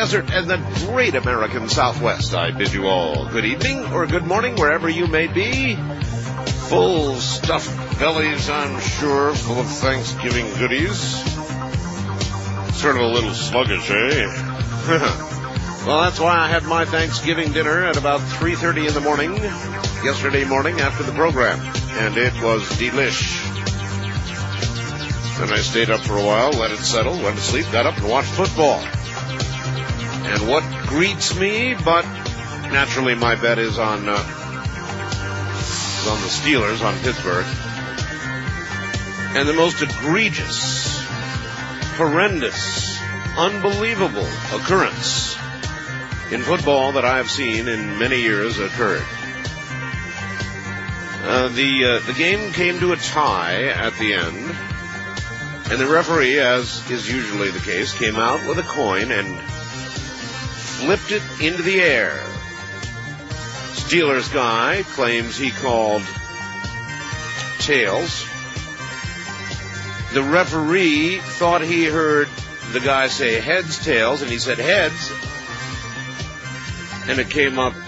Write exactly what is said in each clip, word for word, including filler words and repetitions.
desert, and the great American Southwest. I bid you all good evening or good morning, wherever you may be. Full stuffed bellies, I'm sure, full of Thanksgiving goodies. Sort of a little sluggish, eh? Well, that's why I had my Thanksgiving dinner at about three thirty in the morning, yesterday morning after the program, and it was delish. Then I stayed up for a while, let it settle, went to sleep, got up and watched football. And what greets me, but naturally my bet is on, uh, is on the Steelers, on Pittsburgh. And the most egregious, horrendous, unbelievable occurrence in football that I have seen in many years occurred. Uh, the, uh, the game came to a tie at the end. And the referee, as is usually the case, came out with a coin and flipped it into the air. Steelers guy claims he called tails. The referee thought he heard the guy say heads, tails, and he said heads. And it came up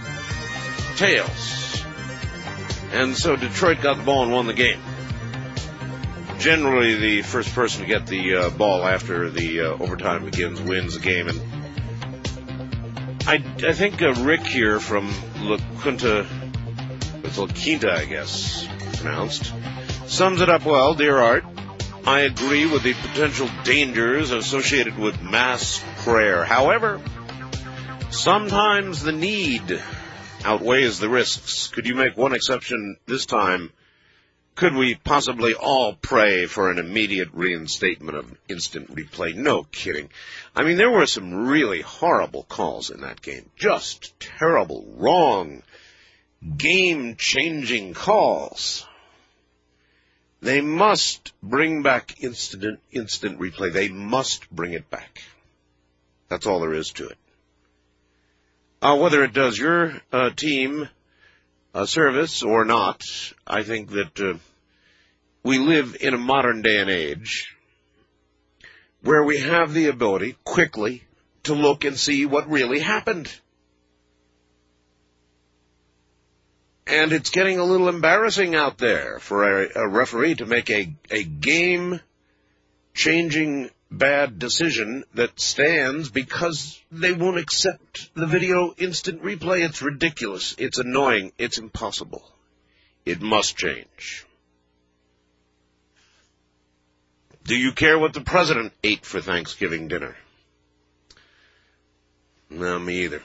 tails. And so Detroit got the ball and won the game. Generally, the first person to get the uh, ball after the uh, overtime begins wins the game. And I, I think uh, Rick here from La Quinta, it's La Quinta, I guess, pronounced, sums it up well. Dear Art, I agree with the potential dangers associated with mass prayer. However, sometimes the need outweighs the risks. Could you make one exception this time? Could we possibly all pray for an immediate reinstatement of instant replay? No kidding. I mean, there were some really horrible calls in that game. Just terrible, wrong, game-changing calls. They must bring back instant, instant replay. They must bring it back. That's all there is to it. Uh, whether it does your uh, team a service or not, I think that uh, we live in a modern day and age where we have the ability quickly to look and see what really happened. And it's getting a little embarrassing out there for a, a referee to make a, a game-changing bad decision that stands because they won't accept the video instant replay. It's ridiculous. It's annoying. It's impossible. It must change. Do you care what the president ate for Thanksgiving dinner? No, me either.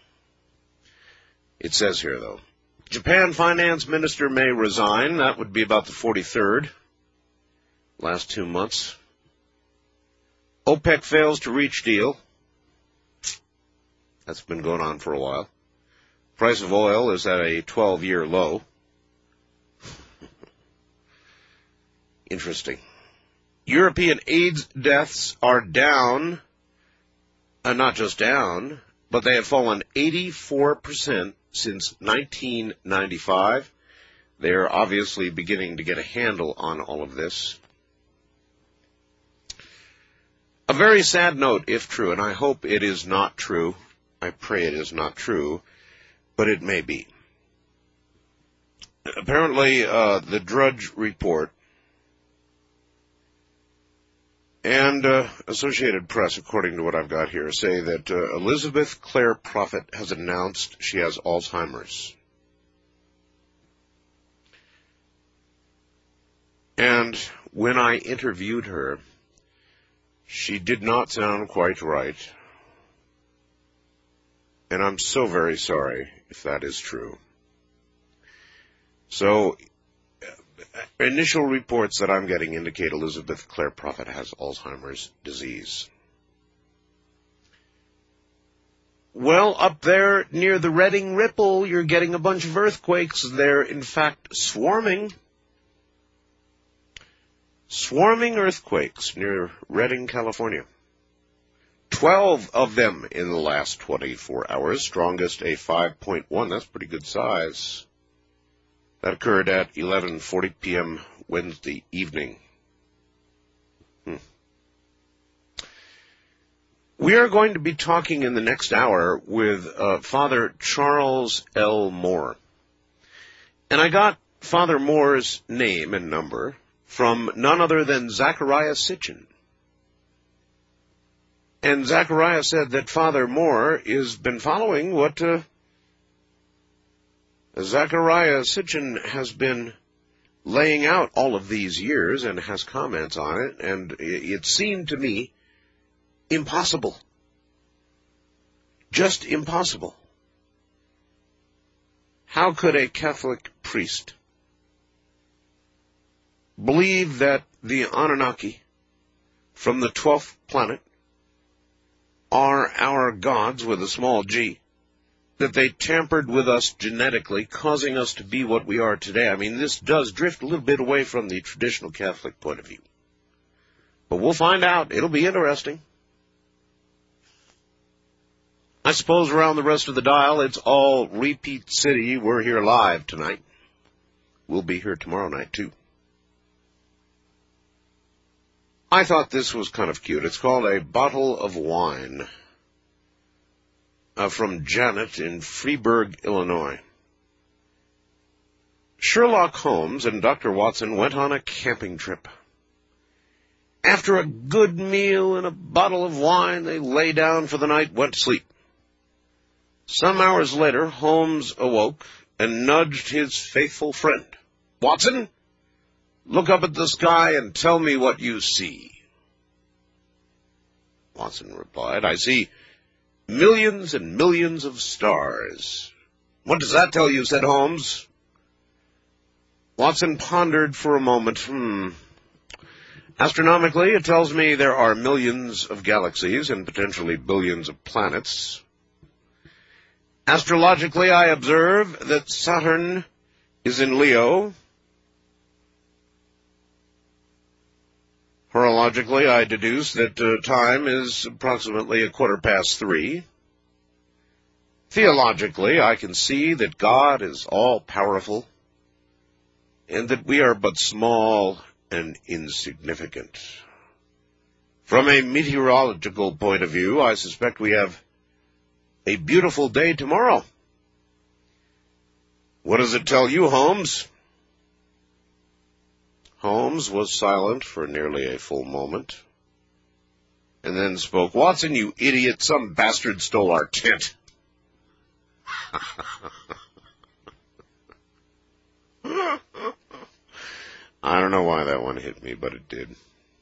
It says here, though, Japan finance minister may resign. That would be about the forty-third. Last two months. OPEC fails to reach deal. That's been going on for a while. Price of oil is at a twelve-year low. Interesting. European AIDS deaths are down, uh, not just down, but they have fallen eighty-four percent since nineteen ninety-five. They are obviously beginning to get a handle on all of this. A very sad note, if true, and I hope it is not true. I pray it is not true, but it may be. Apparently, uh, the Drudge Report and uh, Associated Press, according to what I've got here, say that uh, Elizabeth Clare Prophet has announced she has Alzheimer's. And when I interviewed her, she did not sound quite right. And I'm so very sorry if that is true. So, initial reports that I'm getting indicate Elizabeth Clare Prophet has Alzheimer's disease. Well, up there near the Redding Ripple, you're getting a bunch of earthquakes. They're, in fact, swarming. Swarming earthquakes near Redding, California. Twelve of them in the last twenty-four hours. Strongest a five point one. That's pretty good size. That occurred at eleven forty p.m. Wednesday evening. Hmm. We are going to be talking in the next hour with uh, Father Charles L. Moore. And I got Father Moore's name and number from none other than Zechariah Sitchin. And Zechariah said that Father Moore has been following what uh, Zechariah Sitchin has been laying out all of these years and has comments on it, and it seemed to me impossible. Just impossible. How could a Catholic priest believe that the Anunnaki from the twelfth planet are our gods with a small g, that they tampered with us genetically, causing us to be what we are today? I mean, this does drift a little bit away from the traditional Catholic point of view. But we'll find out. It'll be interesting. I suppose around the rest of the dial, it's all Repeat City. We're here live tonight. We'll be here tomorrow night, too. I thought this was kind of cute. It's called A Bottle of Wine, uh, from Janet in Freeburg, Illinois. Sherlock Holmes and Doctor Watson went on a camping trip. After a good meal and a bottle of wine, they lay down for the night, went to sleep. Some hours later, Holmes awoke and nudged his faithful friend. "Watson, look up at the sky and tell me what you see." Watson replied, "I see millions and millions of stars." "What does that tell you?" said Holmes. Watson pondered for a moment. Hmm. "Astronomically, it tells me there are millions of galaxies and potentially billions of planets. Astrologically, I observe that Saturn is in Leo. Horologically, I deduce that uh, time is approximately a quarter past three. Theologically, I can see that God is all-powerful and that we are but small and insignificant. From a meteorological point of view, I suspect we have a beautiful day tomorrow." "What does it tell you, Holmes?" Holmes was silent for nearly a full moment, and then spoke. "Watson, you idiot, some bastard stole our tent." I don't know why that one hit me, but it did.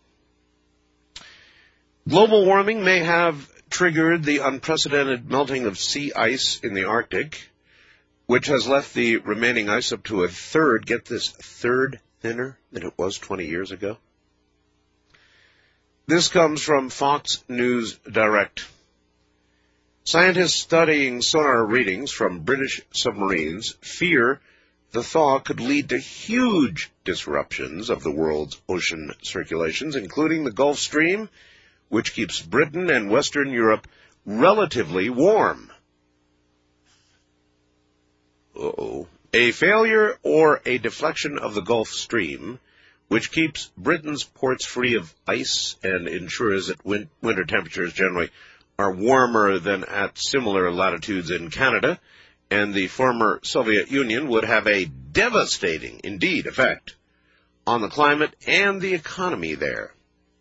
Global warming may have triggered the unprecedented melting of sea ice in the Arctic, which has left the remaining ice up to a third, get this, a third thinner than it was twenty years ago. This comes from Fox News Direct. Scientists studying sonar readings from British submarines fear the thaw could lead to huge disruptions of the world's ocean circulations, including the Gulf Stream, which keeps Britain and Western Europe relatively warm. Uh-oh. A failure or a deflection of the Gulf Stream, which keeps Britain's ports free of ice and ensures that win- winter temperatures generally are warmer than at similar latitudes in Canada and the former Soviet Union, would have a devastating, indeed, effect on the climate and the economy there.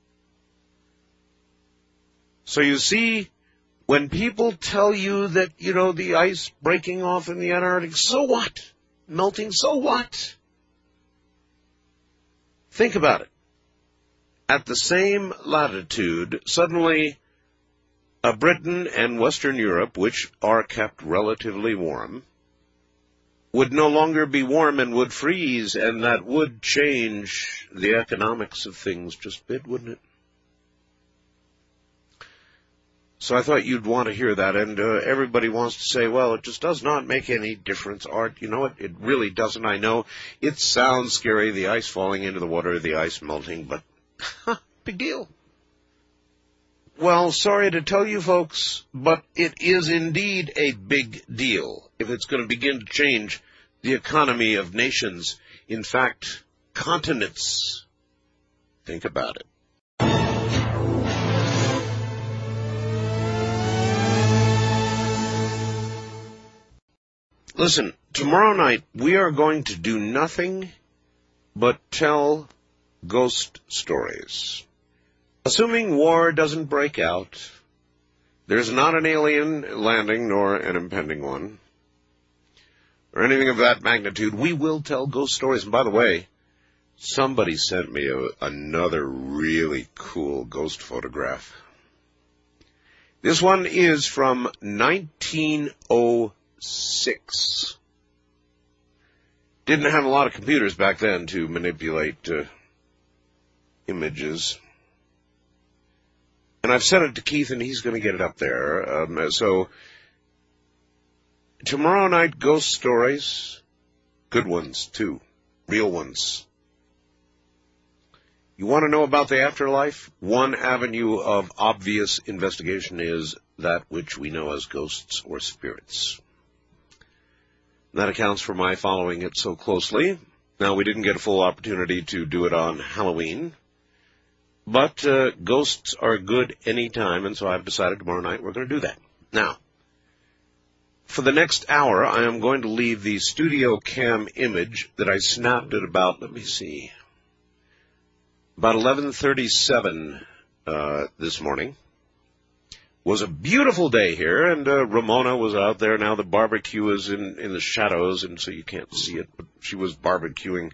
So you see, when people tell you that, you know, the ice breaking off in the Antarctic, so what? Melting, so what? Think about it. At the same latitude, suddenly uh, Britain and Western Europe, which are kept relatively warm, would no longer be warm and would freeze, and that would change the economics of things just a bit, wouldn't it? So I thought you'd want to hear that, and uh, everybody wants to say, well, it just does not make any difference, Art. You know what? It really doesn't. I know it sounds scary, the ice falling into the water, the ice melting, but big deal. Well, sorry to tell you folks, but it is indeed a big deal if it's going to begin to change the economy of nations, in fact, continents. Think about it. Listen, tomorrow night we are going to do nothing but tell ghost stories. Assuming war doesn't break out, there's not an alien landing nor an impending one, or anything of that magnitude, we will tell ghost stories. And by the way, somebody sent me a, another really cool ghost photograph. This one is from nineteen oh six. Didn't have a lot of computers back then to manipulate uh, images. And I've sent it to Keith, and he's going to get it up there. Um, so, tomorrow night, ghost stories. Good ones, too. Real ones. You want to know about the afterlife? One avenue of obvious investigation is that which we know as ghosts or spirits. That accounts for my following it so closely. Now, we didn't get a full opportunity to do it on Halloween, but uh, ghosts are good any time, and so I've decided tomorrow night we're going to do that. Now, for the next hour, I am going to leave the studio cam image that I snapped at about, let me see, about eleven thirty-seven uh, this morning. Was a beautiful day here, and uh, Ramona was out there. Now the barbecue is in, in the shadows, and so you can't see it, but she was barbecuing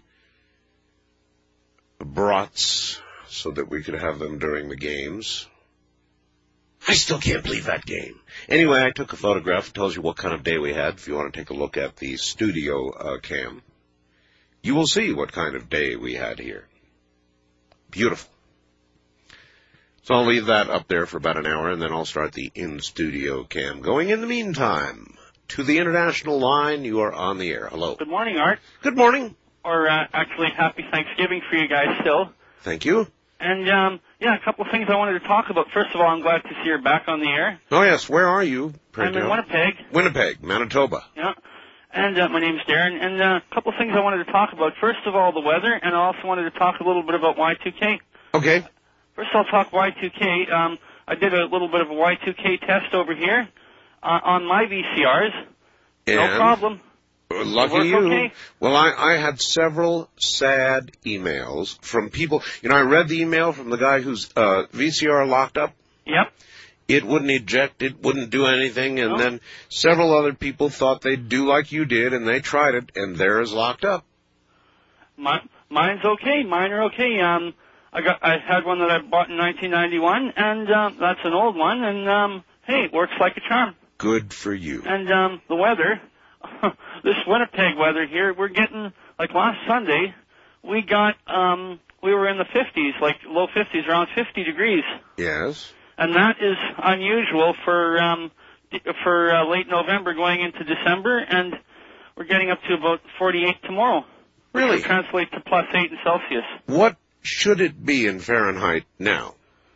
brats so that we could have them during the games. I still can't believe that game. Anyway, I took a photograph. It tells you what kind of day we had. If you want to take a look at the studio uh, cam, you will see what kind of day we had here. Beautiful. So I'll leave that up there for about an hour, and then I'll start the in-studio cam going. In the meantime, to the international line, you are on the air. Hello. Good morning, Art. Good morning. Or uh, actually, happy Thanksgiving for you guys still. Thank you. And, um, yeah, a couple of things I wanted to talk about. First of all, I'm glad to see you're back on the air. Oh, yes. Where are you? I'm in Winnipeg. Winnipeg, Manitoba. Yeah. And uh, my name's Darren. And uh, a couple of things I wanted to talk about. First of all, the weather, and I also wanted to talk a little bit about Y two K. Okay. First, I'll talk Y two K. Um, I did a little bit of a Y two K test over here uh, on my V C Rs. And no problem. Lucky you. Okay? Well, I, I had several sad emails from people. You know, I read the email from the guy whose uh, V C R locked up. Yep. It wouldn't eject. It wouldn't do anything. And no. then several other people thought they'd do like you did, and they tried it, and theirs locked up. My, mine's okay. Mine are okay. Um, I got. I had one that I bought in nineteen ninety-one, and uh, that's an old one. And um, hey, it works like a charm. Good for you. And um, the weather, this Winnipeg weather here, we're getting like last Sunday, we got um, we were in the fifties, like low fifties, around fifty degrees. Yes. And that is unusual for um, for uh, late November going into December, and we're getting up to about forty-eight tomorrow. Really? Which translates to plus eight in Celsius. What should it be in Fahrenheit now?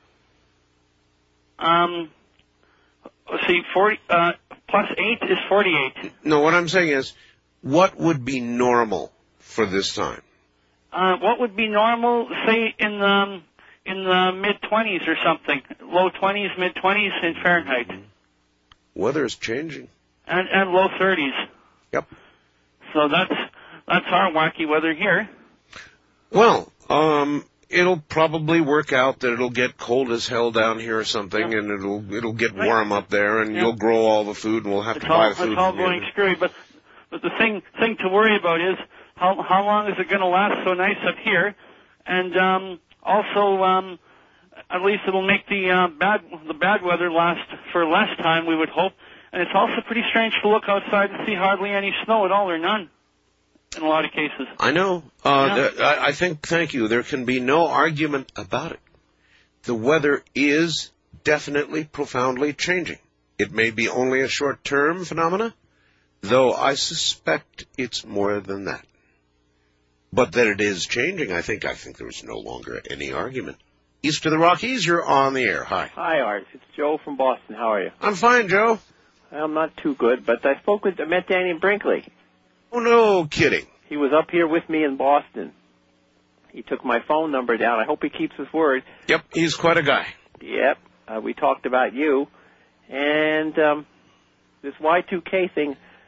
Um, let's see, forty uh, plus eight is forty-eight. No, what I'm saying is, what would be normal for this time? Uh, what would be normal, say in the in the mid twenties or something, low twenties, mid twenties in Fahrenheit. Weather's changing. And and low thirties. Yep. So that's that's our wacky weather here. Well, um, it'll probably work out that it'll get cold as hell down here or something, yeah. and it'll it'll get right. warm up there, and yeah. you'll grow all the food, and we'll have it's to all, buy the food. It's all going screwy, but but the thing thing to worry about is how how long is it going to last so nice up here, and um, also um, at least it'll make the uh, bad the bad weather last for less time, we would hope. And it's also pretty strange to look outside and see hardly any snow at all or none. In a lot of cases. I know. Uh, yeah. I, I think, thank you, there can be no argument about it. The weather is definitely profoundly changing. It may be only a short-term phenomena, though I suspect it's more than that. But that it is changing, I think, I think there's no longer any argument. East of the Rockies, you're on the air. Hi. Hi, Art. It's Joe from Boston. How are you? I'm fine, Joe. I'm not too good, but I spoke with, I met Danny Brinkley. Oh, no kidding. He was up here with me in Boston. He took my phone number down. I hope he keeps his word. Yep, he's quite a guy. Yep. Uh, we talked about you. And um, this Y two K thing,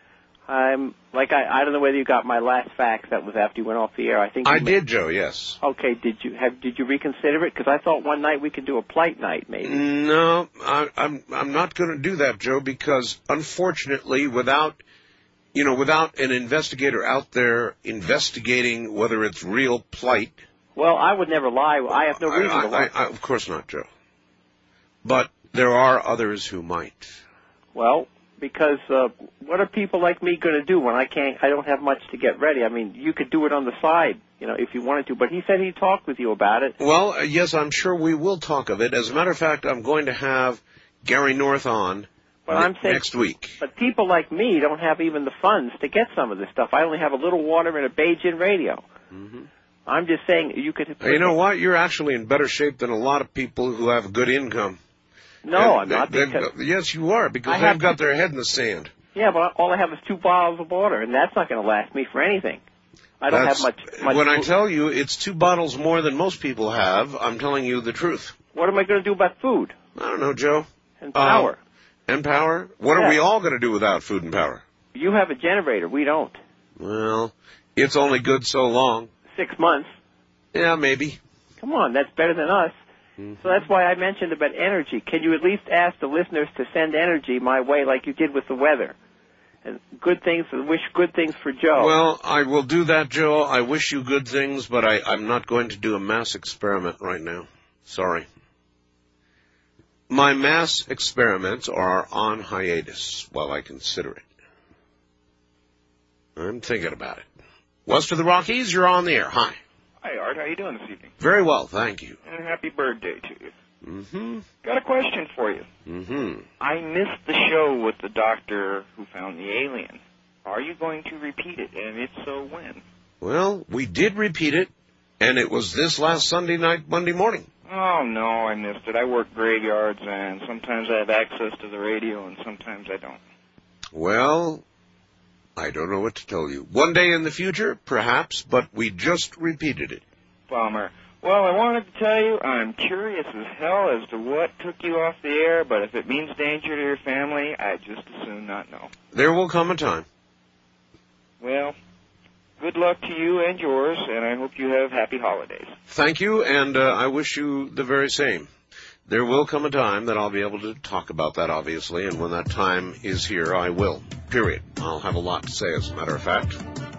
I'm like I, I don't know whether you got my last fax. That was after you went off the air. I think I you did, Joe. Yes. Okay. Did you have? Did you reconsider it? Because I thought one night we could do a plight night, maybe. No, I, I'm I'm not going to do that, Joe, because unfortunately, without you know, without an investigator out there investigating whether it's real plight. Well, I would never lie. I have no reason I, I, to lie. I, I, of course not, Joe. But there are others who might. Well, because uh, what are people like me going to do when I can't? I don't have much to get ready. I mean, you could do it on the side, you know, if you wanted to. But he said he'd talk with you about it. Well, uh, yes, I'm sure we will talk of it. As a matter of fact, I'm going to have Gary North on But ne- I'm saying, next week. But people like me don't have even the funds to get some of this stuff. I only have a little water and a Beijing radio. Mm-hmm. I'm just saying you could. You know what? You're actually in better shape than a lot of people who have good income. No, And I'm not. they, Because yes, you are, because I they've have got their head in the sand. Yeah, but all I have is two bottles of water, and that's not going to last me for anything. I don't That's, have much. much when I food. tell you it's two bottles more than most people have, I'm telling you the truth. What am I going to do about food I don't know, Joe. and power? Uh, and power? What Yeah. are we all going to do without food and power? You have a generator. We don't. Well, it's only good so long. Six months. Yeah, maybe. Come on, that's better than us. Mm-hmm. So that's why I mentioned about energy. Can you at least ask the listeners to send energy my way like you did with the weather? And good things, wish good things for Joe. Well, I will do that, Joe. I wish you good things, but I, I'm not going to do a mass experiment right now. Sorry. My mass experiments are on hiatus while I consider it. I'm thinking about it. West of the Rockies, you're on the air. Hi. Hi, Art. How you doing this evening? Very well, thank you. And happy birthday to you. Mm-hmm. Got a question for you. Mm-hmm. I missed the show with the doctor who found the alien. Are you going to repeat it? And if so, when? Well, we did repeat it, and it was this last Sunday night, Monday morning. Oh, no, I missed it. I work graveyards, and sometimes I have access to the radio, and sometimes I don't. Well, I don't know what to tell you. One day in the future, perhaps, but we just repeated it. Bummer. Well, I wanted to tell you, I'm curious as hell as to what took you off the air, but if it means danger to your family, I'd just as soon not know. There will come a time. Well, good luck to you and yours, and I hope you have happy holidays. Thank you, and uh, I wish you the very same. There will come a time that I'll be able to talk about that, obviously, and when that time is here, I will. Period. I'll have a lot to say, as a matter of fact.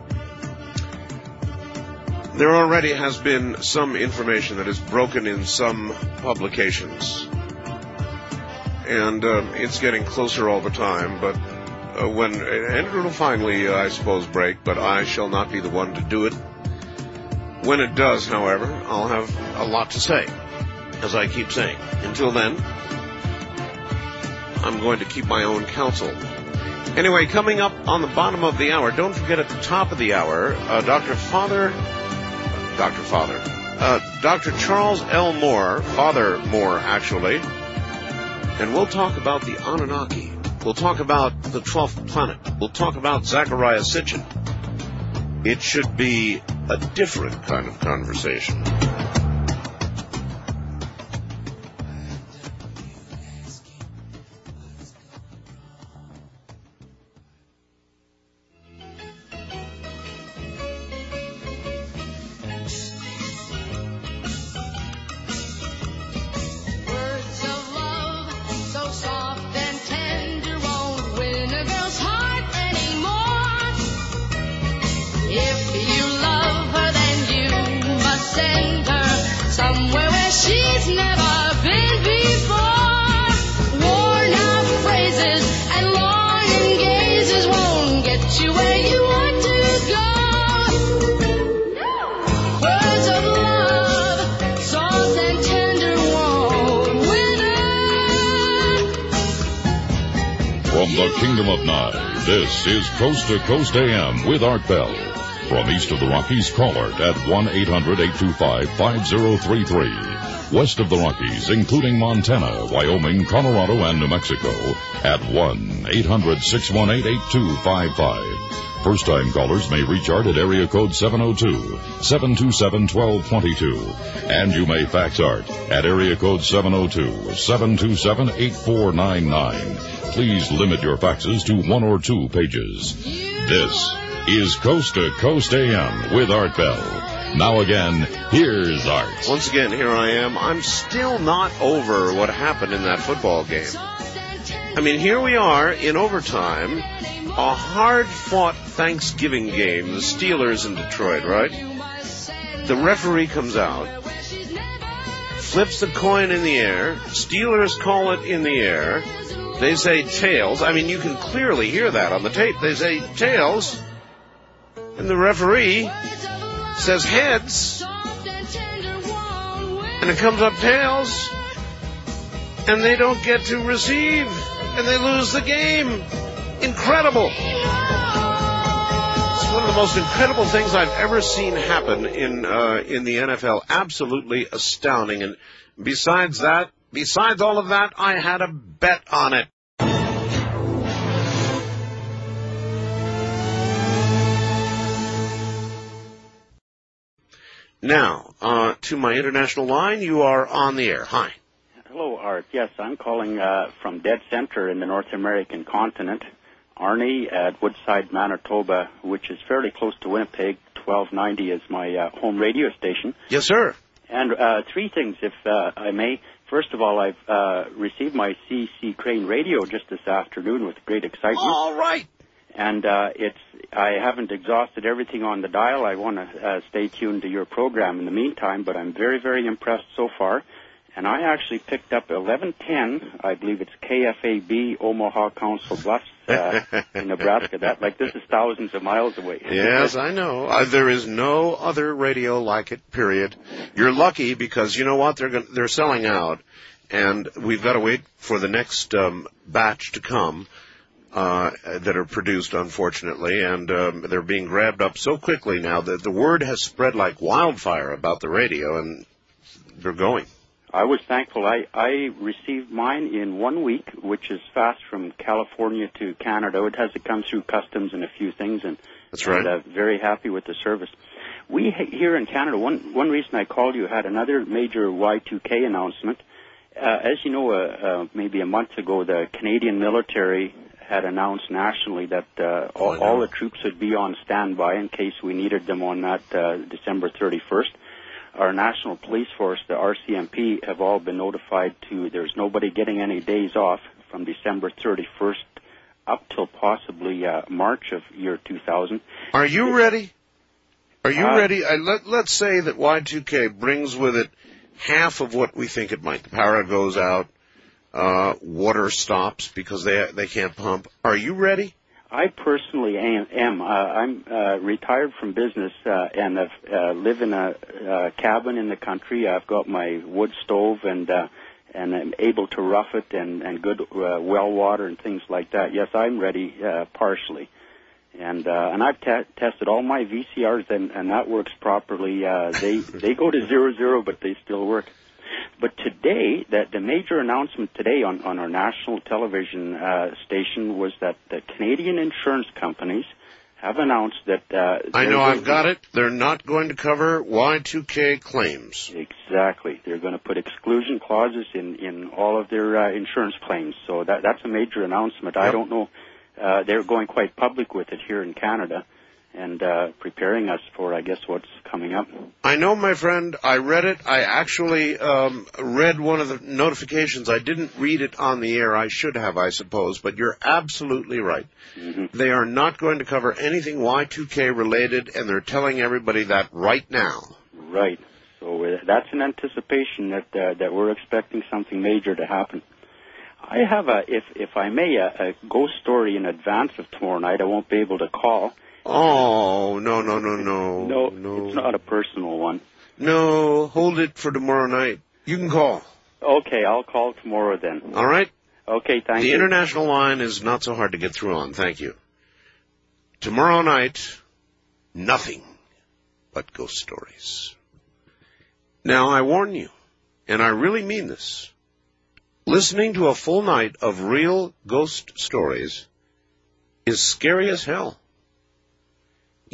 There already has been some information that is broken in some publications, and uh, it's getting closer all the time, but uh, when, and it'll finally, uh, I suppose, break, but I shall not be the one to do it. When it does, however, I'll have a lot to say, as I keep saying. Until then, I'm going to keep my own counsel. Anyway, coming up on the bottom of the hour, don't forget at the top of the hour, uh, Doctor Father... Doctor Father. Uh, Doctor Charles L. Moore, Father Moore, actually. And we'll talk about the Anunnaki. We'll talk about the twelfth planet. We'll talk about Zecharia Sitchin. It should be a different kind of conversation. Kingdom of Nye, this is Coast to Coast A M with Art Bell. From east of the Rockies, call Art at one eight hundred eight two five five zero three three. West of the Rockies, including Montana, Wyoming, Colorado, and New Mexico, at one eight hundred six one eight eight two five five. First-time callers may reach Art at area code seven oh two, seven two seven, one two two two. And you may fax Art at area code seven oh two, seven two seven, eight four nine nine. Please limit your faxes to one or two pages. This is Coast to Coast A M with Art Bell. Now again, here's Art. Once again, here I am. I'm still not over what happened in that football game. I mean, here we are in overtime, a hard-fought Thanksgiving game, the Steelers in Detroit, right? The referee comes out, flips the coin in the air, Steelers call it in the air, they say tails. I mean, you can clearly hear that on the tape. They say tails, and the referee says heads, and it comes up tails, and they don't get to receive, and they lose the game. Incredible. It's one of the most incredible things I've ever seen happen in uh, in the N F L. Absolutely astounding. And besides that, besides all of that, I had a bet on it. Now, uh, to my international line, you are on the air. Hi. Hello, Art. Yes, I'm calling uh, from dead center in the North American continent. Arnie at Woodside, Manitoba, which is fairly close to Winnipeg. twelve ninety is my uh, home radio station. Yes, sir. And uh, three things, if uh, I may. First of all, I've uh, received my C C Crane radio just this afternoon with great excitement. All right. And uh, it's I haven't exhausted everything on the dial. I want to uh, stay tuned to your program in the meantime, but I'm very, very impressed so far. And I actually picked up eleven ten, I believe it's K F A B, Omaha Council Bluffs uh, in Nebraska. That, like, this is thousands of miles away. Yes, I know. Uh, there is no other radio like it, period. You're lucky because, you know what, they're gonna, they're selling out, and we've got to wait for the next um, batch to come uh, that are produced, unfortunately, and um, they're being grabbed up so quickly now that the word has spread like wildfire about the radio, and they're going. I was thankful. I, I received mine in one week, which is fast from California to Canada. It has to come through customs and a few things, and that's right. And, uh, very happy with the service. We here in Canada, one one reason I called you, had another major Y two K announcement. Uh, as you know, uh, uh, maybe a month ago, the Canadian military had announced nationally that uh, all, all the troops would be on standby in case we needed them on that uh, December thirty-first. Our National Police Force, the R C M P, have all been notified to, there's nobody getting any days off from December thirty-first up till possibly uh, March of year two thousand. Are you ready? Are you uh, ready? I, let, let's say that Y two K brings with it half of what we think it might. The power goes out, uh, water stops because they they can't pump. Are you ready? I personally am. am. Uh, I'm uh, retired from business uh, and I've, uh, live in a uh, cabin in the country. I've got my wood stove and uh, and I'm able to rough it and, and good uh, well water and things like that. Yes, I'm ready uh, partially. And uh, and I've te- tested all my V C Rs and, and that works properly. Uh, they they go to zero zero, but they still work. But today, that the major announcement today on, on our national television uh, station was that the Canadian insurance companies have announced that... Uh, I know, I've got it. They're not going to cover Y two K claims. Exactly. They're going to put exclusion clauses in, in all of their uh, insurance claims. So that that's a major announcement. Yep. I don't know. Uh, they're going quite public with it here in Canada and uh, preparing us for, I guess, what's coming up. I know, my friend. I read it. I actually um, read one of the notifications. I didn't read it on the air. I should have, I suppose. But you're absolutely right. Mm-hmm. They are not going to cover anything Y two K related, and they're telling everybody that right now. Right. So uh, that's an anticipation that uh, that we're expecting something major to happen. I have a, if if I may, a, a ghost story in advance of tomorrow night. I won't be able to call. Oh, no, no, no, no. No, no, it's not a personal one. No, hold it for tomorrow night. You can call. Okay, I'll call tomorrow then. All right? Okay, thank the you. The international line is not so hard to get through on. Thank you. Tomorrow night, nothing but ghost stories. Now, I warn you, and I really mean this, listening to a full night of real ghost stories is scary as hell.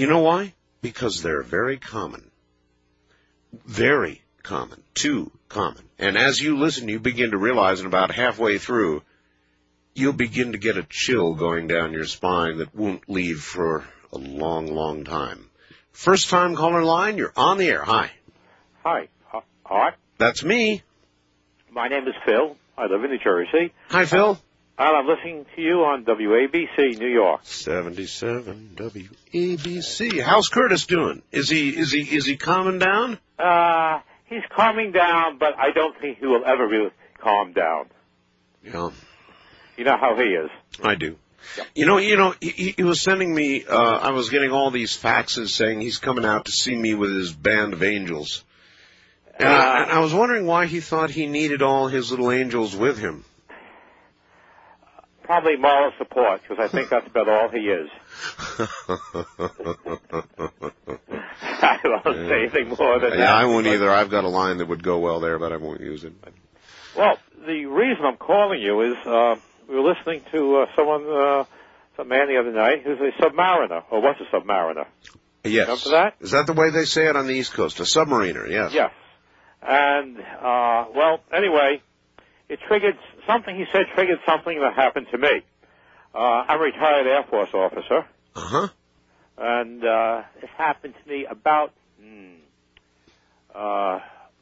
You know why? Because they're very common. Very common. Too common. And as you listen, you begin to realize, and about halfway through, you'll begin to get a chill going down your spine that won't leave for a long, long time. First time caller line, you're on the air. Hi. Hi. Uh, Art? That's me. My name is Phil. I live in New Jersey. Hi, Phil. And I'm listening to you on W A B C, New York. seventy-seven W A B C. How's Curtis doing? Is he is he is he calming down? Uh, he's calming down, but I don't think he will ever really calm down. Yeah. You know how he is. I do. Yep. You know, you know, he, he was sending me. Uh, I was getting all these faxes saying he's coming out to see me with his band of angels, and, uh, I, and I was wondering why he thought he needed all his little angels with him. Probably moral support, because I think that's about all he is. I won't say anything more than yeah, that. Yeah, I won't either. I've got a line that would go well there, but I won't use it. Well, the reason I'm calling you is uh, we were listening to uh, someone, uh, some man the other night who's a submariner, or was a submariner. Yes. Remember that? Is that the way they say it on the East Coast? A submariner, yes. Yes. And, uh, well, anyway, it triggered, something he said triggered something that happened to me. Uh, I'm a retired Air Force officer. Uh-huh. And, uh, this happened to me about, hmm, uh,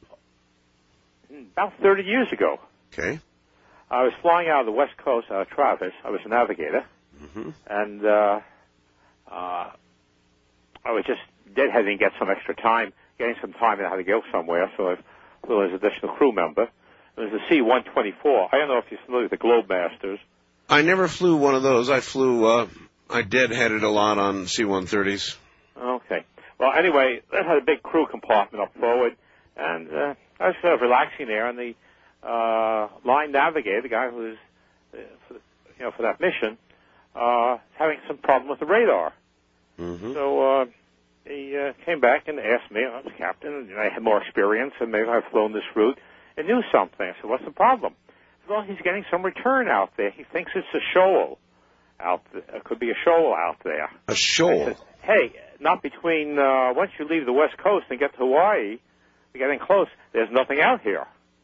about thirty years ago. Okay. I was flying out of the West Coast, out of Travis. I was a navigator. Mm-hmm. And, uh, uh, I was just deadheading to get some extra time, getting some time and I had to go somewhere, so I flew as an additional crew member. It was the C one twenty-four. I don't know if you're familiar with the Globemasters. I never flew one of those. I flew, uh, I deadheaded a lot on C one thirties. Okay. Well, anyway, that had a big crew compartment up forward, and uh, I was sort of relaxing there, and the uh, line navigator, the guy who was, uh, for the, you know, for that mission, uh, having some problem with the radar. Mm-hmm. So uh, he uh, came back and asked me, I was captain, and I had more experience, and maybe I've flown this route, and knew something. I said, what's the problem? He said, well, he's getting some return out there. He thinks it's a shoal out there. It could be a shoal out there. A shoal? I said, hey, not between, uh, once you leave the West Coast and get to Hawaii, you're getting close, there's nothing out here.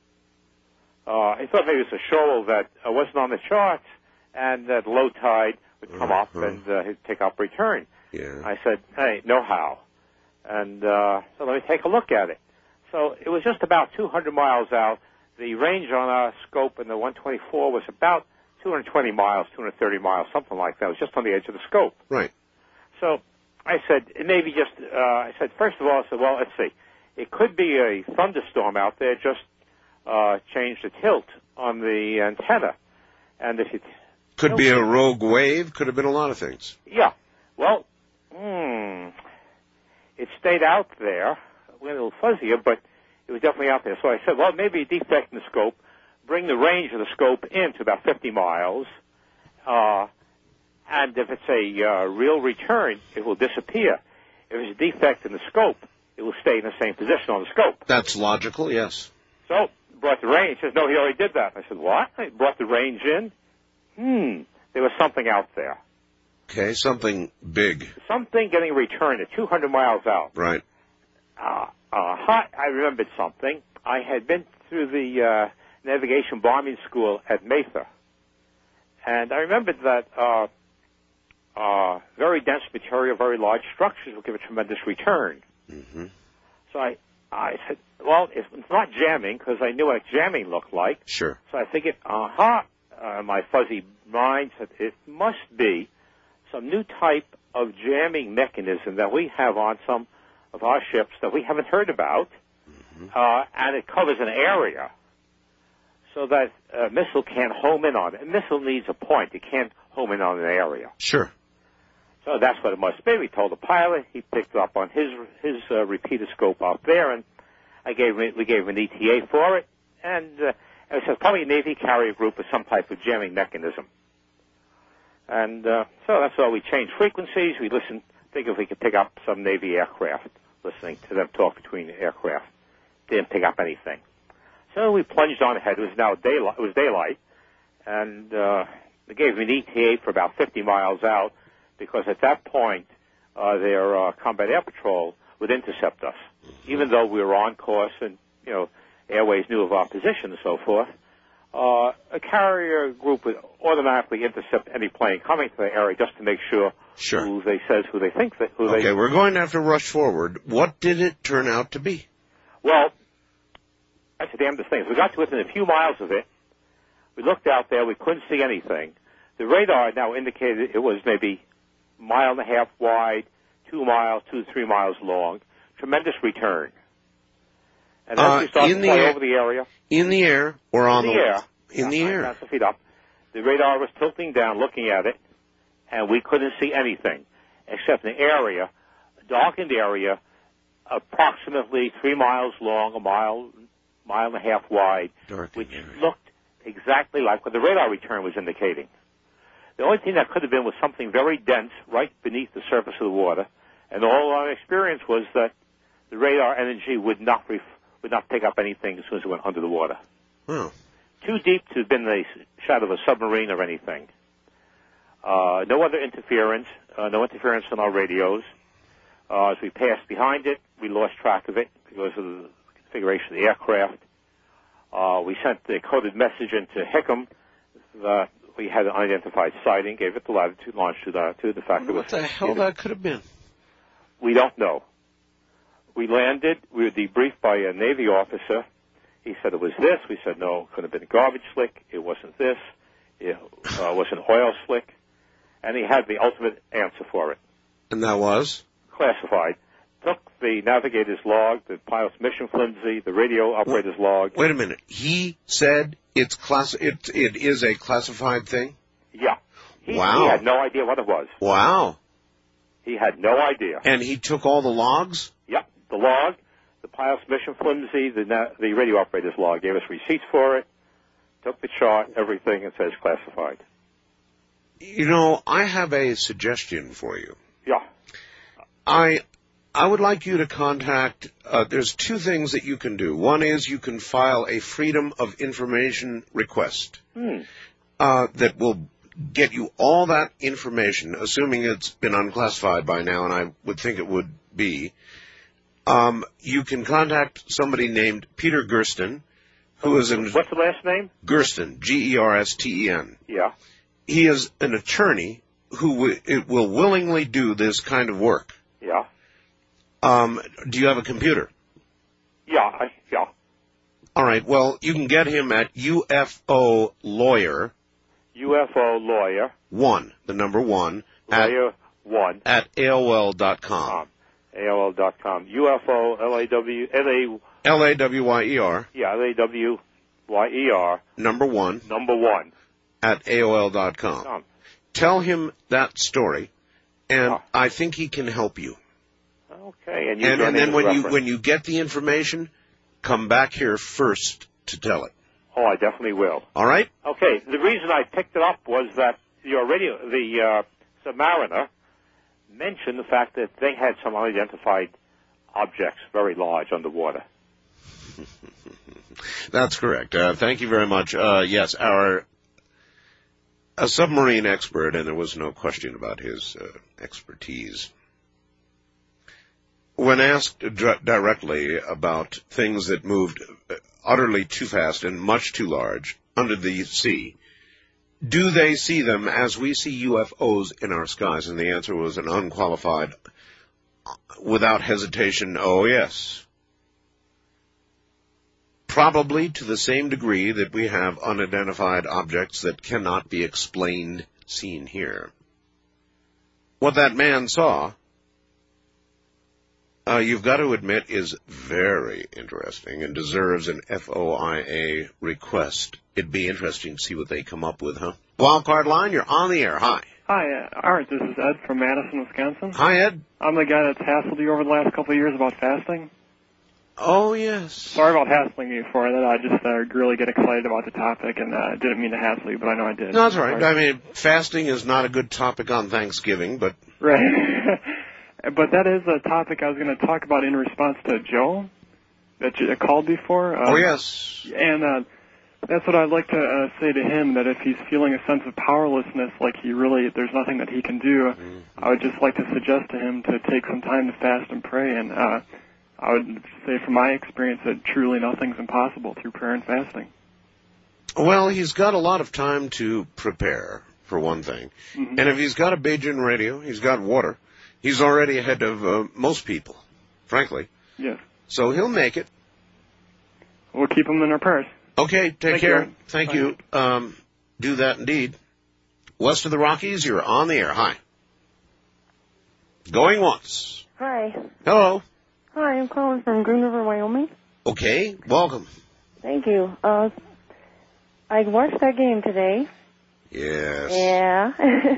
Uh, he thought maybe it's a shoal that uh, wasn't on the charts, and that low tide would come uh-huh. up and uh, he'd pick up return. Yeah. I said, hey, no how. And uh, so let me take a look at it. So it was just about two hundred miles out. The range on our scope in the one twenty-four was about two hundred twenty miles, two hundred thirty miles, something like that. It was just on the edge of the scope. Right. So I said, it may be just, uh, I said, first of all, I said, well, let's see. It could be a thunderstorm out there, just uh, change the tilt on the antenna. And if it... Could be a rogue wave, could have been a lot of things. Yeah. Well, hmm, it stayed out there. Went a little fuzzier, but it was definitely out there. So I said, well, maybe a defect in the scope. Bring the range of the scope in to about fifty miles. Uh, and if it's a uh, real return, it will disappear. If it's a defect in the scope, it will stay in the same position on the scope. That's logical, yes. So, brought the range. He says, no, he already did that. I said, what? I brought the range in. Hmm, there was something out there. Okay, something big. Something getting returned at two hundred miles out. Right. Uh, uh, hot, I remembered something. I had been through the uh, navigation bombing school at Mather. And I remembered that uh, uh, very dense material, very large structures will give a tremendous return. Mm-hmm. So I, I said, well, it's not jamming, because I knew what jamming looked like. Sure. So I figured, uh-huh, uh, my fuzzy mind said it must be some new type of jamming mechanism that we have on some of our ships that we haven't heard about, mm-hmm. uh, and it covers an area so that a missile can't home in on it. A missile needs a point. It can't home in on an area. Sure. So that's what it must be. We told the pilot. He picked up on his his uh, repeater scope out there, and I gave him, we gave him an E T A for it, and uh, it was probably a Navy carrier group with some type of jamming mechanism. And uh, so that's why we changed frequencies. We listened, think if we could pick up some Navy aircraft, listening to them talk between the aircraft. Didn't pick up anything. So we plunged on ahead. It was now daylight. It was daylight, and uh, they gave me an E T A for about fifty miles out, because at that point uh, their uh, combat air patrol would intercept us, even though we were on course and, you know, airways knew of our position and so forth. Uh, a carrier group would automatically intercept any plane coming to the area just to make sure, Sure. who they says who they think that who Okay, they. we're going to have to rush forward. What did it turn out to be? Well, that's the damnedest thing. We got to within a few miles of it. We looked out there. We couldn't see anything. The radar now indicated it was maybe a mile and a half wide, two miles, two to three miles long. Tremendous return. And as Uh, we started in to the fly air- over the area, In the air or on in the, the air, In the yeah, air. thousand feet up, the radar was tilting down, looking at it, and we couldn't see anything except an area, a darkened area, approximately three miles long, a mile, mile and a half wide, Darkened which area. looked exactly like what the radar return was indicating. The only thing that could have been was something very dense right beneath the surface of the water, and all our experience was that the radar energy would not ref- would not pick up anything as soon as it went under the water. Oh. Too deep to have been the shadow of a submarine or anything. Uh, no other interference, uh, no interference on our radios. Uh, as we passed behind it, we lost track of it because of the configuration of the aircraft. Uh, we sent the coded message into HICM that we had an unidentified sighting, gave it the latitude, longitude, latitude. The fact that What the hell that could have been? we don't know. We landed. We were debriefed by a Navy officer. He said it was this. We said, no, it could have been a garbage slick. It wasn't this. It uh, was an oil slick. And he had the ultimate answer for it. And that was? Classified. Took the navigator's log, the pilot's mission flimsy, the radio operator's log. Wait a minute. He said it's class. It it is a classified thing. Yeah. He, Wow. he had no idea what it was. Wow. He had no idea. And he took all the logs. Yep. The log, the pilot's mission flimsy, the na- the radio operator's log. Gave us receipts for it. Took the chart, everything, and says classified. You know, I have a suggestion for you. Yeah. I I would like you to contact. Uh, there's two things that you can do. One is you can file a Freedom of Information request Hmm. uh, that will get you all that information, assuming it's been unclassified by now, and I would think it would be. Um, you can contact somebody named Peter Gersten, who is in What's the last name? Gersten, G E R S T E N. Yeah. He is an attorney who w- it will willingly do this kind of work. Yeah. Um, do you have a computer? Yeah. I, yeah. All right. Well, you can get him at U F O Lawyer U F O lawyer. one, the number one, at, Lawyer one. at A O L dot com. Um, A O L dot com. U F O L A W L A. L A W Y E R. Yeah. L A W Y E R. Number one Number one. at A O L dot com. Um, Tell him that story, and Oh. I think he can help you. okay. And you And, your and name then is when you referenced. when you get the information, come back here first to tell it. Oh, I definitely will. All right? Okay. The reason I picked it up was that your radio, the uh, Submariner, mentioned the fact that they had some unidentified objects, very large, underwater. That's correct. Uh, thank you very much. Uh, yes, our a submarine expert, and there was no question about his uh, expertise. When asked dr- directly about things that moved utterly too fast and much too large under the sea, do they see them as we see U F Os in our skies? And the answer was an unqualified, without hesitation, oh yes. Probably to the same degree that we have unidentified objects that cannot be explained seen here. What that man saw, uh, you've got to admit, is very interesting and deserves an F O I A request. It'd be interesting to see what they come up with, huh? Wildcard line, you're on the air. Hi. Hi, uh, Art. This is Ed from Madison, Wisconsin. Hi, Ed. I'm the guy that's hassled you over the last couple of years about fasting. Oh, yes. Sorry about hassling you for that. I just uh, really get excited about the topic, and uh, didn't mean to hassle you, but I know I did. No, that's all right. Sorry. I mean, fasting is not a good topic on Thanksgiving, but... Right. But that is a topic I was going to talk about in response to Joe that you called before. Uh, oh, yes. And uh, That's what I'd like to uh, say to him, that if he's feeling a sense of powerlessness, like he really, there's nothing that he can do, mm-hmm. I would just like to suggest to him to take some time to fast and pray. And uh, I would say from my experience that truly nothing's impossible through prayer and fasting. Well, he's got a lot of time to prepare, for one thing. Mm-hmm. And if he's got a Beijing radio, he's got water, he's already ahead of uh, most people, frankly. Yes. So he'll make it. We'll keep him in our prayers. Okay, take Thank care. You. Thank Bye. you. Um, do that indeed. West of the Rockies, you're on the air. Hi. Going once. Hi. Hello. Hi, I'm calling from Green River, Wyoming. Okay, welcome. Thank you. Uh, I watched that game today. Yes. Yeah.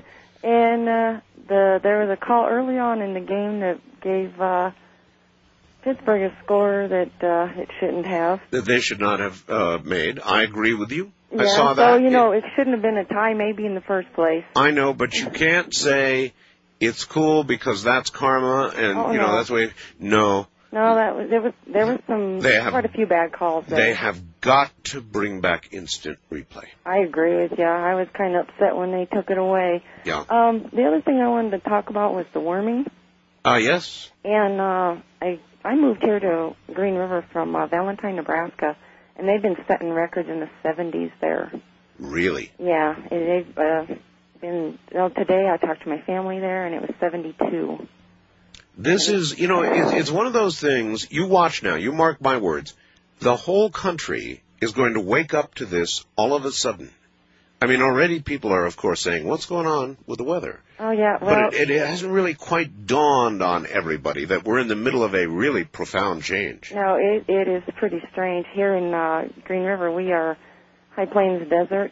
and uh, the there was a call early on in the game that gave uh, Pittsburgh a score that uh, it shouldn't have. That they should not have uh, made. I agree with you. Yeah, I saw that. So, you know, it shouldn't have been a tie maybe in the first place. I know, but you can't say it's cool because that's karma and, oh, you know, no. that's the way. No. No, that was there was there was some they have, quite a few bad calls there. They have got to bring back instant replay. I agree with you. I was kind of upset when they took it away. Yeah. Um, the other thing I wanted to talk about was the worming. Ah, uh, yes. And uh, I I moved here to Green River from uh, Valentine, Nebraska, and they've been setting records in the seventies there. Really? Yeah. And they've uh, been. Well, today I talked to my family there, and it was seventy-two. This is, you know, it's one of those things, you watch now, you mark my words, the whole country is going to wake up to this all of a sudden. I mean, already people are, of course, saying, what's going on with the weather? Oh, yeah, well... But it, it hasn't really quite dawned on everybody that we're in the middle of a really profound change. No, it, it is pretty strange. Here in uh, Green River, we are High Plains Desert,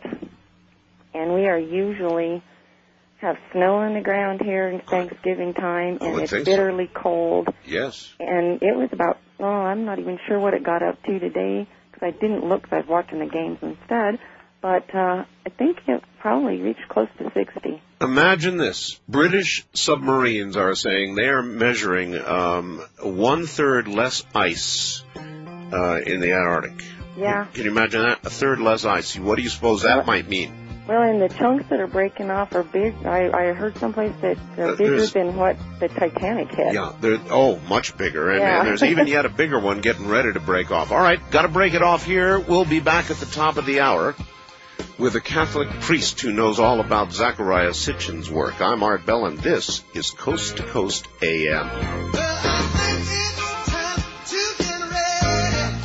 and we are usually... have snow on the ground here in Thanksgiving time, and it's bitterly so. cold. Yes. And it was about, oh, I'm not even sure what it got up to today, because I didn't look, because I was watching the games instead, but uh, I think it probably reached close to sixty. Imagine this. British submarines are saying they are measuring um, one-third less ice uh, in the Antarctic. Yeah. Can you imagine that? A third less ice. What do you suppose that well, might mean? Well, and the chunks that are breaking off are big. I, I heard someplace that they're uh, bigger than what the Titanic hit. Yeah, they're, oh, much bigger. And, yeah. and there's even yet a bigger one getting ready to break off. All right, got to break it off here. We'll be back at the top of the hour with a Catholic priest who knows all about Zechariah Sitchin's work. I'm Art Bell, and this is Coast to Coast A M. Well, I think it's time to get ready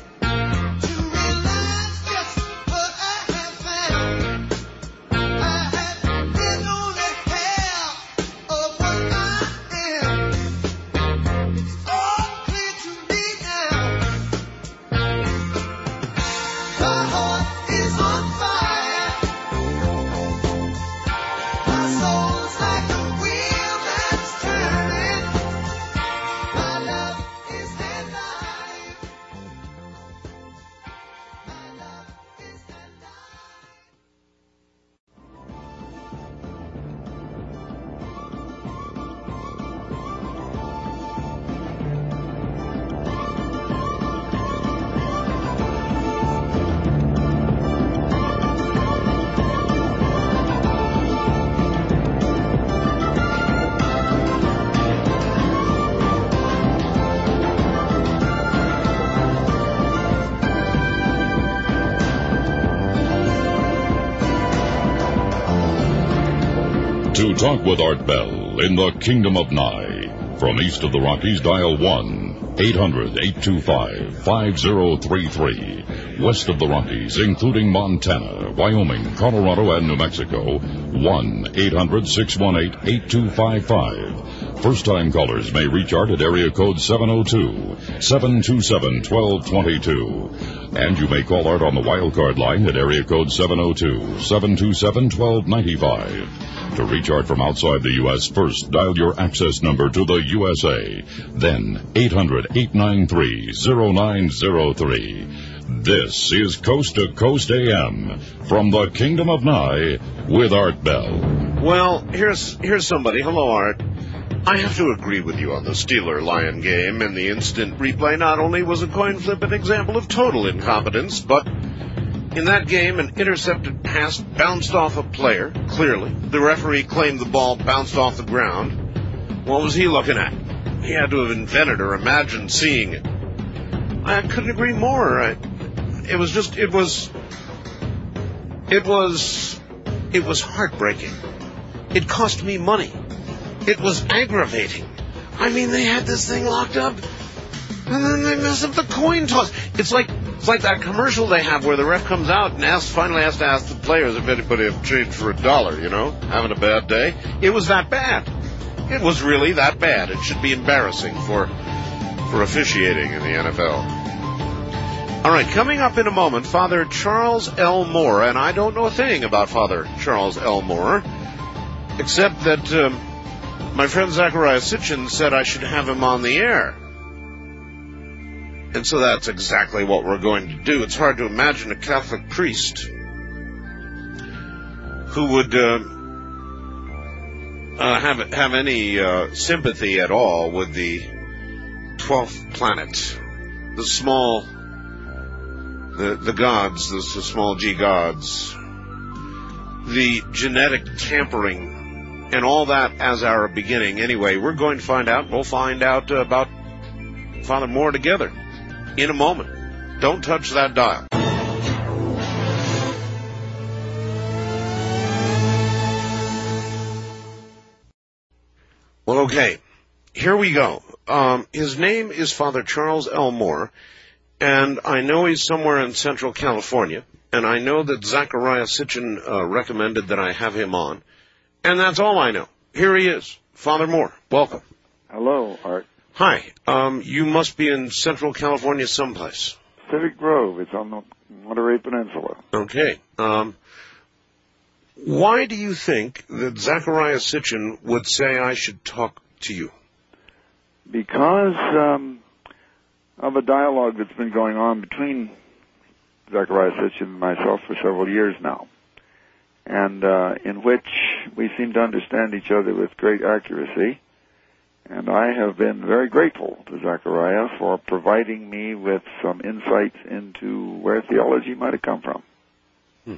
to realize just what I have found. To talk with Art Bell in the Kingdom of Nye. From east of the Rockies, dial one eight hundred eight two five five zero three three. West of the Rockies, including Montana, Wyoming, Colorado, and New Mexico, one eight hundred six one eight eight two five five. First-time callers may reach Art at area code seven oh two, seven two seven, one two two two. And you may call Art on the wildcard line at area code seven oh two, seven two seven, one two nine five. To reach Art from outside the U S, first dial your access number to the U S A. Then eight hundred eight nine three oh nine oh three. This is Coast to Coast A M from the Kingdom of Nye with Art Bell. Well, here's here's somebody. Hello, Art. I have to agree with you on the Steeler-Lion game, and the instant replay not only was a coin flip an example of total incompetence, but In that game, an intercepted pass bounced off a player, clearly. The referee claimed the ball bounced off the ground. What was he looking at? He had to have invented or imagined seeing it. I couldn't agree more. I, it was just, it was, it was, it was heartbreaking. It cost me money. It was aggravating. I mean, they had this thing locked up, and then they mess up the coin toss. It's like it's like that commercial they have where the ref comes out and asks, finally has to ask the players if anybody have changed for a dollar, you know, having a bad day. It was that bad. It was really that bad. It should be embarrassing for for officiating in the N F L. All right, coming up in a moment, Father Charles L. Moore, and I don't know a thing about Father Charles L. Moore, except that um, my friend Zachariah Sitchin said I should have him on the air. And so that's exactly what we're going to do. It's hard to imagine a Catholic priest who would uh, uh, have have any uh, sympathy at all with the twelfth planet, the small, the the gods, the, the small g gods, the genetic tampering, and all that as our beginning. Anyway, we're going to find out. We'll find out uh, about Father Moore together in a moment. Don't touch that dial. Well, okay, here we go. Um, his name is Father Charles L. Moore, and I know he's somewhere in Central California, and I know that Zachariah Sitchin uh, recommended that I have him on, and that's all I know. Here he is, Father Moore. Welcome. Hello, Art. Hi. Um, you must be in Central California someplace. Pacific Grove. It's on the Monterey Peninsula. Okay. Um, why do you think that Zachariah Sitchin would say I should talk to you? Because um, of a dialogue that's been going on between Zachariah Sitchin and myself for several years now, and uh, in which we seem to understand each other with great accuracy. And I have been very grateful to Zachariah for providing me with some insights into where theology might have come from. Hmm.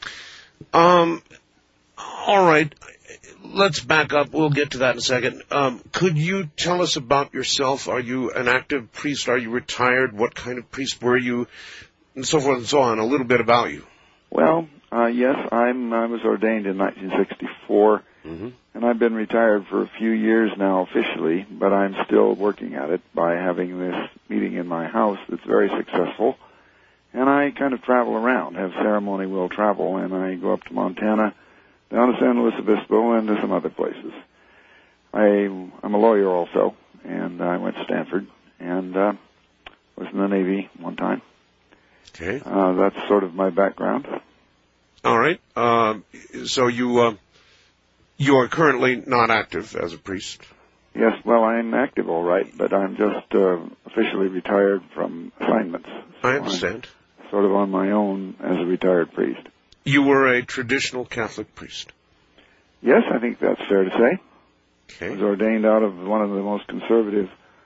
Um, all right. Let's back up. We'll get to that in a second. Um, could you tell us about yourself? Are you an active priest? Are you retired? What kind of priest were you? And so forth and so on. A little bit about you. Well, uh, yes, I'm, I was ordained in nineteen sixty-four. Mm-hmm. And I've been retired for a few years now officially, but I'm still working at it by having this meeting in my house that's very successful. And I kind of travel around, have ceremony will travel, and I go up to Montana, down to San Luis Obispo, and to some other places. I, I'm a lawyer also, and I went to Stanford, and uh, was in the Navy one time. Okay. Uh, that's sort of my background. All right. Uh, so you... Uh You are currently not active as a priest? Yes, well, I'm active, all right, but I'm just uh, officially retired from assignments. So I understand. I'm sort of on my own as a retired priest. You were a traditional Catholic priest? Yes, I think that's fair to say. Okay. I was ordained out of one of the most conservative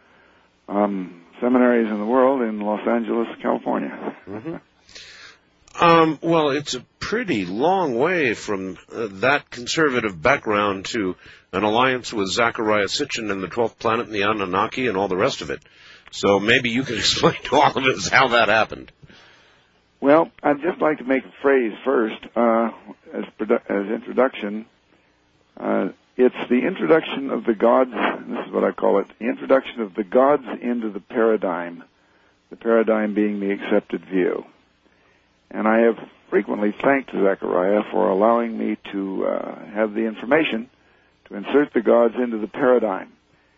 um, seminaries in the world in Los Angeles, California. Mm-hmm. Um, well, it's a pretty long way from uh, that conservative background to an alliance with Zachariah Sitchin and the twelfth planet and the Anunnaki and all the rest of it. So maybe you can explain to all of us how that happened. Well, I'd just like to make a phrase first uh, as, produ- as introduction. Uh, it's the introduction of the gods, and this is what I call it, the introduction of the gods into the paradigm, the paradigm being the accepted view. And I have frequently thanked Zachariah for allowing me to uh, have the information to insert the gods into the paradigm.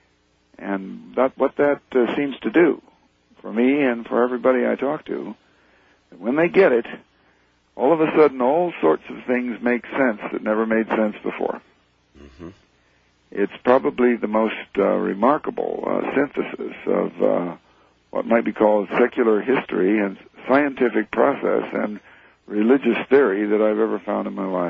And that, what that uh, seems to do for me and for everybody I talk to, when they get it, all of a sudden all sorts of things make sense that never made sense before. Mm-hmm. It's probably the most uh, remarkable uh, synthesis of uh, what might be called secular history and scientific process and religious theory that I've ever found in my life.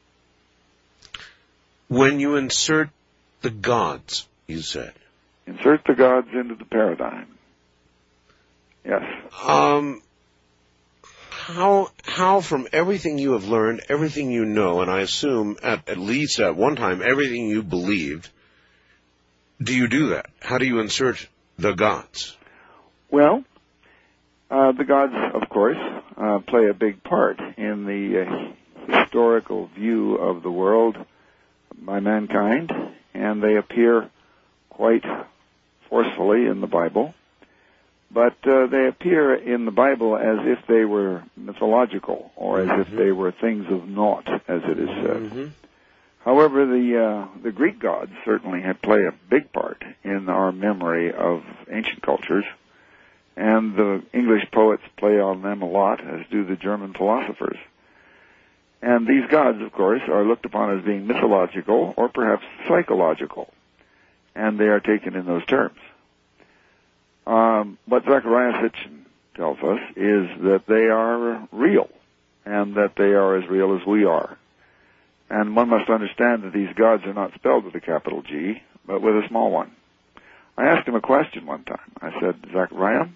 When you insert the gods, you said. Insert the gods into the paradigm. Yes. Um, how how from everything you have learned, everything you know, and I assume at, at least at one time everything you believed, do you do that? How do you insert the gods? Well, uh, the gods, of course, uh, play a big part in the uh, historical view of the world by mankind, and they appear quite forcefully in the Bible. But uh, they appear in the Bible as if they were mythological, or as if they were things of naught, as it is said. Mm-hmm. However, the uh, the Greek gods certainly have play a big part in our memory of ancient cultures, and the English poets play on them a lot, as do the German philosophers. And these gods, of course, are looked upon as being mythological or perhaps psychological, and they are taken in those terms. Um, what Zechariah Sitchin tells us is that they are real, and that they are as real as we are. And one must understand that these gods are not spelled with a capital G, but with a small one. I asked him a question one time. I said, Zechariah,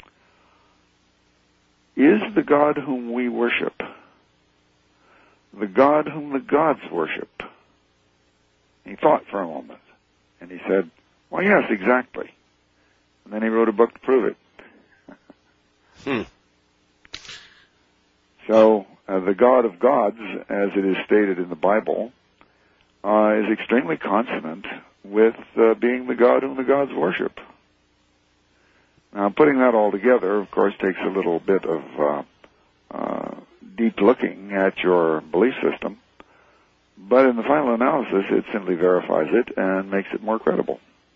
is the God whom we worship the God whom the gods worship? He thought for a moment, and he said, well, yes, exactly. And then he wrote a book to prove it. Hmm. So, uh, the God of gods, as it is stated in the Bible, uh, is extremely consonant with uh, being the God whom the gods worship. Now, putting that all together, of course, takes a little bit of uh, uh, deep looking at your belief system, but in the final analysis, it simply verifies it and makes it more credible.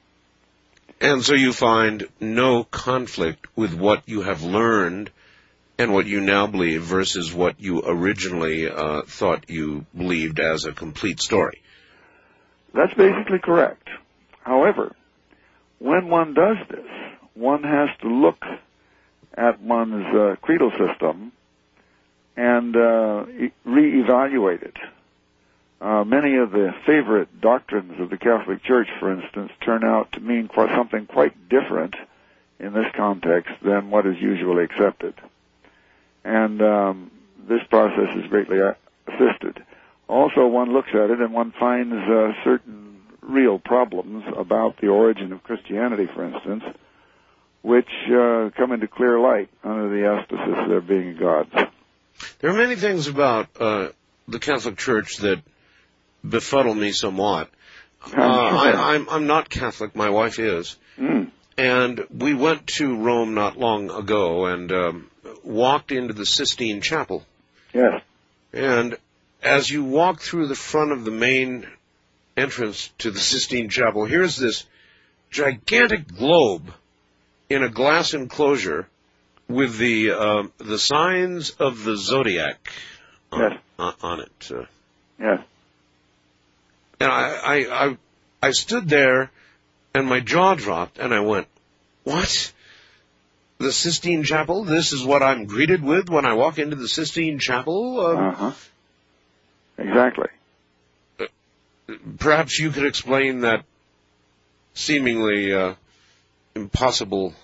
And so you find no conflict with what you have learned and what you now believe versus what you originally uh, thought you believed as a complete story. That's basically correct. However, when one does this, one has to look at one's uh, creedal system and uh, e- re-evaluate it. Uh, many of the favorite doctrines of the Catholic Church, for instance, turn out to mean quite something quite different in this context than what is usually accepted. And um, this process is greatly assisted. Also, one looks at it and one finds uh, certain real problems about the origin of Christianity, for instance, which uh, come into clear light under the auspices of there being gods. There are many things about uh, the Catholic Church that befuddle me somewhat. Uh, I, I'm, I'm not Catholic. My wife is. Mm. And we went to Rome not long ago and um, walked into the Sistine Chapel. Yes. And as you walk through the front of the main entrance to the Sistine Chapel, here's this gigantic globe in a glass enclosure with the uh, the signs of the zodiac on, yes. on, on it. Uh, yes. And I, I, I, I stood there, and my jaw dropped, and I went, what? The Sistine Chapel? This is what I'm greeted with when I walk into the Sistine Chapel? Uh, uh-huh. Exactly. Uh, perhaps you could explain that seemingly uh, impossible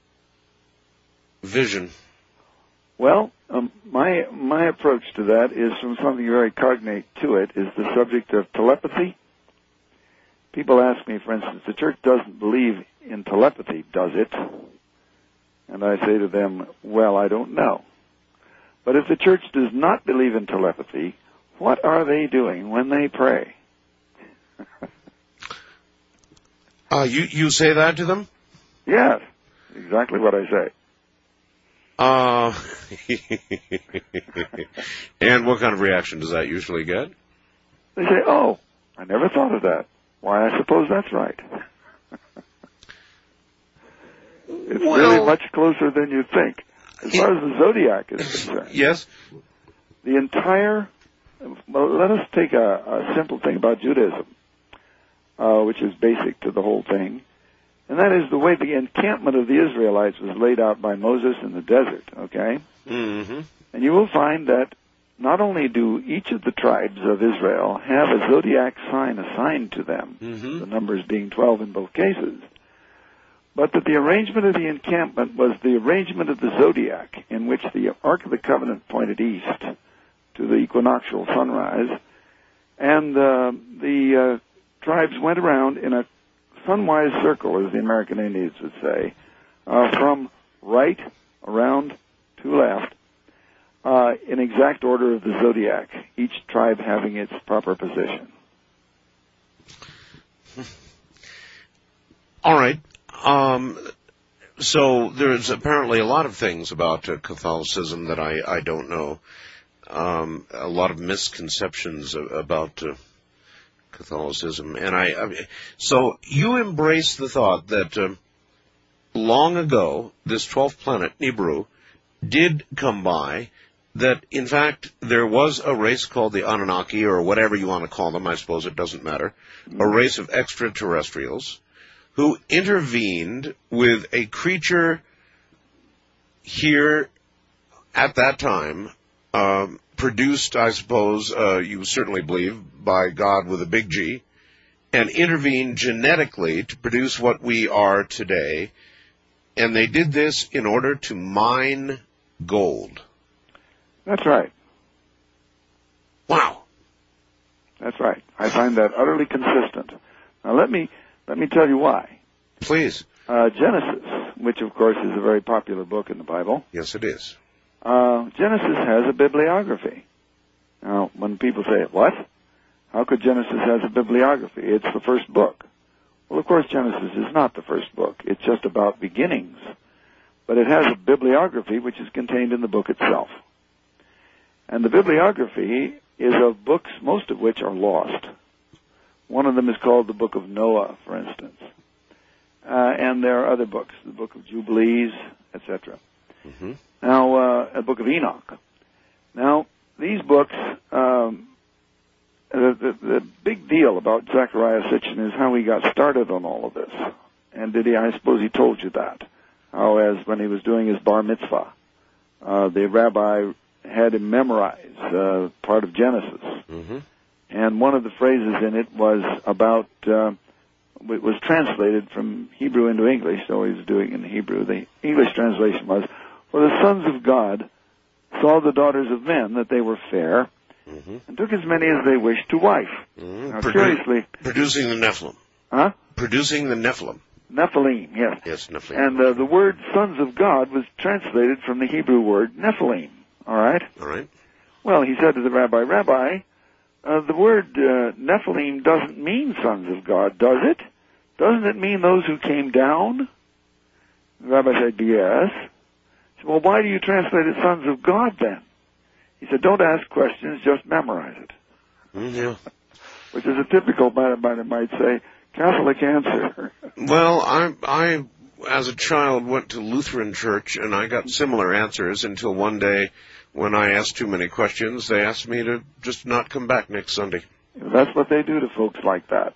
vision. Well, um, my my approach to that is from something very cognate to it, is the subject of telepathy. People ask me, for instance, the church doesn't believe in telepathy, does it? And I say to them, well, I don't know. But if the church does not believe in telepathy, what are they doing when they pray? uh, you, you say that to them? Yes, exactly what I say. Uh, and what kind of reaction does that usually get? They say, oh, I never thought of that. Why, I suppose that's right. It's well, really much closer than you think. As far as the zodiac is concerned. Yes. The entire, well, let us take a, a simple thing about Judaism, uh, which is basic to the whole thing. And that is the way the encampment of the Israelites was laid out by Moses in the desert, okay? Mm-hmm. And you will find that not only do each of the tribes of Israel have a zodiac sign assigned to them, mm-hmm. the numbers being twelve in both cases, but that the arrangement of the encampment was the arrangement of the zodiac, in which the Ark of the Covenant pointed east to the equinoctial sunrise, and uh, the uh, tribes went around in a sunwise circle, as the American Indians would say, uh, from right around to left, uh, in exact order of the zodiac, each tribe having its proper position. All right. Um, so there's apparently a lot of things about uh, Catholicism that I, I don't know. Um, a lot of misconceptions about uh, Catholicism, and I, I mean, so you embrace the thought that um, long ago this twelfth planet, Nibiru, did come by. That in fact there was a race called the Anunnaki, or whatever you want to call them. I suppose it doesn't matter. A race of extraterrestrials who intervened with a creature here at that time, um, produced, I suppose, uh, you certainly believe, by God with a big G, and intervened genetically to produce what we are today. And they did this in order to mine gold. That's right. Wow. That's right. I find that utterly consistent. Now let me let me tell you why. Please. Uh, Genesis, which of course is a very popular book in the Bible. Yes, it is. Uh, Genesis has a bibliography. Now, when people say, what? How could Genesis have a bibliography? It's the first book. Well, of course, Genesis is not the first book. It's just about beginnings. But it has a bibliography which is contained in the book itself. And the bibliography is of books, most of which are lost. One of them is called the Book of Noah, for instance. Uh, and there are other books, the Book of Jubilees, et cetera. Mm-hmm. Now, uh, a Book of Enoch. Now, these books, um, the, the, the big deal about Zechariah Sitchin is how he got started on all of this. And did he, I suppose he told you that. How, as when he was doing his bar mitzvah, uh, the rabbi had him memorize uh, part of Genesis. Mm-hmm. And one of the phrases in it was about, uh, it was translated from Hebrew into English, so he was doing it in Hebrew. The English translation was, for the sons of God saw the daughters of men that they were fair, mm-hmm. and took as many as they wished to wife. Mm-hmm. Now, Produ- curiously... Producing the Nephilim. Huh? Producing the Nephilim. Nephilim, yes. Yes, Nephilim. And uh, the word sons of God was translated from the Hebrew word Nephilim. All right? All right. Well, he said to the rabbi, Rabbi, uh, the word uh, Nephilim doesn't mean sons of God, does it? Doesn't it mean those who came down? The rabbi said, yes. He said, well, why do you translate it sons of God then? He said, don't ask questions, just memorize it. Mm, yeah. Which is a typical, might, might, might say, Catholic answer. Well, I, I, as a child, went to Lutheran church, and I got similar answers until one day, when I asked too many questions, they asked me to just not come back next Sunday. That's what they do to folks like that.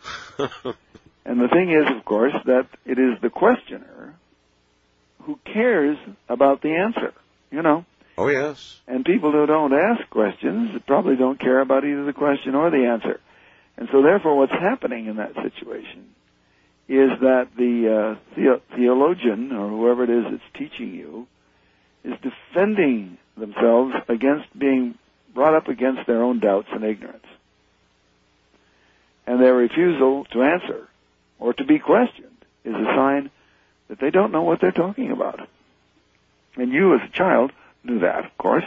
And the thing is, of course, that it is the questioner who cares about the answer, you know. Oh, yes. And people who don't ask questions probably don't care about either the question or the answer. And so therefore what's happening in that situation is that the uh, the- theologian, or whoever it is that's teaching you, is defending themselves against being brought up against their own doubts and ignorance. And their refusal to answer or to be questioned is a sign that they don't know what they're talking about. And you, as a child, knew that, of course.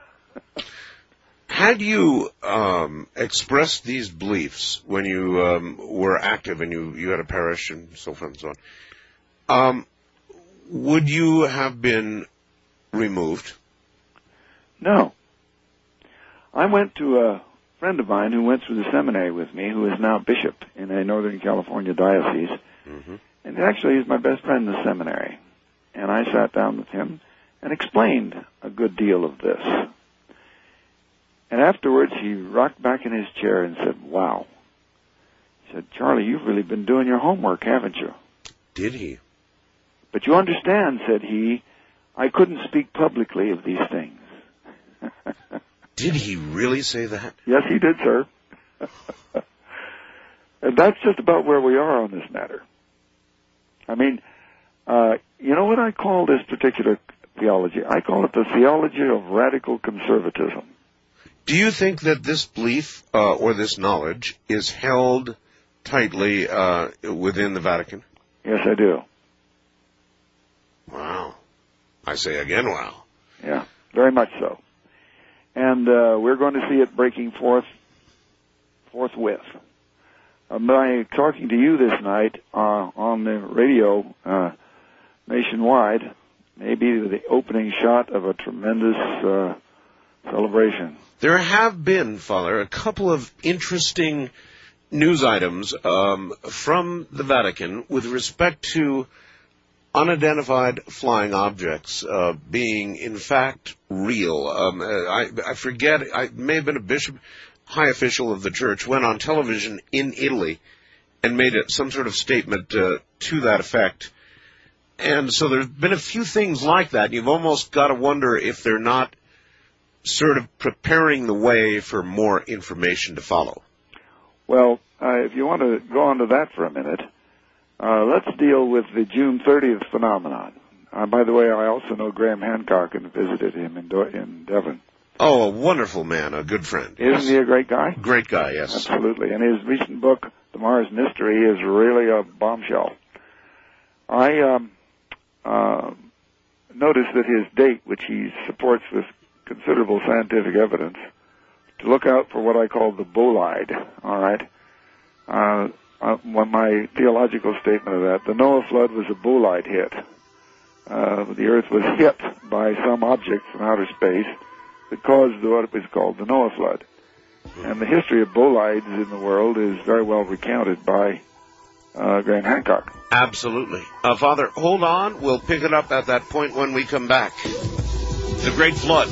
Had you um, expressed these beliefs when you um, were active and you, you had a parish and so forth and so on, um, would you have been removed? No. I went to a friend of mine who went through the seminary with me, who is now bishop in a Northern California diocese, Mm-hmm. and actually he's my best friend in the seminary. And I sat down with him and explained a good deal of this. And afterwards he rocked back in his chair and said, wow. He said, Charlie, you've really been doing your homework, haven't you? Did he? But you understand, said he, I couldn't speak publicly of these things. Did he really say that? Yes, he did, sir. And that's just about where we are on this matter. I mean, Uh, you know what I call this particular theology? I call it the theology of radical conservatism. Do you think that this belief uh, or this knowledge is held tightly uh, within the Vatican? Yes, I do. Wow. I say again, wow. Yeah, very much so. And uh, we're going to see it breaking forth forthwith. Uh, by talking to you this night uh, on the radio uh, nationwide, may be the opening shot of a tremendous uh, celebration. There have been, Father, a couple of interesting news items um, from the Vatican with respect to unidentified flying objects uh, being, in fact, real. Um, I, I forget, I may have been a bishop, high official of the church, went on television in Italy and made it some sort of statement uh, to that effect. And so there's been a few things like that. You've almost got to wonder if they're not sort of preparing the way for more information to follow. Well, uh, if you want to go on to that for a minute, uh, let's deal with the June thirtieth phenomenon. Uh, by the way, I also know Graham Hancock and visited him in, Do- in Devon. Oh, a wonderful man, a good friend. Isn't Yes. he a great guy? Great guy, yes. Absolutely. And his recent book, The Mars Mystery, is really a bombshell. I um, uh, noticed that his date, which he supports with considerable scientific evidence, to look out for what I call the bolide, all right? Uh, uh, my theological statement of that, the Noah flood was a bolide hit. Uh, the Earth was hit by some object from outer space that caused what was called the Noah flood. And the history of bolides in the world is very well recounted by uh, Graham Hancock. Absolutely. Uh, Father, hold on. We'll pick it up at that point when we come back. The Great Flood.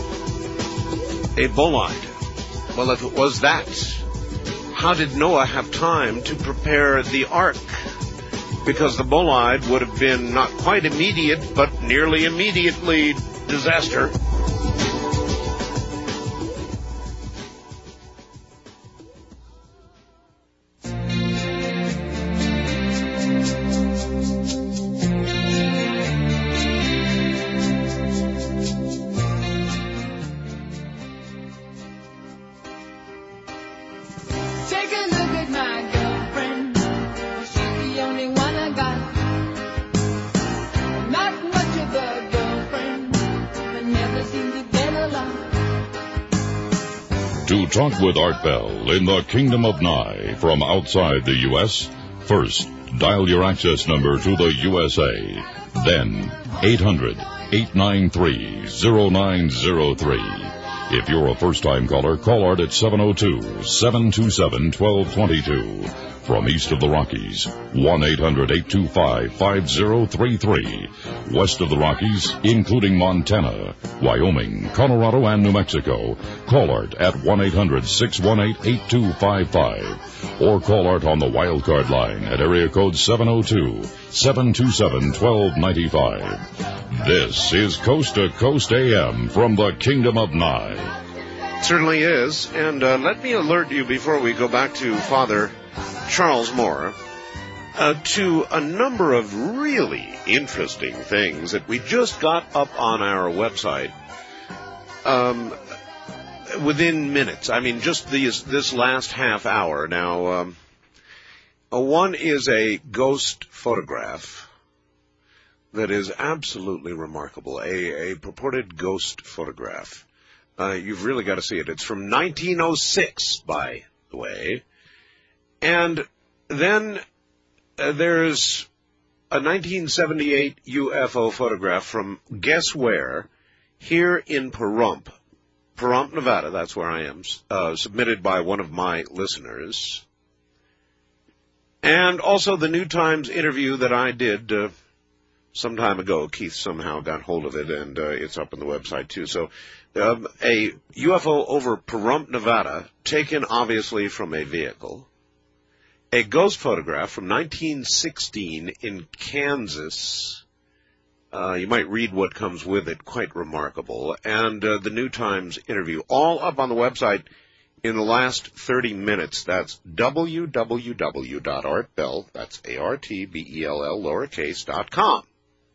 A bolide. Well, if it was that, how did Noah have time to prepare the ark? Because the bolide would have been not quite immediate, but nearly immediately disaster. Take a look at my girlfriend. She's the only one I got. Not much of a girlfriend, but never seem to get along. To talk with Art Bell in the Kingdom of Nye from outside the U S, first, dial your access number to the U S A. Then, eight hundred, eight nine three, zero nine zero three. If you're a first-time caller, call Art at seven oh two, seven two seven, one two two two. From east of the Rockies, one eight hundred, eight two five, five oh three three. West of the Rockies, including Montana, Wyoming, Colorado, and New Mexico, call Art at one eight hundred, six one eight, eight two five five. Or call Art on the wildcard line at area code seven oh two, seven two seven, one two nine five. This is Coast to Coast A M from the Kingdom of Nye. Certainly is. And uh, let me alert you before we go back to Father Charles Moore uh, to a number of really interesting things that we just got up on our website um, within minutes. I mean, just these, this last half hour. Now, um, uh, one is a ghost photograph that is absolutely remarkable, a, a purported ghost photograph. Uh, you've really got to see it. It's from nineteen oh six, by the way. And then uh, there's a nineteen seventy-eight U F O photograph from guess where? Here in Pahrump. Pahrump, Nevada, that's where I am, uh, submitted by one of my listeners. And also the New Times interview that I did uh, some time ago. Keith somehow got hold of it, and uh, it's up on the website, too. So um, a U F O over Pahrump, Nevada, taken obviously from a vehicle. A ghost photograph from nineteen sixteen in Kansas. Uh, you might read what comes with it. Quite remarkable. And uh, the New Times interview, all up on the website in the last thirty minutes. That's w w w dot art bell, that's A R T B E L L lowercase dot com.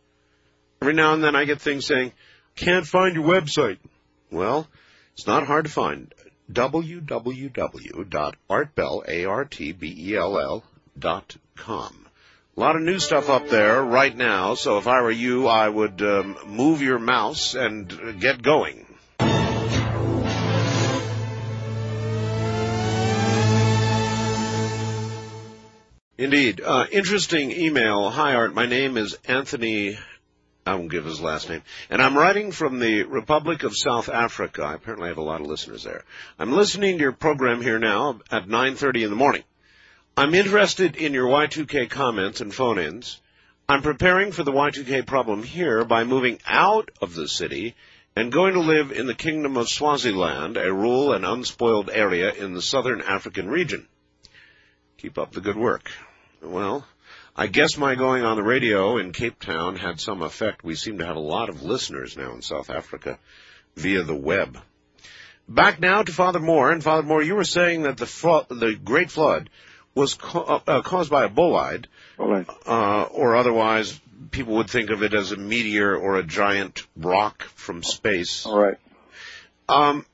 Every now and then I get things saying, can't find your website. Well, it's not hard to find. w w w dot art bell, A R T B E L L, dot com. A lot of new stuff up there right now, so if I were you, I would um, move your mouse and uh, get going. Indeed. Uh, interesting email. Hi, Art. My name is Anthony. I won't give his last name. And I'm writing from the Republic of South Africa. I apparently have a lot of listeners there. I'm listening to your program here now at nine thirty in the morning. I'm interested in your Y two K comments and phone-ins. I'm preparing for the Y two K problem here by moving out of the city and going to live in the Kingdom of Swaziland, a rural and unspoiled area in the southern African region. Keep up the good work. Well, I guess my going on the radio in Cape Town had some effect. We seem to have a lot of listeners now in South Africa via the web. Back now to Father Moore. And Father Moore, you were saying that the flo- the Great Flood was co- uh, caused by a bolide, Bolide. Uh, or otherwise people would think of it as a meteor or a giant rock from space. All right. Um,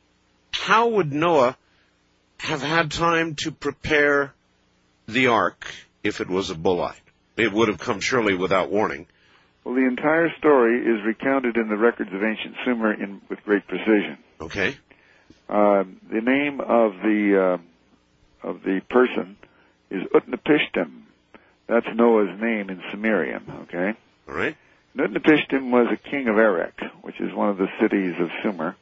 how would Noah have had time to prepare the ark if it was a bolide? It would have come surely without warning. Well, the entire story is recounted in the records of ancient Sumer in, with great precision. Okay. Uh, the name of the uh, of the person is Utnapishtim. That's Noah's name in Sumerian. Okay. All right. Utnapishtim was a king of Erech, which is one of the cities of Sumer,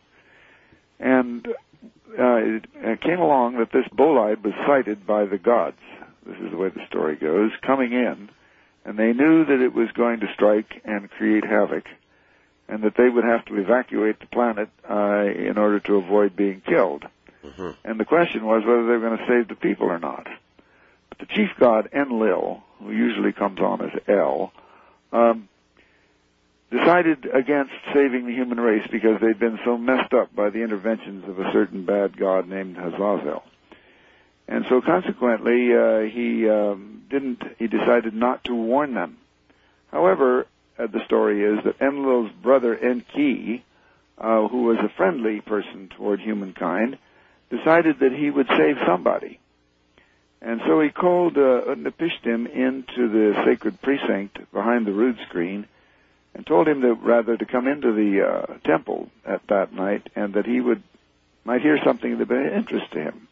and uh, it, it came along that this bolide was sighted by the gods. This is the way the story goes, coming in, and they knew that it was going to strike and create havoc, and that they would have to evacuate the planet uh, in order to avoid being killed. Mm-hmm. And the question was whether they were going to save the people or not. But the chief god, Enlil, who usually comes on as El, um, decided against saving the human race because they'd been so messed up by the interventions of a certain bad god named Hazazel. And so consequently, uh, he um, didn't. He decided not to warn them. However, uh, the story is that Enlil's brother Enki, uh, who was a friendly person toward humankind, decided that he would save somebody. And so he called uh, Utnapishtim into the sacred precinct behind the rood screen and told him that rather to come into the uh, temple at that night and that he would might hear something that would be of interest to him.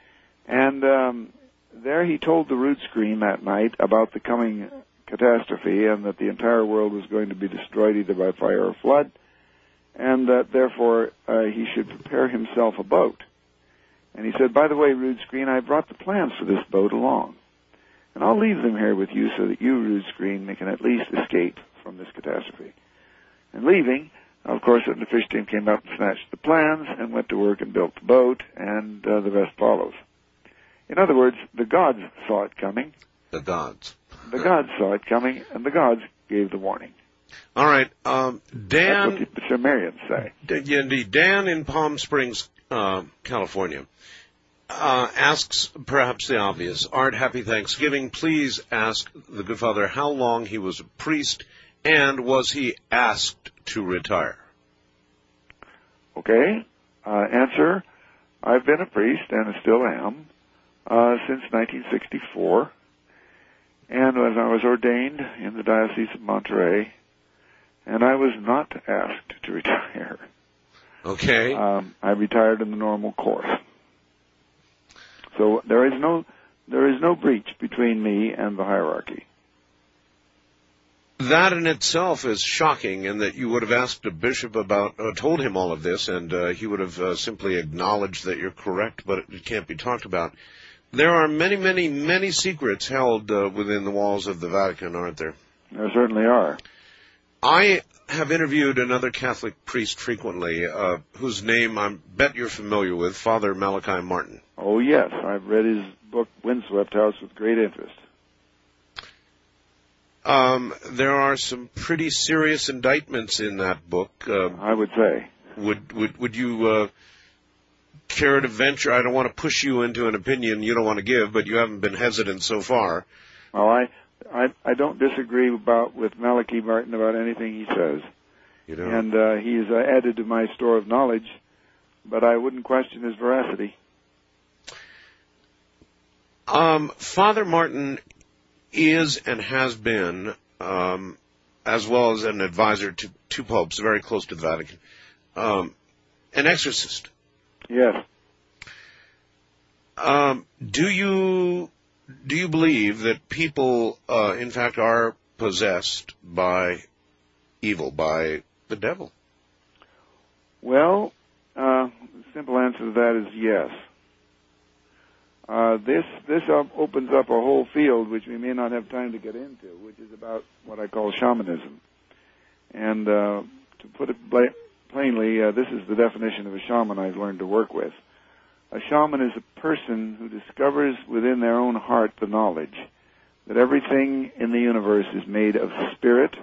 And um, there he told the rood screen that night about the coming catastrophe and that the entire world was going to be destroyed either by fire or flood, and that therefore uh, he should prepare himself a boat. And he said, by the way, rood screen, I brought the plans for this boat along, and I'll leave them here with you so that you, rood screen, can at least escape from this catastrophe. And leaving, of course, the fish team came out and snatched the plans and went to work and built the boat, and uh, the rest follows. In other words, the gods saw it coming. The gods. The gods saw it coming, and the gods gave the warning. All right. Um, Dan. That's what the Sumerians say. D- indeed. Dan in Palm Springs, uh, California, uh, asks perhaps the obvious. Art, happy Thanksgiving. Please ask the good father how long he was a priest, and was he asked to retire? Okay. Uh, answer, I've been a priest and still am. Uh, since nineteen sixty-four, and as I was ordained in the Diocese of Monterey, and I was not asked to retire. Okay. Um, I retired in the normal course. So there is no there is no breach between me and the hierarchy. That in itself is shocking, in that you would have asked a bishop about, uh, told him all of this, and uh, he would have uh, simply acknowledged that you're correct, but it can't be talked about. There are many, many, many secrets held uh, within the walls of the Vatican, aren't there? There certainly are. I have interviewed another Catholic priest frequently, uh, whose name I bet you're familiar with, Father Malachi Martin. Oh, yes. I've read his book, Windswept House, with great interest. Um, there are some pretty serious indictments in that book. Uh, I would say. Would would would you uh, care to venture? I don't want to push you into an opinion you don't want to give, but you haven't been hesitant so far. Well, I I I don't disagree about with Malachi Martin about anything he says. You know. And uh, he's uh, added to my store of knowledge, but I wouldn't question his veracity. Um, Father Martin is and has been, um, as well as an advisor to two popes, very close to the Vatican, um, an exorcist. Yes. Um, do you do you believe that people, uh, in fact, are possessed by evil, by the devil? Well, uh, the simple answer to that is yes. Uh, this this up opens up a whole field which we may not have time to get into, which is about what I call shamanism. And uh, to put it bla- plainly, uh, this is the definition of a shaman I've learned to work with. A shaman is a person who discovers within their own heart the knowledge that everything in the universe is made of spirit.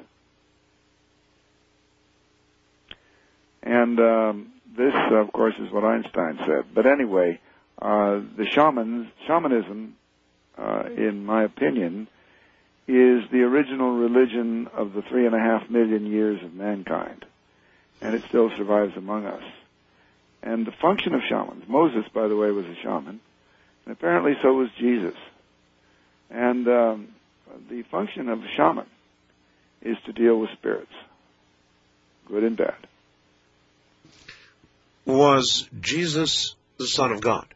And um, this, of course, is what Einstein said. But anyway, uh, the shamans, shamanism, uh, in my opinion, is the original religion of the three and a half million years of mankind. And it still survives among us. And the function of shamans, Moses, by the way, was a shaman, and apparently so was Jesus. And um, the function of a shaman is to deal with spirits, good and bad. Was Jesus the Son of God?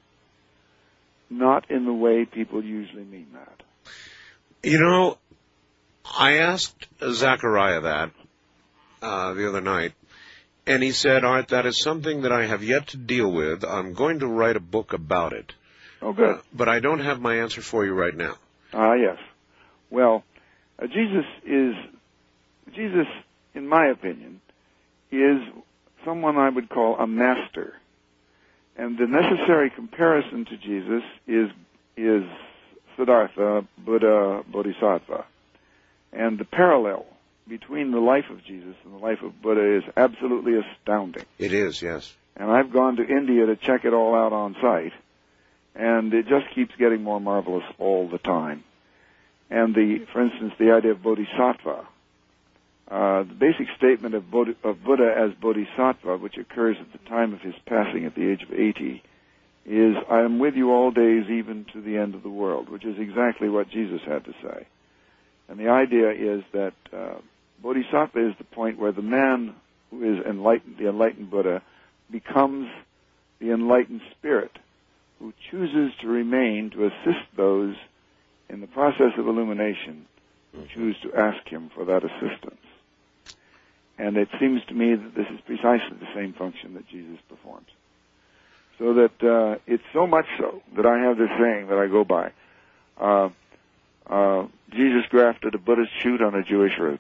Not in the way people usually mean that. You know, I asked Zachariah that uh, the other night, and he said, Art, that is something that I have yet to deal with. I'm going to write a book about it. Oh, good. Uh, but I don't have my answer for you right now. Ah, yes. Well, uh, Jesus is, Jesus, in my opinion, is someone I would call a master. And the necessary comparison to Jesus is is Siddhartha, Buddha, Bodhisattva. And the parallel between the life of Jesus and the life of Buddha is absolutely astounding. It is, yes. And I've gone to India to check it all out on site, and it just keeps getting more marvelous all the time. And the, for instance, the idea of Bodhisattva, uh, the basic statement of, Bodhi, of Buddha as Bodhisattva, which occurs at the time of his passing at the age of eighty, is, I am with you all days, even to the end of the world, which is exactly what Jesus had to say. And the idea is that uh, Bodhisattva is the point where the man who is enlightened, the enlightened Buddha, becomes the enlightened spirit who chooses to remain to assist those in the process of illumination who choose to ask him for that assistance. And it seems to me that this is precisely the same function that Jesus performs. So that uh, it's so much so that I have this saying that I go by. Uh, uh, Jesus grafted a Buddhist shoot on a Jewish root.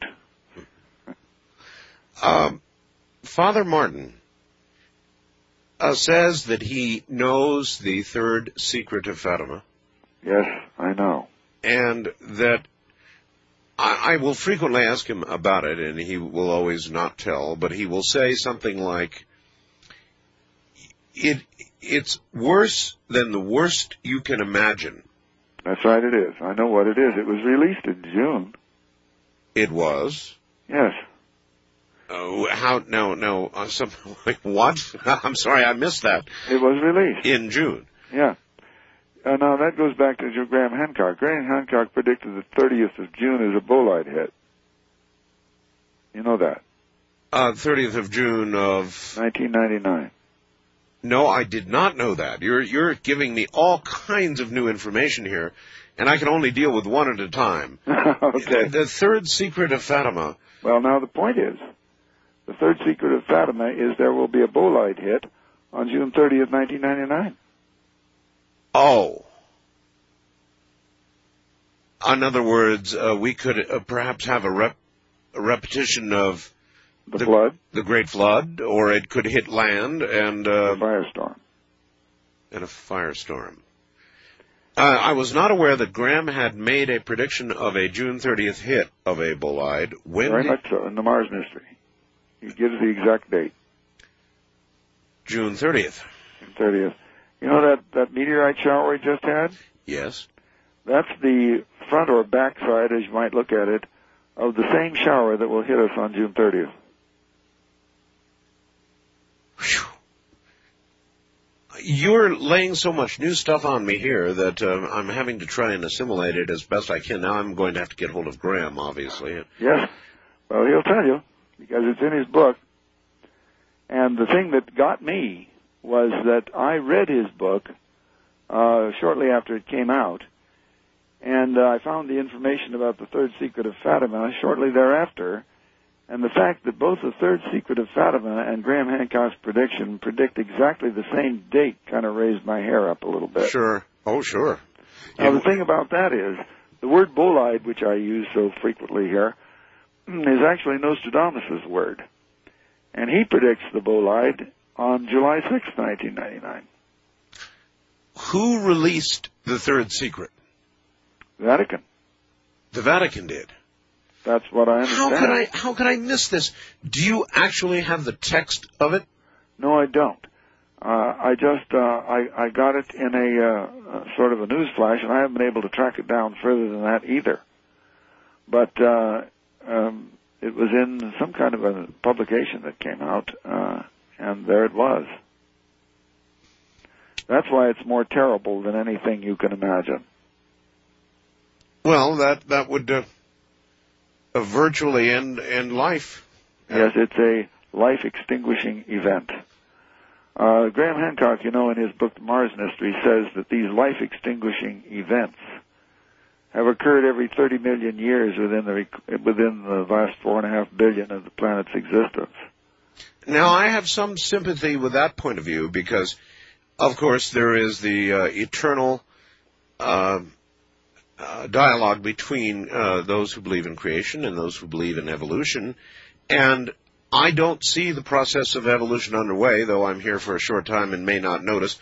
um, Father Martin uh, says that he knows the third secret of Fatima. Yes, I know. And that I, I will frequently ask him about it, and he will always not tell, but he will say something like, it it's worse than the worst you can imagine. That's right, it is. I know what it is. It was released in June. It was? Yes. Oh, how, no, no, uh, something like, what? I'm sorry, I missed that. It was released. In June. Yeah. Uh, now, that goes back to Graham Hancock. Graham Hancock predicted the thirtieth of June as a bolide hit. You know that? Uh, thirtieth of June of... nineteen ninety-nine. No, I did not know that. You're you're giving me all kinds of new information here, and I can only deal with one at a time. Okay. The, the third secret of Fatima. Well, now the point is, the third secret of Fatima is there will be a bolide hit on June thirtieth, nineteen ninety-nine. Oh. In other words, uh, we could uh, perhaps have a, rep- a repetition of the, the flood, the Great Flood, or it could hit land and uh, a firestorm. And a firestorm. Uh, I was not aware that Graham had made a prediction of a June thirtieth hit of a bolide. When Very did... much so, in the Mars Mystery. He gives the exact date. June thirtieth. June thirtieth. You know that, that meteorite shower we just had? Yes. That's the front or back side, as you might look at it, of the same shower that will hit us on June thirtieth. You're laying so much new stuff on me here that uh, I'm having to try and assimilate it as best I can. Now I'm going to have to get hold of Graham, obviously. Yes. Well, he'll tell you, because it's in his book. And the thing that got me was that I read his book uh, shortly after it came out, and uh, I found the information about the Third Secret of Fatima shortly thereafter. And the fact that both the Third Secret of Fatima and Graham Hancock's prediction predict exactly the same date kind of raised my hair up a little bit. Sure. Oh, sure. Now, the thing about that is, the word bolide, which I use so frequently here, is actually Nostradamus' word. And he predicts the bolide on July sixth, nineteen ninety-nine. Who released the Third Secret? Vatican. The Vatican did. That's what I understand. How could I, how could I miss this? Do you actually have the text of it? No, I don't. Uh, I just, uh, I, I got it in a, uh, sort of a news flash, and I haven't been able to track it down further than that either. But, uh, um, it was in some kind of a publication that came out, uh, and there it was. That's why it's more terrible than anything you can imagine. Well, that, that would, uh, uh, virtually end, end life. Yes, it's a life-extinguishing event. Uh, Graham Hancock, you know, in his book, The Mars Mystery, says that these life-extinguishing events have occurred every thirty million years within the within the last four and a half billion of the planet's existence. Now, I have some sympathy with that point of view because, of course, there is the uh, eternal uh, uh, dialogue between uh, those who believe in creation and those who believe in evolution, and I don't see the process of evolution underway, though I'm here for a short time and may not notice.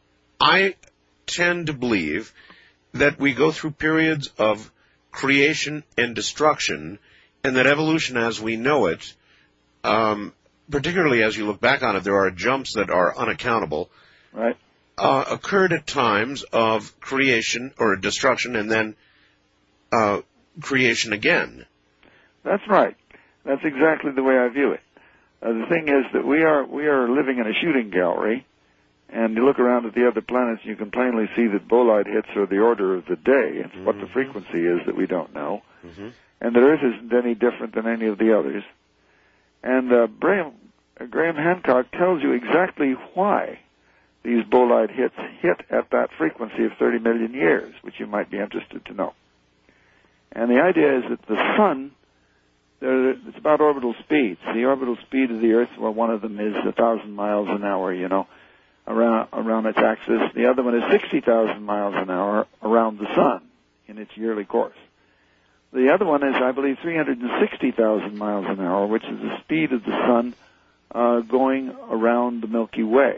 I tend to believe that we go through periods of creation and destruction, and that evolution as we know it, um, particularly as you look back on it, there are jumps that are unaccountable, right? Uh, occurred at times of creation or destruction and then uh, creation again. That's right. That's exactly the way I view it. Uh, the thing is that we are we are living in a shooting gallery, and you look around at the other planets, and you can plainly see that bolide hits are the order of the day. It's mm-hmm. what the frequency is that we don't know, mm-hmm. and the Earth isn't any different than any of the others. And uh, Graham, uh, Graham Hancock tells you exactly why these bolide hits hit at that frequency of thirty million years, which you might be interested to know. And the idea is that the Sun, it's about orbital speeds. The orbital speed of the Earth, well, one of them is one thousand miles an hour, you know, around around its axis. The other one is sixty thousand miles an hour around the Sun in its yearly course. The other one is, I believe, three hundred sixty thousand miles an hour, which is the speed of the Sun uh, going around the Milky Way.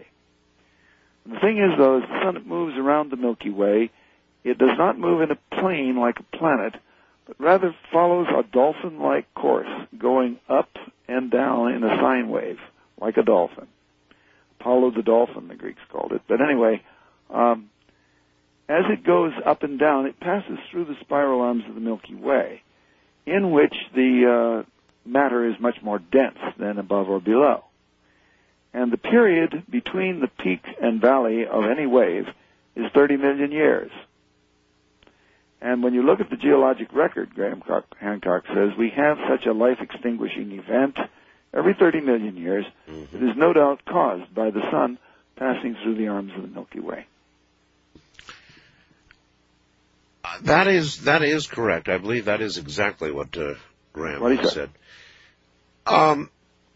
And the thing is, though, as the Sun moves around the Milky Way, it does not move in a plane like a planet, but rather follows a dolphin-like course, going up and down in a sine wave, like a dolphin. Apollo the dolphin, the Greeks called it. But anyway, um, as it goes up and down, it passes through the spiral arms of the Milky Way, in which the uh, matter is much more dense than above or below. And the period between the peak and valley of any wave is thirty million years. And when you look at the geologic record, Graham Hancock says, we have such a life-extinguishing event every thirty million years that is no doubt caused by the Sun passing through the arms of the Milky Way. Uh, that is that is correct. I believe that is exactly what uh, Graham what he said. said. Um,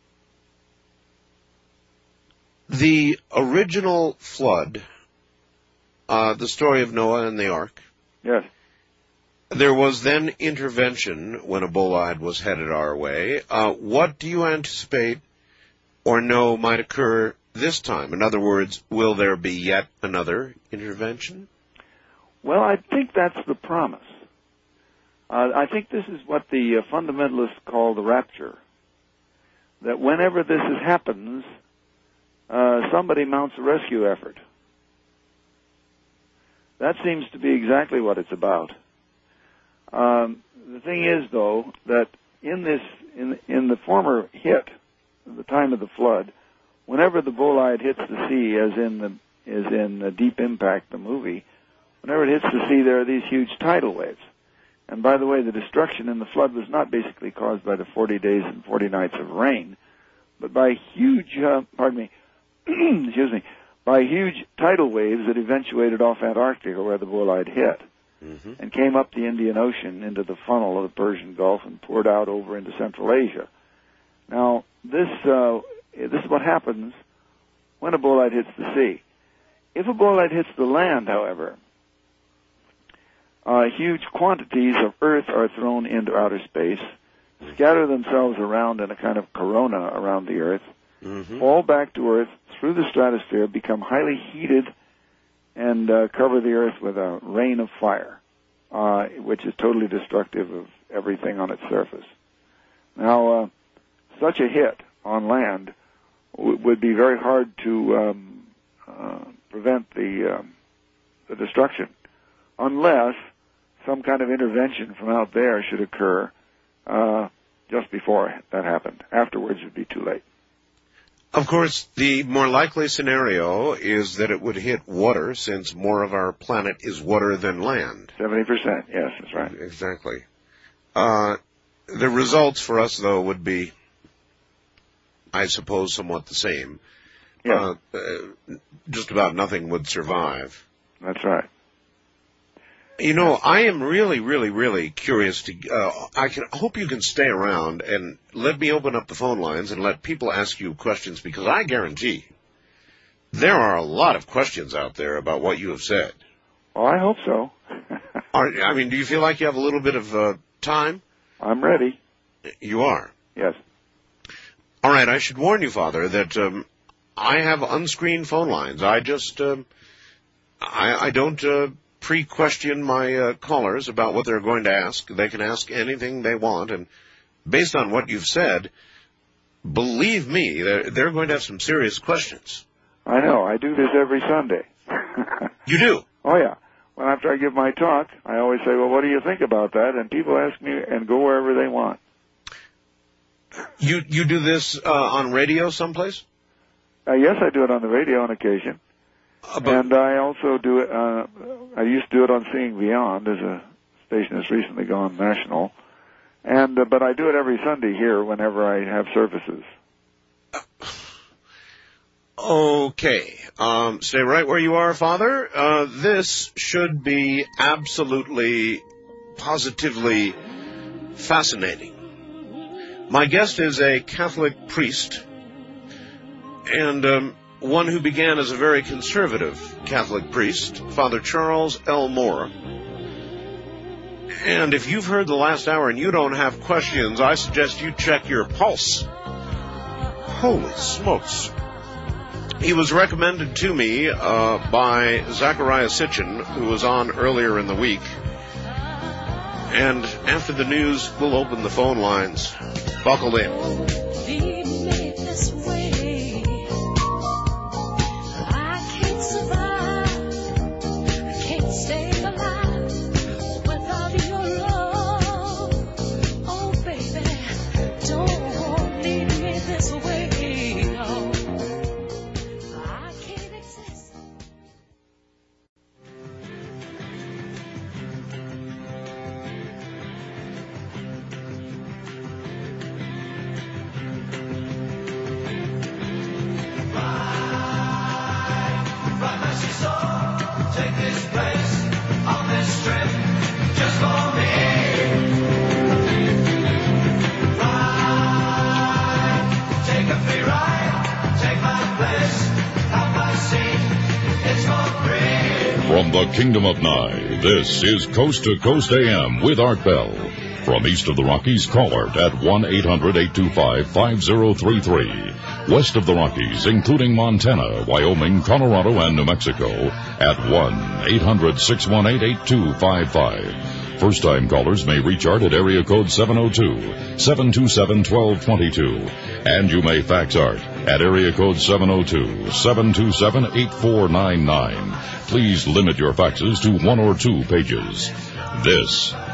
the original flood, uh, the story of Noah and the Ark. Yes. There was then intervention when a bolide was headed our way. Uh, what do you anticipate or know might occur this time? In other words, will there be yet another intervention? Well, I think that's the promise. Uh, I think this is what the uh, fundamentalists call the rapture. That whenever this is, happens, uh, somebody mounts a rescue effort. That seems to be exactly what it's about. Um, the thing is, though, that in this, in in the former hit, the time of the flood, whenever the bolide hits the sea, as in the as in the Deep Impact, the movie, whenever it hits the sea, there are these huge tidal waves. And by the way, the destruction in the flood was not basically caused by the forty days and forty nights of rain, but by huge, uh, pardon me, excuse me, by huge tidal waves that eventuated off Antarctica where the bolide hit, mm-hmm. and came up the Indian Ocean into the funnel of the Persian Gulf and poured out over into Central Asia. Now, this uh, this is what happens when a bolide hits the sea. If a bolide hits the land, however, uh, huge quantities of earth are thrown into outer space, scatter themselves around in a kind of corona around the earth, mm-hmm. fall back to earth through the stratosphere, become highly heated, and uh, cover the earth with a rain of fire, uh, which is totally destructive of everything on its surface. Now, uh, such a hit on land w- would be very hard to um, uh, prevent the um, the destruction, unless some kind of intervention from out there should occur uh, just before that happened. Afterwards, it would be too late. Of course, the more likely scenario is that it would hit water, since more of our planet is water than land. seventy percent, yes, that's right. Exactly. Uh, the results for us, though, would be, I suppose, somewhat the same. Yeah. Uh, uh, just about nothing would survive. That's right. You know, I am really, really, really curious to, uh, I can hope you can stay around and let me open up the phone lines and let people ask you questions, because I guarantee there are a lot of questions out there about what you have said. Well, I hope so. Are, I mean, do you feel like you have a little bit of uh, time? I'm ready. You are? Yes. All right, I should warn you, Father, that um, I have unscreened phone lines. I just, um, I, I don't uh, pre-question my uh, callers about what they're going to ask. They can ask anything they want, and based on what you've said, believe me, they're, they're going to have some serious questions. I know. I do this every Sunday. You do? Oh, yeah. Well, after I give my talk, I always say, well, what do you think about that? And people ask me and go wherever they want. You you do this uh, on radio someplace? Uh, yes, I do it on the radio on occasion. Uh, and I also do it, uh, I used to do it on Seeing Beyond, as a station that's recently gone national. And uh, but I do it every Sunday here whenever I have services. Okay. Um, stay right where you are, Father. Uh, this should be absolutely, positively fascinating. My guest is a Catholic priest, and um, one who began as a very conservative Catholic priest, Father Charles L. Moore. And if you've heard the last hour and you don't have questions, I suggest you check your pulse. Holy smokes. He was recommended to me uh, by Zachariah Sitchin, who was on earlier in the week. And after the news, we'll open the phone lines. Buckle in. From the Kingdom of Nye, this is Coast to Coast A M with Art Bell. From east of the Rockies, call Art at one eight hundred eight two five five zero three three. West of the Rockies, including Montana, Wyoming, Colorado, and New Mexico, at one eight hundred six one eight eight two five five. First-time callers may reach Art at area code seven oh two, seven two seven, one two two two. And you may fax Art at area code seven oh two, seven two seven, eight four nine nine. Please limit your faxes to one or two pages. This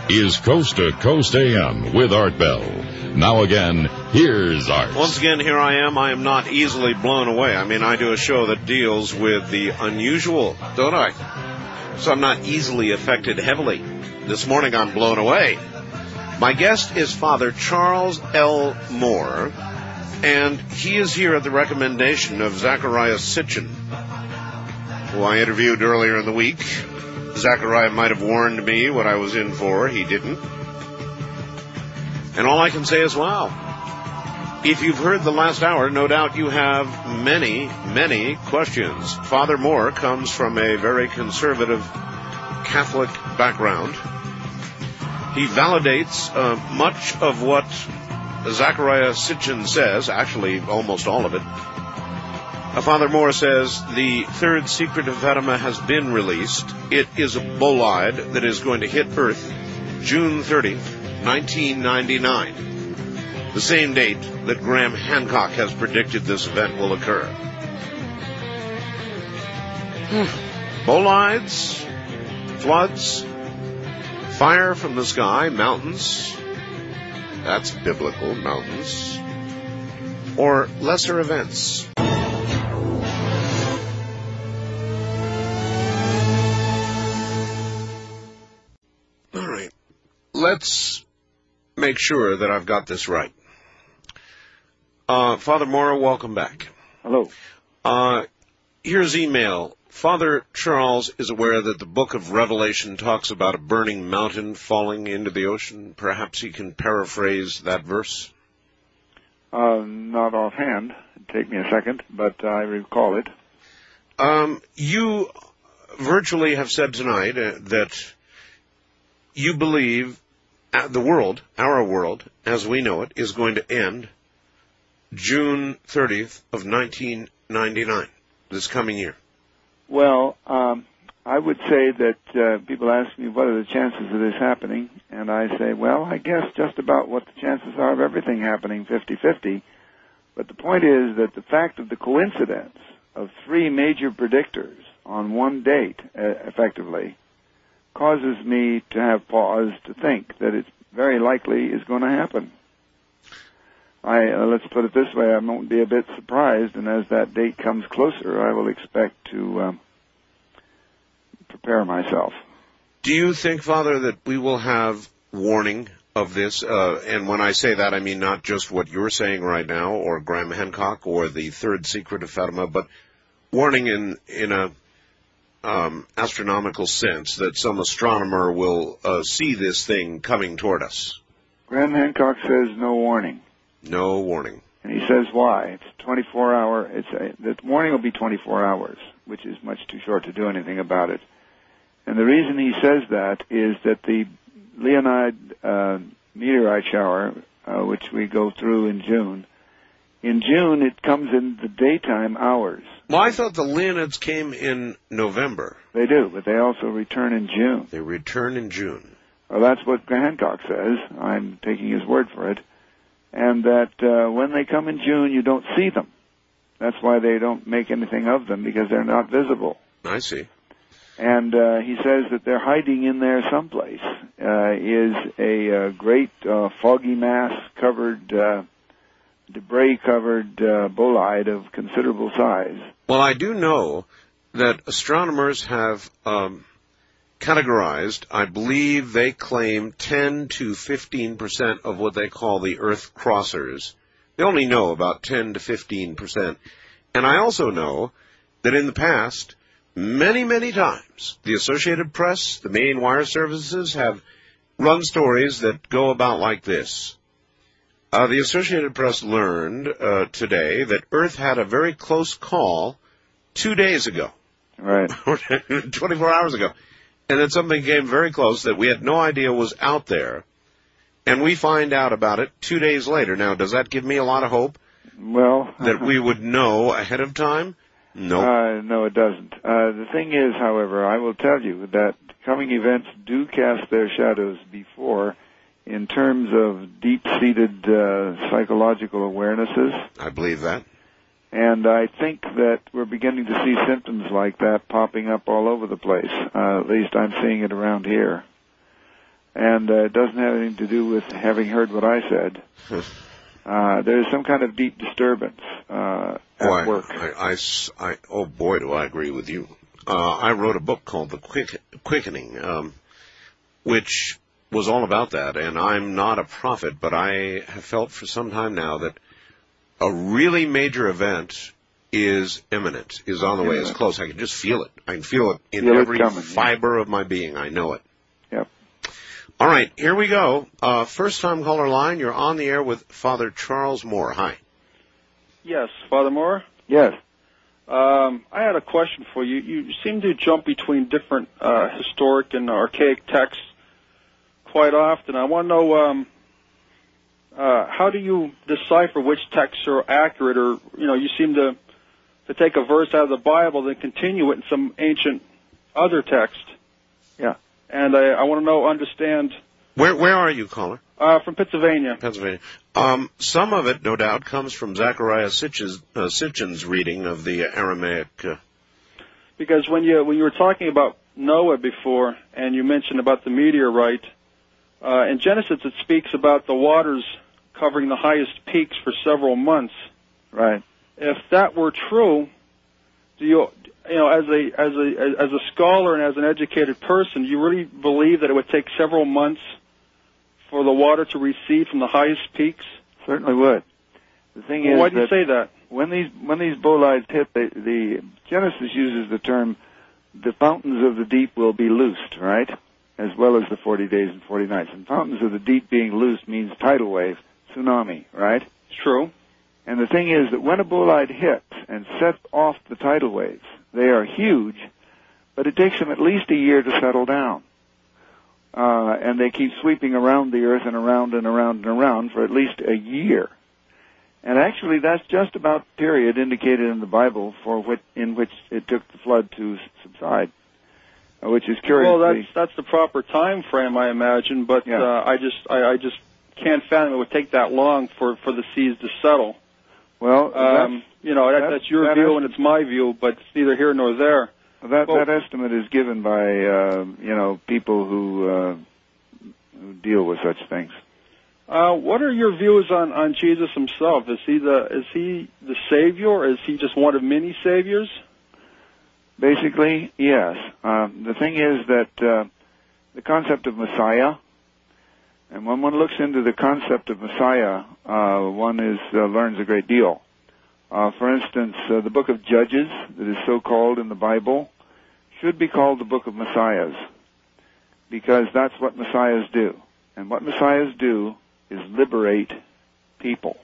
is Coast to Coast A M with Art Bell. Now again, here's Art. Once again, here I am. I am not easily blown away. I mean, I do a show that deals with the unusual, don't I? So I'm not easily affected heavily. This morning I'm blown away. My guest is Father Charles L. Moore, and he is here at the recommendation of Zachariah Sitchin, who I interviewed earlier in the week. Zachariah might have warned me what I was in for. He didn't. And all I can say is, wow. If you've heard the last hour, no doubt you have many, many questions. Father Moore comes from a very conservative Catholic background. He validates uh, much of what Zachariah Sitchin says, actually almost all of it. Father Moore says the third secret of Fatima has been released. It is a bolide that is going to hit Earth June thirtieth, nineteen ninety-nine, the same date that Graham Hancock has predicted this event will occur. Bolides, floods, fire from the sky, mountains, that's biblical, mountains, or lesser events. Let's make sure that I've got this right. Uh, Father Moore, welcome back. Hello. Uh, here's email. Father Charles is aware that the book of Revelation talks about a burning mountain falling into the ocean. Perhaps he can paraphrase that verse? Uh, not offhand. It'd take me a second, but I recall it. Um, you virtually have said tonight uh, that you believe the world, our world, as we know it, is going to end June thirtieth of nineteen ninety-nine, this coming year. Well, um, I would say that uh, people ask me what are the chances of this happening, and I say, well, I guess just about what the chances are of everything happening, fifty-fifty. But the point is that the fact of the coincidence of three major predictors on one date, uh, effectively, causes me to have pause to think that it very likely is going to happen. I uh, let's put it this way, I won't be a bit surprised, and as that date comes closer, I will expect to um, prepare myself. Do you think, Father, that we will have warning of this? Uh, and when I say that, I mean not just what you're saying right now, or Graham Hancock, or the third secret of Fatima, but warning in, in a Um, astronomical sense that some astronomer will uh, see this thing coming toward us. Graham Hancock says no warning. No warning. And he says why? It's twenty-four hour. It's a, the warning will be twenty-four hours, which is much too short to do anything about it. And the reason he says that is that the Leonid uh, meteorite shower, uh, which we go through in June, in June it comes in the daytime hours. Well, I thought the Leonids came in November. They do, but they also return in June. They return in June. Well, that's what Hancock says. I'm taking his word for it. And that uh, when they come in June, you don't see them. That's why they don't make anything of them, because they're not visible. I see. And uh, he says that they're hiding in there someplace. Uh, is a uh, great uh, foggy mass covered... Uh, debris-covered uh, bolide of considerable size. Well, I do know that astronomers have um, categorized, I believe they claim ten to fifteen percent of what they call the Earth crossers. They only know about ten to fifteen percent. And I also know that in the past, many, many times, the Associated Press, the main wire services, have run stories that go about like this. Uh, the Associated Press learned uh, today that Earth had a very close call two days ago. Right. twenty-four hours ago. And then something came very close that we had no idea was out there. And we find out about it two days later. Now, does that give me a lot of hope? Well... that we would know ahead of time? No. Uh, no, it doesn't. Uh, the thing is, however, I will tell you that coming events do cast their shadows before... in terms of deep-seated uh, psychological awarenesses. I believe that. And I think that we're beginning to see symptoms like that popping up all over the place. Uh, at least I'm seeing it around here. and uh, it doesn't have anything to do with having heard what I said. uh, there's some kind of deep disturbance uh, at oh, I, work. I, I s- I- oh, boy, do I agree with you. Uh, I wrote a book called The Quick, Quickening, um, which was all about that, and I'm not a prophet, but I have felt for some time now that a really major event is imminent, is on the way, is close. I can just feel it. I can feel it in Feel it every coming, fiber of my being. I know it. Yep. All right, here we go. Uh, first-time caller line. You're on the air with Father Charles Moore. Hi. Yes, Father Moore? Yes. Um, I had a question for you. You seem to jump between different uh, historic and archaic texts quite often. I want to know, um, uh, how do you decipher which texts are accurate, or, you know, you seem to to take a verse out of the Bible, then continue it in some ancient other text. Yeah. And I, I want to know, understand. Where where are you, caller? Uh, from Pennsylvania. Pennsylvania. Um, some of it, no doubt, comes from Zechariah Sitchin's, uh, Sitchin's reading of the Aramaic. Uh... Because when you when you were talking about Noah before, and you mentioned about the meteorite, uh, in Genesis it speaks about the waters covering the highest peaks for several months. Right. If that were true, do you, you know, as a as a as a scholar and as an educated person, do you really believe that it would take several months for the water to recede from the highest peaks? Certainly would. The thing well, is, why do you that say that? When these when these bolides hit, the, the Genesis uses the term, "The fountains of the deep will be loosed," right, as well as the forty days and forty nights. And fountains of the deep being loosed means tidal wave, tsunami, right? It's true. And the thing is that when a bolide hits and sets off the tidal waves, they are huge, but it takes them at least a year to settle down. Uh, and they keep sweeping around the earth and around and around and around for at least a year. And actually, that's just about the period indicated in the Bible for which, in which it took the flood to subside, uh, which is curious. Well, that's that's the proper time frame, I imagine. But yeah. uh, I just I, I just can't fathom it would take that long for for the seas to settle. Well, um, you know, that, that's, that's your that view est- and it's my view, but it's neither here nor there. That well, that estimate is given by uh, you know people who uh, who deal with such things. Uh, what are your views on, on Jesus himself? Is he the is he the Savior, or is he just one of many saviors? Basically, yes. Um, the thing is that uh, the concept of Messiah, and when one looks into the concept of Messiah, uh, one is uh, learns a great deal. Uh, for instance, uh, the book of Judges, that is so called in the Bible, should be called the book of Messiahs, because that's what Messiahs do. And what Messiahs do is liberate people.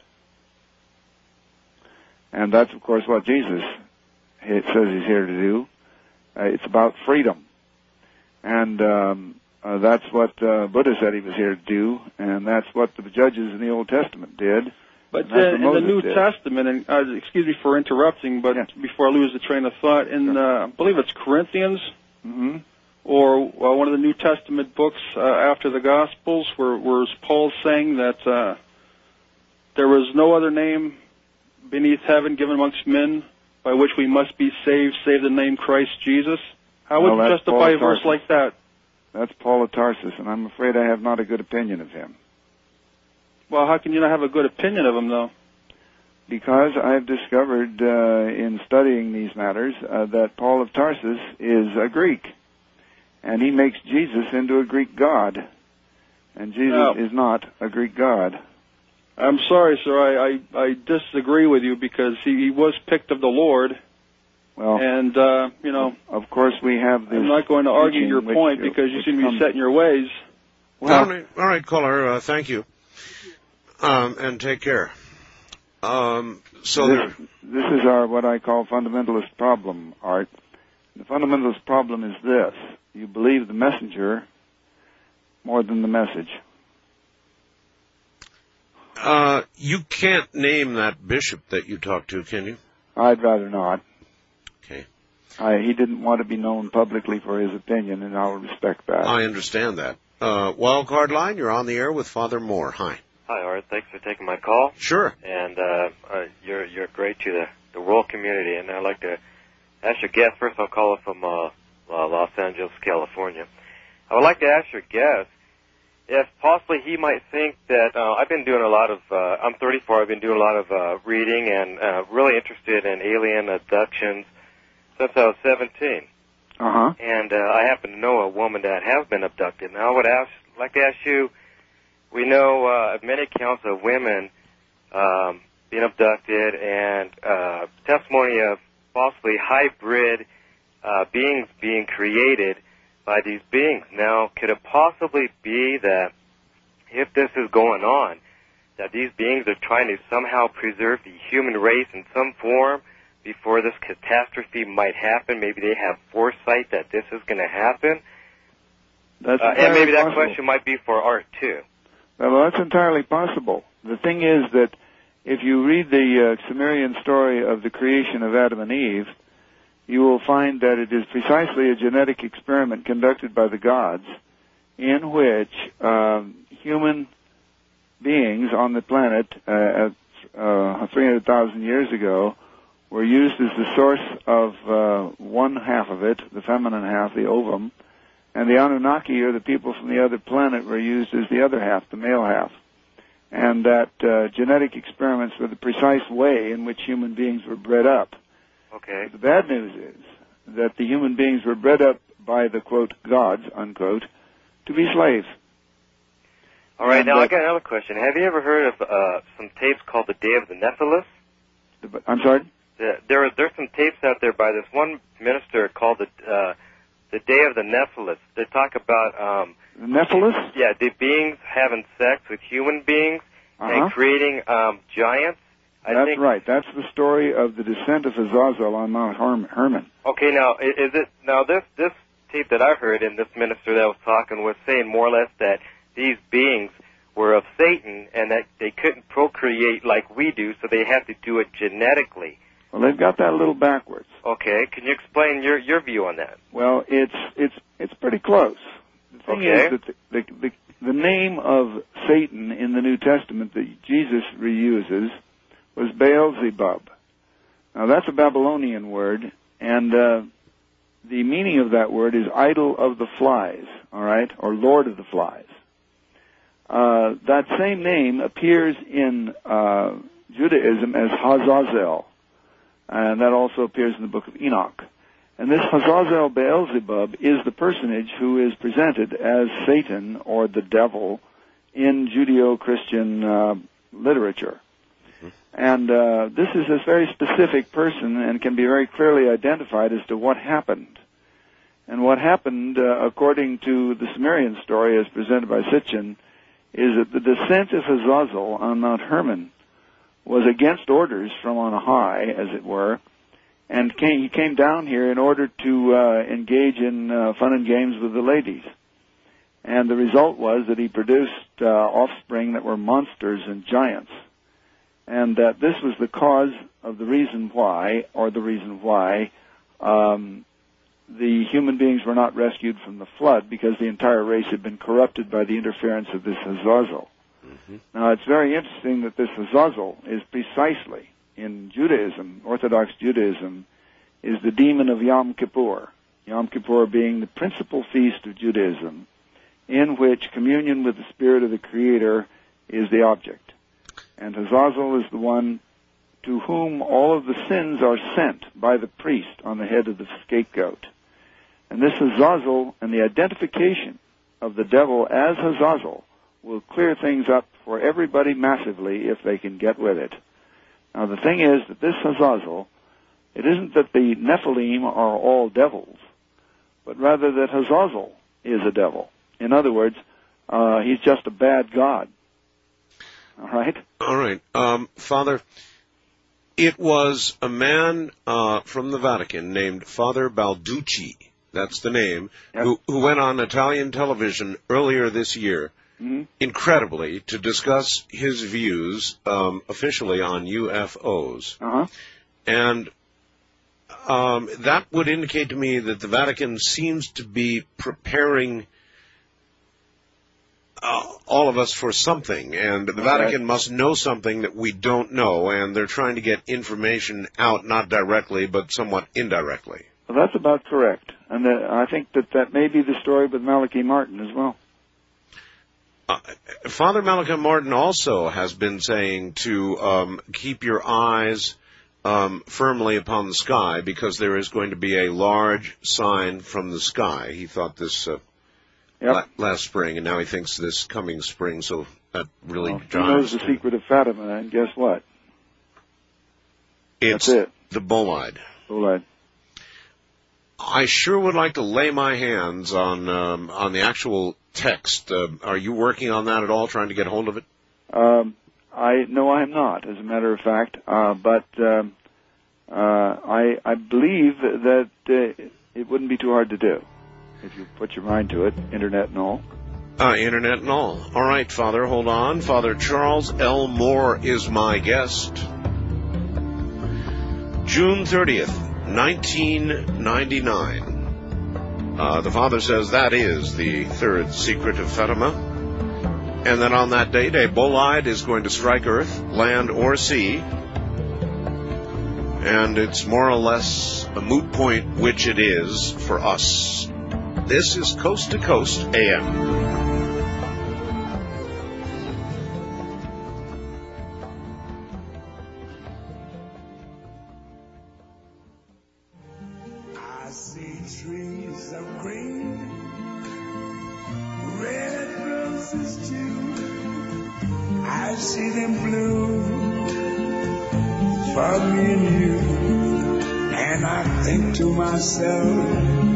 And that's, of course, what Jesus it says he's here to do. Uh, it's about freedom. And um, uh, that's what uh, Buddha said he was here to do, and that's what the judges in the Old Testament did. But uh, in the New did. Testament, and uh, excuse me for interrupting, but yeah. before I lose the train of thought, in uh, I believe it's Corinthians, mm-hmm. or uh, one of the New Testament books uh, after the Gospels, where, where Paul saying that uh, there was no other name beneath heaven given amongst men by which we must be saved, save the name Christ Jesus. How well, would you justify a verse like that? That's Paul of Tarsus, and I'm afraid I have not a good opinion of him. Well, how can you not have a good opinion of him, though? Because I've discovered uh, in studying these matters uh, that Paul of Tarsus is a Greek, and he makes Jesus into a Greek god, and Jesus no. is not a Greek god. I'm sorry, sir. I, I, I disagree with you, because he, he was picked of the Lord. Well, and, uh, you know... Of course we have this... I'm not going to argue your point, which, because you which seem to be comes, set in your ways. Well, all right, all right, caller, uh, thank you. Um, and take care. Um, so this, there... this is our, what I call fundamentalist problem, Art. The fundamentalist problem is this. You believe the messenger more than the message. Uh, you can't name that bishop that you talked to, can you? I'd rather not. Okay. I, he didn't want to be known publicly for his opinion, and I'll respect that. I understand that. Uh, Wildcard Line, you're on the air with Father Moore. Hi. Hi, Art. Thanks for taking my call. Sure. And uh, uh, you're you're great to the, the world community. And I'd like to ask your guest, first I'll call it from uh, uh, Los Angeles, California. I would like to ask your guest if possibly he might think that uh, I've been doing a lot of, uh, I'm thirty-four, I've been doing a lot of uh, reading and uh, really interested in alien abductions since I was seventeen. Uh-huh. And uh, I happen to know a woman that has been abducted. Now I would ask, like to ask you, we know uh, of many accounts of women um, being abducted and uh, testimony of possibly hybrid uh, beings being created by these beings. Now, could it possibly be that if this is going on, that these beings are trying to somehow preserve the human race in some form before this catastrophe might happen? Maybe they have foresight that this is going to happen. That's uh, and maybe that possible. question might be for Art, too. Well, that's entirely possible. The thing is that if you read the uh, Sumerian story of the creation of Adam and Eve, you will find that it is precisely a genetic experiment conducted by the gods in which um, human beings on the planet uh, at uh, three hundred thousand years ago were used as the source of uh, one half of it, the feminine half, the ovum, and the Anunnaki, or the people from the other planet, were used as the other half, the male half. And that uh, genetic experiments were the precise way in which human beings were bred up. Okay. The bad news is that the human beings were bred up by the, quote, gods, unquote, to be slaves. All right, and now uh, I got another question. Have you ever heard of uh, some tapes called The Day of the Nephilim? The, I'm sorry? The, there are there's some tapes out there by this one minister called the uh, the Day of the Nephilim. They talk about um, the Nephilim. Yeah, the beings having sex with human beings uh-huh. and creating um, giants. I That's think, right. That's the story of the descent of Azazel on Mount Herm- Hermon. Okay, now is, is it now this this tape that I heard and this minister that was talking was saying more or less that these beings were of Satan and that they couldn't procreate like we do, so they had to do it genetically. Well, they've got that a little backwards. Okay, can you explain your your view on that? Well, it's it's it's pretty close. The thing Okay. is that the, the the the name of Satan in the New Testament that Jesus reuses was Beelzebub. Now that's a Babylonian word, and uh, the meaning of that word is idol of the flies, all right, or lord of the flies. Uh, that same name appears in uh, Judaism as Hazazel, and that also appears in the book of Enoch. And this Hazazel Beelzebub is the personage who is presented as Satan or the devil in Judeo-Christian uh, literature. And uh, this is a very specific person and can be very clearly identified as to what happened. And what happened, uh, according to the Sumerian story as presented by Sitchin, is that the descent of Azazel on Mount Hermon was against orders from on high, as it were, and came, he came down here in order to uh, engage in uh, fun and games with the ladies. And the result was that he produced uh, offspring that were monsters and giants. And that this was the cause of the reason why, or the reason why, um, the human beings were not rescued from the flood, because the entire race had been corrupted by the interference of this Azazel. Mm-hmm. Now, it's very interesting that this Azazel is precisely, in Judaism, Orthodox Judaism, is the demon of Yom Kippur. Yom Kippur being the principal feast of Judaism, in which communion with the Spirit of the Creator is the object. And Azazel is the one to whom all of the sins are sent by the priest on the head of the scapegoat. And this Azazel and the identification of the devil as Azazel will clear things up for everybody massively if they can get with it. Now the thing is that this Azazel, it isn't that the Nephilim are all devils, but rather that Azazel is a devil. In other words, uh, he's just a bad god. All right? All right. Um, Father, it was a man uh, from the Vatican named Father Balducci, that's the name, yep. who, who went on Italian television earlier this year, mm-hmm. incredibly, to discuss his views um, officially on U F Os. Uh-huh. And um, that would indicate to me that the Vatican seems to be preparing Uh, all of us for something, and the okay. Vatican must know something that we don't know, and they're trying to get information out, not directly, but somewhat indirectly. Well, that's about correct, and uh, I think that that may be the story with Malachi Martin as well. Uh, Father Malachi Martin also has been saying to um, keep your eyes um, firmly upon the sky because there is going to be a large sign from the sky. He thought this uh, Yep. la- last spring, and now he thinks this coming spring, so that really Well, he drives knows the me. secret of Fatima, and guess what? It's That's it. the bolide. Bolide. I sure would like to lay my hands on um, on the actual text. Uh, are you working on that at all, trying to get hold of it? Um, I no, I am not, as a matter of fact. Uh, but um, uh, I I believe that uh, it wouldn't be too hard to do if you put your mind to it, internet and all. Uh, internet and all. All right, Father, hold on. Father Charles L. Moore is my guest. June thirtieth, nineteen ninety-nine. Uh, the Father says that is the third secret of Fatima. And that on that date, a bolide is going to strike Earth, land, or sea. And it's more or less a moot point which it is for us. This is Coast to Coast A M. I see trees of green, red roses too. I see them bloom for me and you. And I think to myself,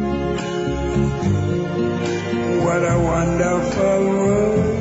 what a wonderful world.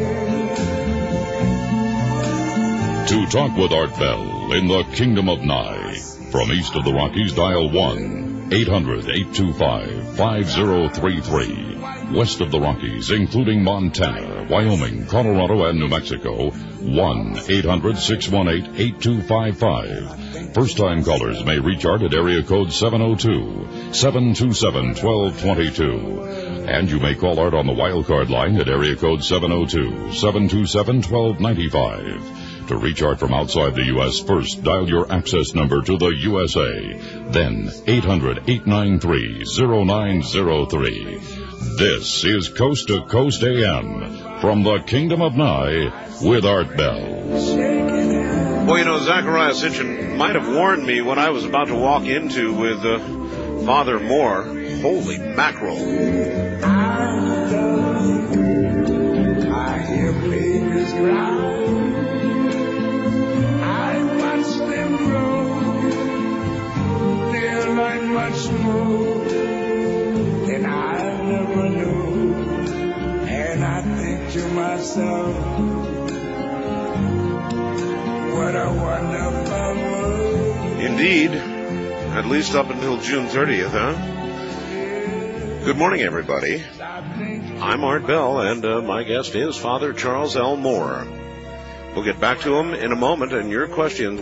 To talk with Art Bell in the Kingdom of Nye. From east of the Rockies, dial one eight hundred, eight two five, five zero three three. West of the Rockies, including Montana, Wyoming, Colorado, and New Mexico, one eight hundred, six one eight, eight two five five. First-time callers may reach Art at area code seven oh two, seven two seven, one two two two. And you may call Art on the wildcard line at area code seven oh two, seven two seven, one two nine five. To reach Art from outside the U S, first dial your access number to the U S A. Then eight hundred, eight nine three, oh nine oh three. This is Coast to Coast A M from the Kingdom of Nye with Art Bell. Well, you know, Zachariah Sitchin might have warned me what I was about to walk into with uh, Father Moore. Holy mackerel. I hear babies cry. I watch them grow. They'll learn much more than I'll never know. And I think to myself, what a wonderful world. Indeed. At least up until June thirtieth, huh? Good morning, everybody. I'm Art Bell, and uh, my guest is Father Charles L. Moore. We'll get back to him in a moment, and your questions.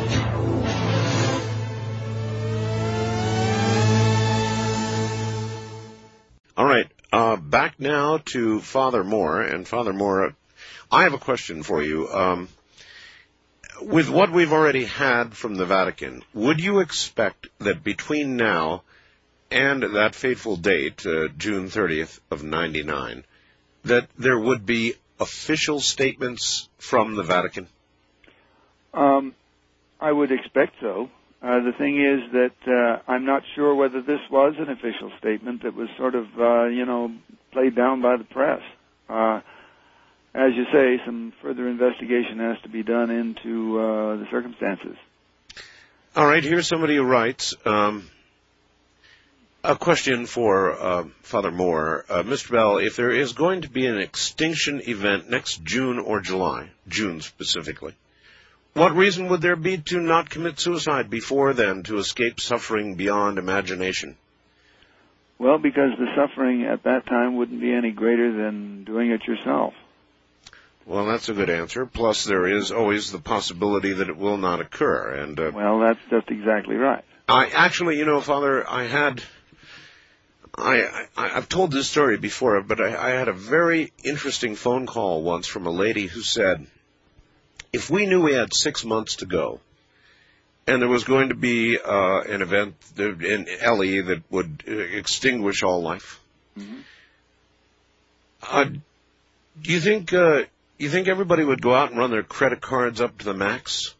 All right, uh, back now to Father Moore. And Father Moore, I have a question for you. Um, with what we've already had from the Vatican, would you expect that between now and that fateful date, uh, June thirtieth of ninety-nine, that there would be official statements from the Vatican? Um, I would expect so. Uh, the thing is that uh, I'm not sure whether this was an official statement that was sort of, uh, you know, played down by the press. Uh, as you say, some further investigation has to be done into uh, the circumstances. All right, here's somebody who writes, um, a question for uh, Father Moore. Uh, Mister Bell, if there is going to be an extinction event next June or July, June specifically, what reason would there be to not commit suicide before then to escape suffering beyond imagination? Well, because the suffering at that time wouldn't be any greater than doing it yourself. Well, that's a good answer. Plus, there is always the possibility that it will not occur. And uh, Well, that's that's exactly right. I actually, you know, Father, I had, I, I I've told this story before, but I, I had a very interesting phone call once from a lady who said, if we knew we had six months to go, and there was going to be uh, an event in Ellie that would extinguish all life, Mm-hmm. uh, Do you think uh, you think everybody would go out and run their credit cards up to the max?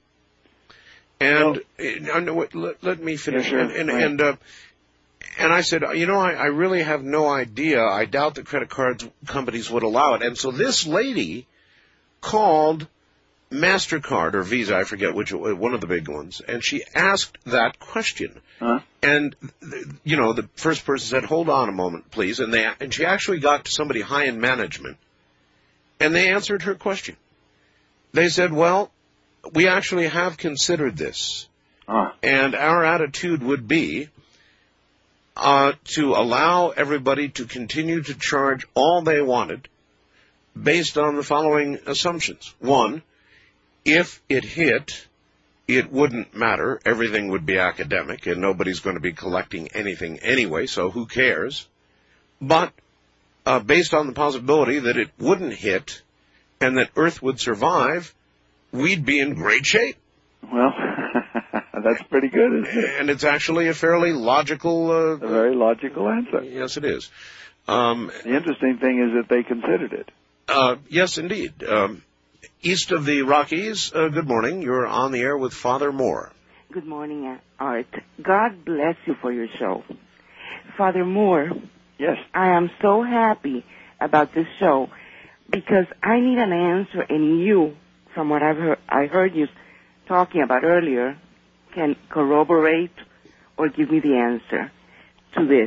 And uh, no, wait, let, let me finish. Yeah, sure. And and Right. and, uh, and I said, you know, I, I really have no idea. I doubt the credit card companies would allow it. And so this lady called MasterCard or Visa, I forget which one of the big ones, and she asked that question. Huh? And you know, the first person said, "Hold on a moment, please," and they and she actually got to somebody high in management, and they answered her question. They said, "Well, we actually have considered this, Ah. and our attitude would be uh, to allow everybody to continue to charge all they wanted based on the following assumptions. One, if it hit, it wouldn't matter. Everything would be academic, and nobody's going to be collecting anything anyway, so who cares? But uh, based on the possibility that it wouldn't hit and that Earth would survive, we'd be in great shape." Well, that's pretty good, isn't it? And it's actually a fairly logical... Uh, a very logical answer. Yes, it is. Um, the interesting thing is that they considered it. Uh, yes, indeed. Um, east of the Rockies, uh, good morning. You're on the air with Father Moore. Good morning, uh, Art. God bless you for your show. Father Moore. Yes. I am so happy about this show because I need an answer, and you, from what I've heard, I heard you talking about earlier, can corroborate or give me the answer to this.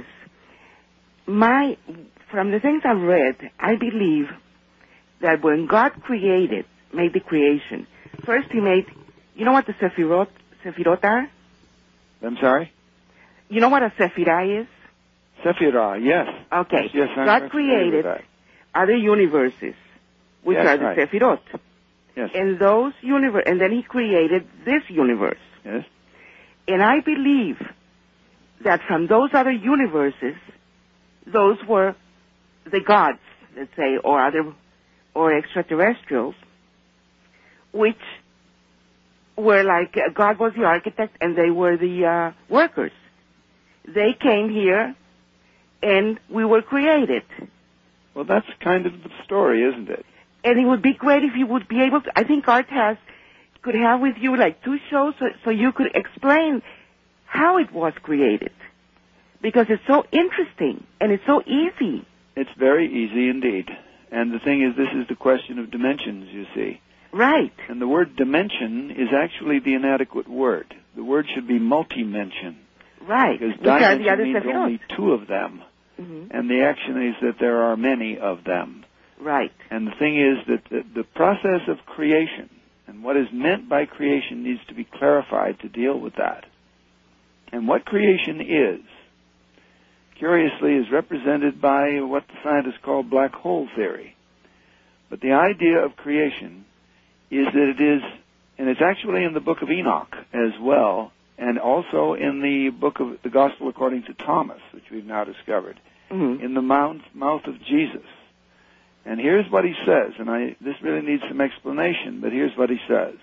My, from the things I've read, I believe that when God created, made the creation, first he made, you know what the Sephirot, Sephirot are? I'm sorry? You know what a Sephirah is? Sephirah, yes. Okay. Yes, I'm God familiar created with that. other universes, which Yes, are the right. Sephirot. Yes. And those universe, and then he created this universe. Yes. And I believe that from those other universes, those were the gods, let's say, or other, or extraterrestrials, which were like, uh, God was the architect and they were the uh, workers. They came here and we were created. Well, that's kind of the story, isn't it? And it would be great if you would be able to, I think Art has, could have with you like two shows so, so you could explain how it was created. Because it's so interesting and it's so easy. It's very easy indeed. And the thing is, this is the question of dimensions, you see. Right. And the word dimension is actually the inadequate word. The word should be multi-mention. Right. Because Which are the dimension other means Sephirot. only two of them. Mm-hmm. And the action is that there are many of them. Right. And the thing is that the, the process of creation and what is meant by creation needs to be clarified to deal with that. And what creation is, curiously, is represented by what the scientists call black hole theory. But the idea of creation is that it is, and it's actually in the book of Enoch as well, and also in the book of the Gospel according to Thomas, which we've now discovered, mm-hmm. in the mouth, mouth of Jesus. And here's what he says, and I, this really needs some explanation, but here's what he says.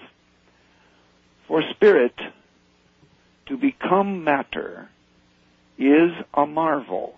For spirit to become matter is a marvel,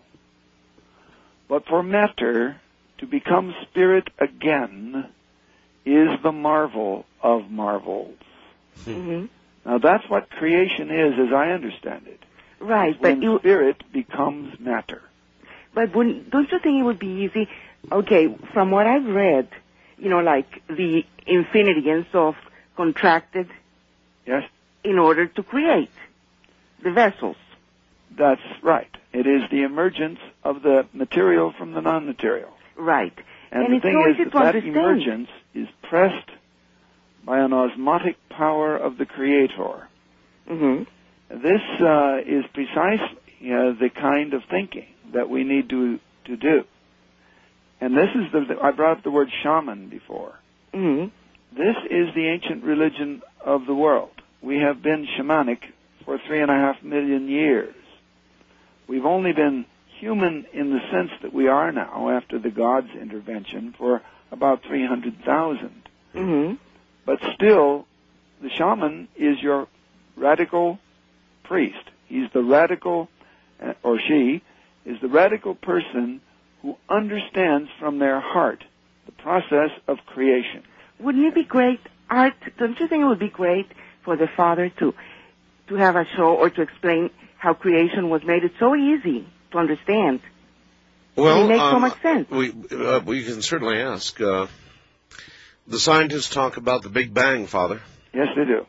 but for matter to become spirit again is the marvel of marvels. Mm-hmm. Now that's what creation is, as I understand it. Right, when but you, spirit becomes matter. But wouldn't, don't you think it would be easy? Okay, from what I've read, you know, like the infinity and so contracted. Yes. In order to create the vessels. That's right. It is the emergence of the material from the non-material. Right. And, and the it's thing so is easy that to that understand. emergence is pressed by an osmotic power of the Creator. Mm-hmm. This uh, is precisely uh, the kind of thinking that we need to to do. And this is the, I brought up the word shaman before. Mm-hmm. This is the ancient religion of the world. We have been shamanic for three and a half million years. We've only been human in the sense that we are now after the God's intervention for about three hundred thousand. Mm-hmm. But still, the shaman is your radical priest. He's the radical, uh, or she, is the radical person who understands from their heart the process of creation. Wouldn't it be great, Art? Don't you think it would be great for the Father to to have a show or to explain how creation was made? It's so easy to understand. Well, it makes so um, much sense. We uh, we can certainly ask. Uh, the scientists talk about the Big Bang, Father. Yes, they do.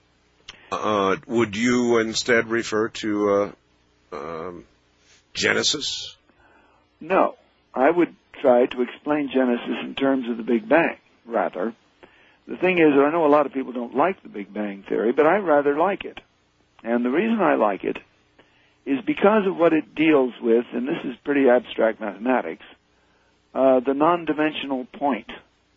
Uh, would you instead refer to uh, um, Genesis? No. I would try to explain Genesis in terms of the Big Bang, rather. The thing is, I know a lot of people don't like the Big Bang Theory, but I rather like it. And the reason I like it is because of what it deals with, and this is pretty abstract mathematics, uh, the non-dimensional point.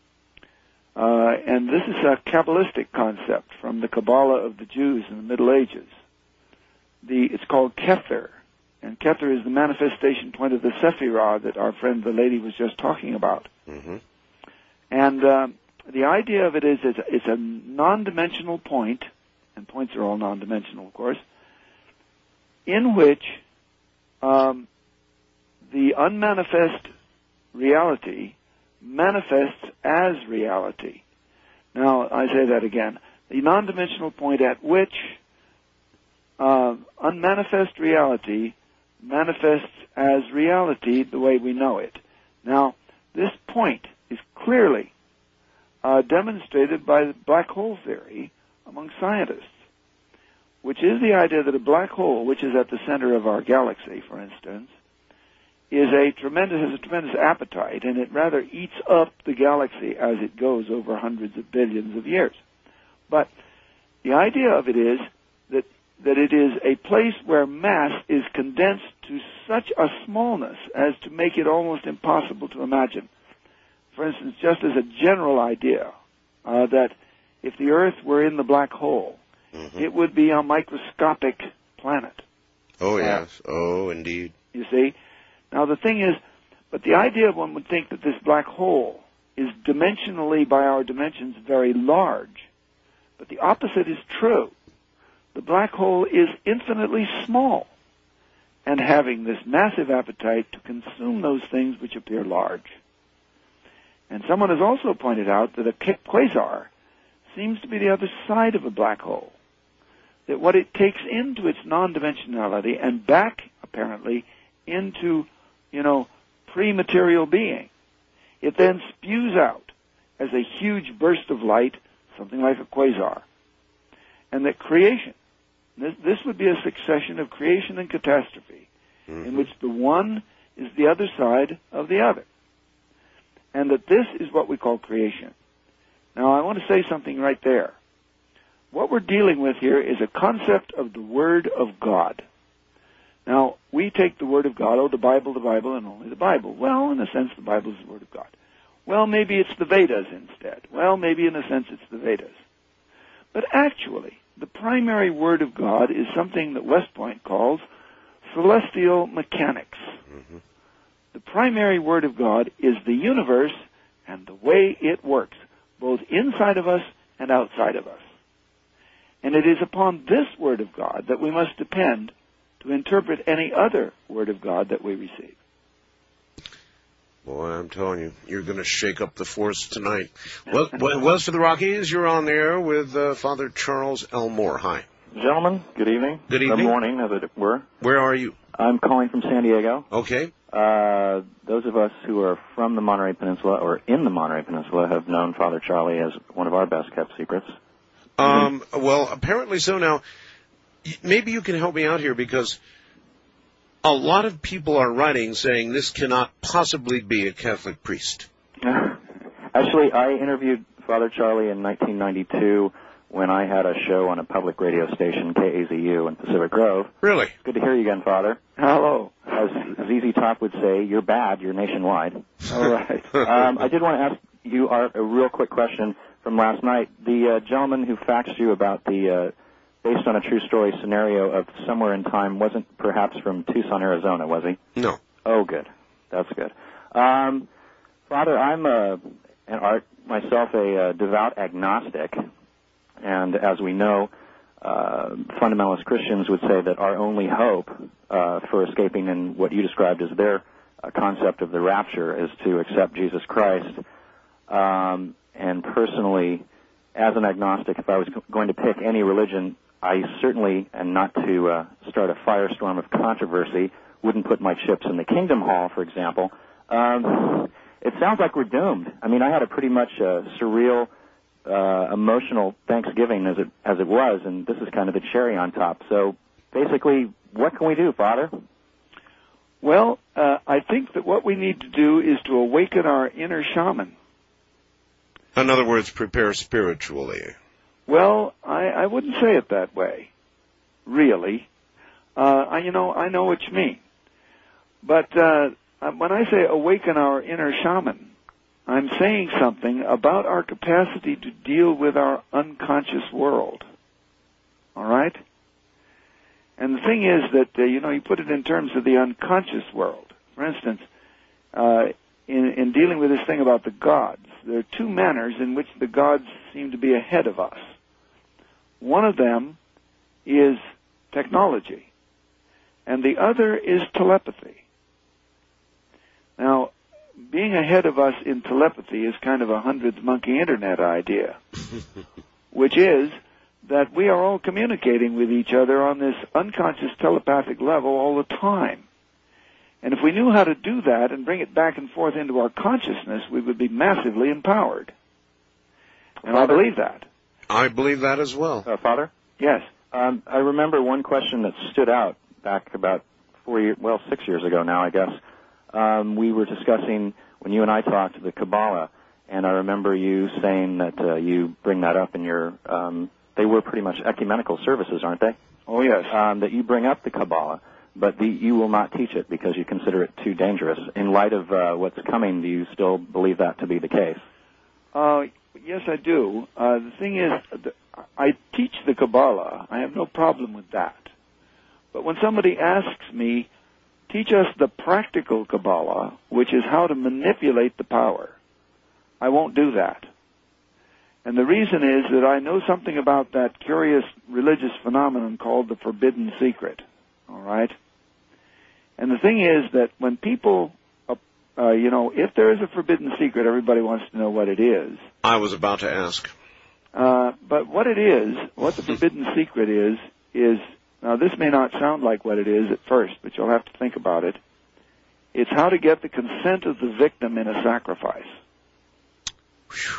Uh, and this is a Kabbalistic concept from the Kabbalah of the Jews in the Middle Ages. The, it's called Kether. And Kether is the manifestation point of the Sephirah that our friend the lady was just talking about. Mm-hmm. And uh, the idea of it is it's, it's a non-dimensional point, and points are all non-dimensional, of course, in which um, the unmanifest reality manifests as reality. Now, I say that again. The non-dimensional point at which uh, unmanifest reality manifests as reality the way we know it. Now, this point is clearly uh, demonstrated by the black hole theory among scientists, which is the idea that a black hole, which is at the center of our galaxy, for instance, is a tremendous, has a tremendous appetite, and it rather eats up the galaxy as it goes over hundreds of billions of years. But the idea of it is that that it is a place where mass is condensed to such a smallness as to make it almost impossible to imagine. For instance, just as a general idea, uh, that if the Earth were in the black hole, mm-hmm. it would be a microscopic planet. Oh, uh, yes. Oh, indeed. You see? Now, the thing is, but the idea, one would think that this black hole is dimensionally, by our dimensions, very large. But the opposite is true. The black hole is infinitely small, and having this massive appetite to consume those things which appear large. And someone has also pointed out that a quasar seems to be the other side of a black hole, that what it takes into its non-dimensionality and back, apparently, into, you know, pre-material being, it then spews out as a huge burst of light, something like a quasar. And that creation, this, this would be a succession of creation and catastrophe, mm-hmm. in which the one is the other side of the other. And that this is what we call creation. Now, I want to say something right there. What we're dealing with here is a concept of the Word of God. Now, we take the Word of God, oh, the Bible, the Bible, and only the Bible. Well, in a sense, the Bible is the Word of God. Well, maybe it's the Vedas instead. Well, maybe in a sense it's the Vedas. But actually, the primary Word of God is something that West Point calls celestial mechanics. Mm-hmm. The primary Word of God is the universe and the way it works, both inside of us and outside of us. And it is upon this Word of God that we must depend to interpret any other Word of God that we receive. Boy, I'm telling you, you're going to shake up the force tonight. Well, West of the Rockies, you're on there with uh, Father Charles Elmore. Hi. Gentlemen, good evening. Good evening. Good morning, as it were. Where are you? I'm calling from San Diego. Okay. Uh, those of us who are from the Monterey Peninsula or in the Monterey Peninsula have known Father Charlie as one of our best-kept secrets. Um, well, apparently so. Now, maybe you can help me out here, because a lot of people are writing saying this cannot possibly be a Catholic priest. Actually, I interviewed Father Charlie in nineteen ninety-two when I had a show on a public radio station, K A Z U, in Pacific Grove. Really? Good to hear you again, Father. Hello. As Z Z Top would say, you're bad, you're nationwide. All right. um, I did want to ask you Art, a real quick question from last night. The uh, gentleman who faxed you about the uh, based on a true story scenario of somewhere in time wasn't perhaps from Tucson, Arizona, was he? No. Oh, good. That's good. Um, Father, I'm a, an art, myself a, a devout agnostic, and as we know, uh, fundamentalist Christians would say that our only hope uh, for escaping in what you described as their uh, concept of the rapture is to accept Jesus Christ Um, and personally, as an agnostic, if I was go- going to pick any religion, I certainly, and not to uh, start a firestorm of controversy, wouldn't put my chips in the Kingdom Hall, for example. Um, it sounds like we're doomed. I mean, I had a pretty much uh, surreal, uh, emotional Thanksgiving as it as it was, and this is kind of the cherry on top. So, basically, what can we do, Father? Well, uh, I think that what we need to do is to awaken our inner shaman. In other words, prepare spiritually. Well, I, I wouldn't say it that way, really. Uh, I, you know, I know what you mean. But uh, when I say awaken our inner shaman, I'm saying something about our capacity to deal with our unconscious world. All right? And the thing is that, uh, you know, you put it in terms of the unconscious world. For instance, uh, in, in dealing with this thing about the gods, there are two manners in which the gods seem to be ahead of us. One of them is technology, and the other is telepathy. Now, being ahead of us in telepathy is kind of a hundredth monkey internet idea, which is that we are all communicating with each other on this unconscious telepathic level all the time. And if we knew how to do that and bring it back and forth into our consciousness, we would be massively empowered. And Father, I believe that. I believe that as well. Uh, Father? Yes. Um, I remember one question that stood out back about four years, well, six years ago now, I guess. Um, we were discussing, when you and I talked, the Kabbalah, and I remember you saying that uh, you bring that up in your, um, they were pretty much ecumenical services, aren't they? Oh, yes. Um, that you bring up the Kabbalah, but the, you will not teach it because you consider it too dangerous. In light of uh, what's coming, do you still believe that to be the case? Uh, yes, I do. Uh, the thing is, I teach the Kabbalah. I have no problem with that. But when somebody asks me, teach us the practical Kabbalah, which is how to manipulate the power, I won't do that. And the reason is that I know something about that curious religious phenomenon called the forbidden secret. All right? And the thing is that when people, uh, uh, you know, if there is a forbidden secret, everybody wants to know what it is. I was about to ask. Uh, but what it is, what the forbidden secret is, is, now this may not sound like what it is at first, but you'll have to think about it. It's how to get the consent of the victim in a sacrifice. Whew.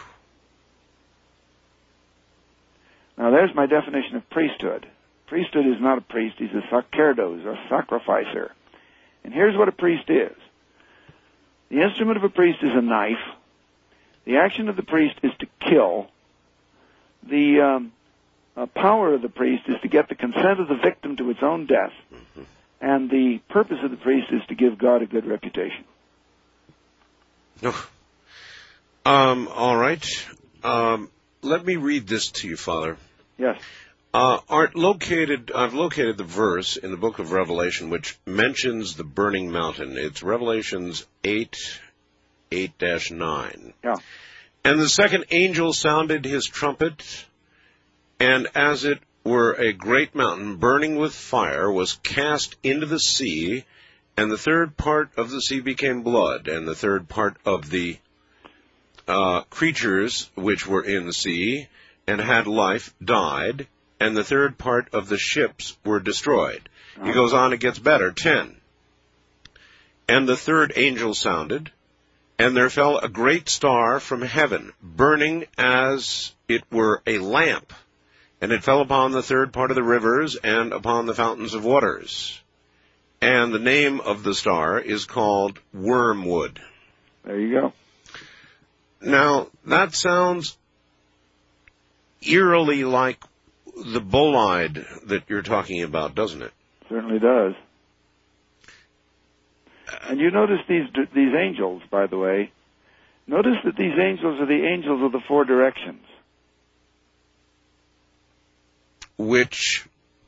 Now there's my definition of priesthood. Priesthood is not a priest, he's a sacerdos, a sacrificer. And here's what a priest is. The instrument of a priest is a knife. The action of the priest is to kill. The um, uh, power of the priest is to get the consent of the victim to its own death. Mm-hmm. And the purpose of the priest is to give God a good reputation. Oh. Um, all right. Um, let me read this to you, Father. Yes. Uh, Art, located, I've located the verse in the book of Revelation which mentions the burning mountain. It's Revelations eight, eight dash nine. Yeah. And the second angel sounded his trumpet, and as it were a great mountain burning with fire was cast into the sea, and the third part of the sea became blood, and the third part of the uh, creatures which were in the sea and had life died, and the third part of the ships were destroyed. Oh. He goes on, it gets better. Ten. And the third angel sounded, and there fell a great star from heaven, burning as it were a lamp, and it fell upon the third part of the rivers and upon the fountains of waters. And the name of the star is called Wormwood. There you go. Now, that sounds eerily like the bolide that you're talking about, doesn't it? Certainly does. And you notice these these angels, by the way. Notice that these angels are the angels of the four directions. Which,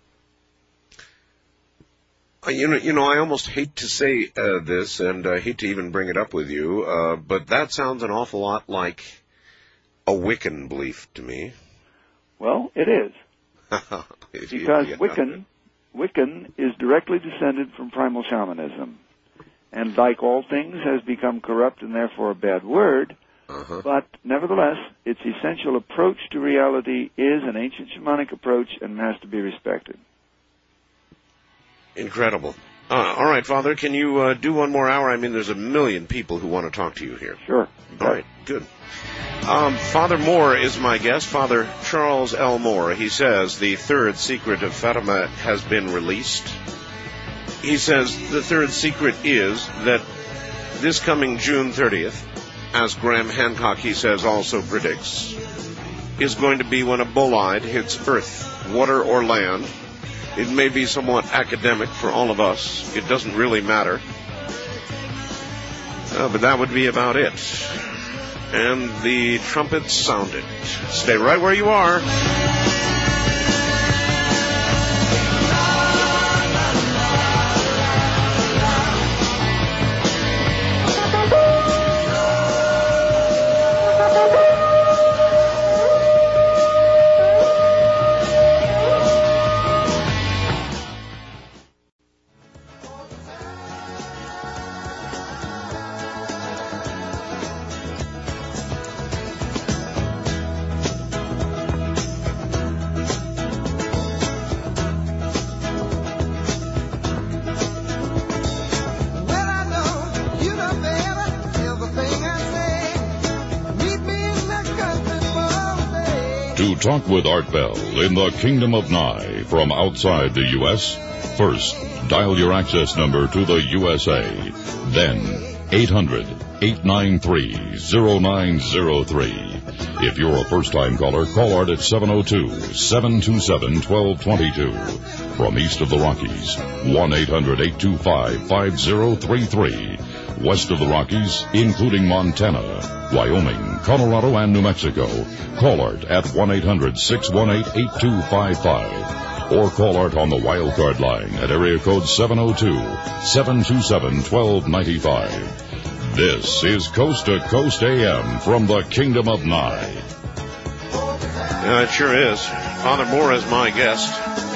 you know, you know, I almost hate to say uh, this, and I hate to even bring it up with you, uh, but that sounds an awful lot like a Wiccan belief to me. Well, it is. Because Wiccan, Wiccan is directly descended from primal shamanism. And like all things has become corrupt and therefore a bad word, Uh-huh. But nevertheless, its essential approach to reality is an ancient shamanic approach and has to be respected. Incredible. Uh, all right, Father, can you uh, do one more hour? I mean, there's a million people who want to talk to you here. Sure. All right, good. Um, Father Moore is my guest, Father Charles L. Moore. He says the third secret of Fatima has been released. He says the third secret is that this coming June thirtieth, as Graham Hancock, he says, also predicts, is going to be when a bolide hits earth, water, or land. It may be somewhat academic for all of us. It doesn't really matter. Uh, but that would be about it. And the trumpet sounded. Stay right where you are. To talk with Art Bell in the Kingdom of Nye from outside the U S, first, dial your access number to the U S A. Then, eight hundred, eight nine three, zero nine zero three. If you're a first-time caller, call Art at seven oh two, seven two seven, one two two two. From east of the Rockies, one eight hundred, eight two five, five zero three three. West of the Rockies, including Montana, Wyoming, Colorado, and New Mexico, call Art at one eight hundred, six one eight, eight two five five. Or call Art on the wildcard line at area code seven oh two, seven two seven, one two nine five. This is Coast to Coast A M from the Kingdom of Nye. Yeah, it sure is. Father Moore is my guest.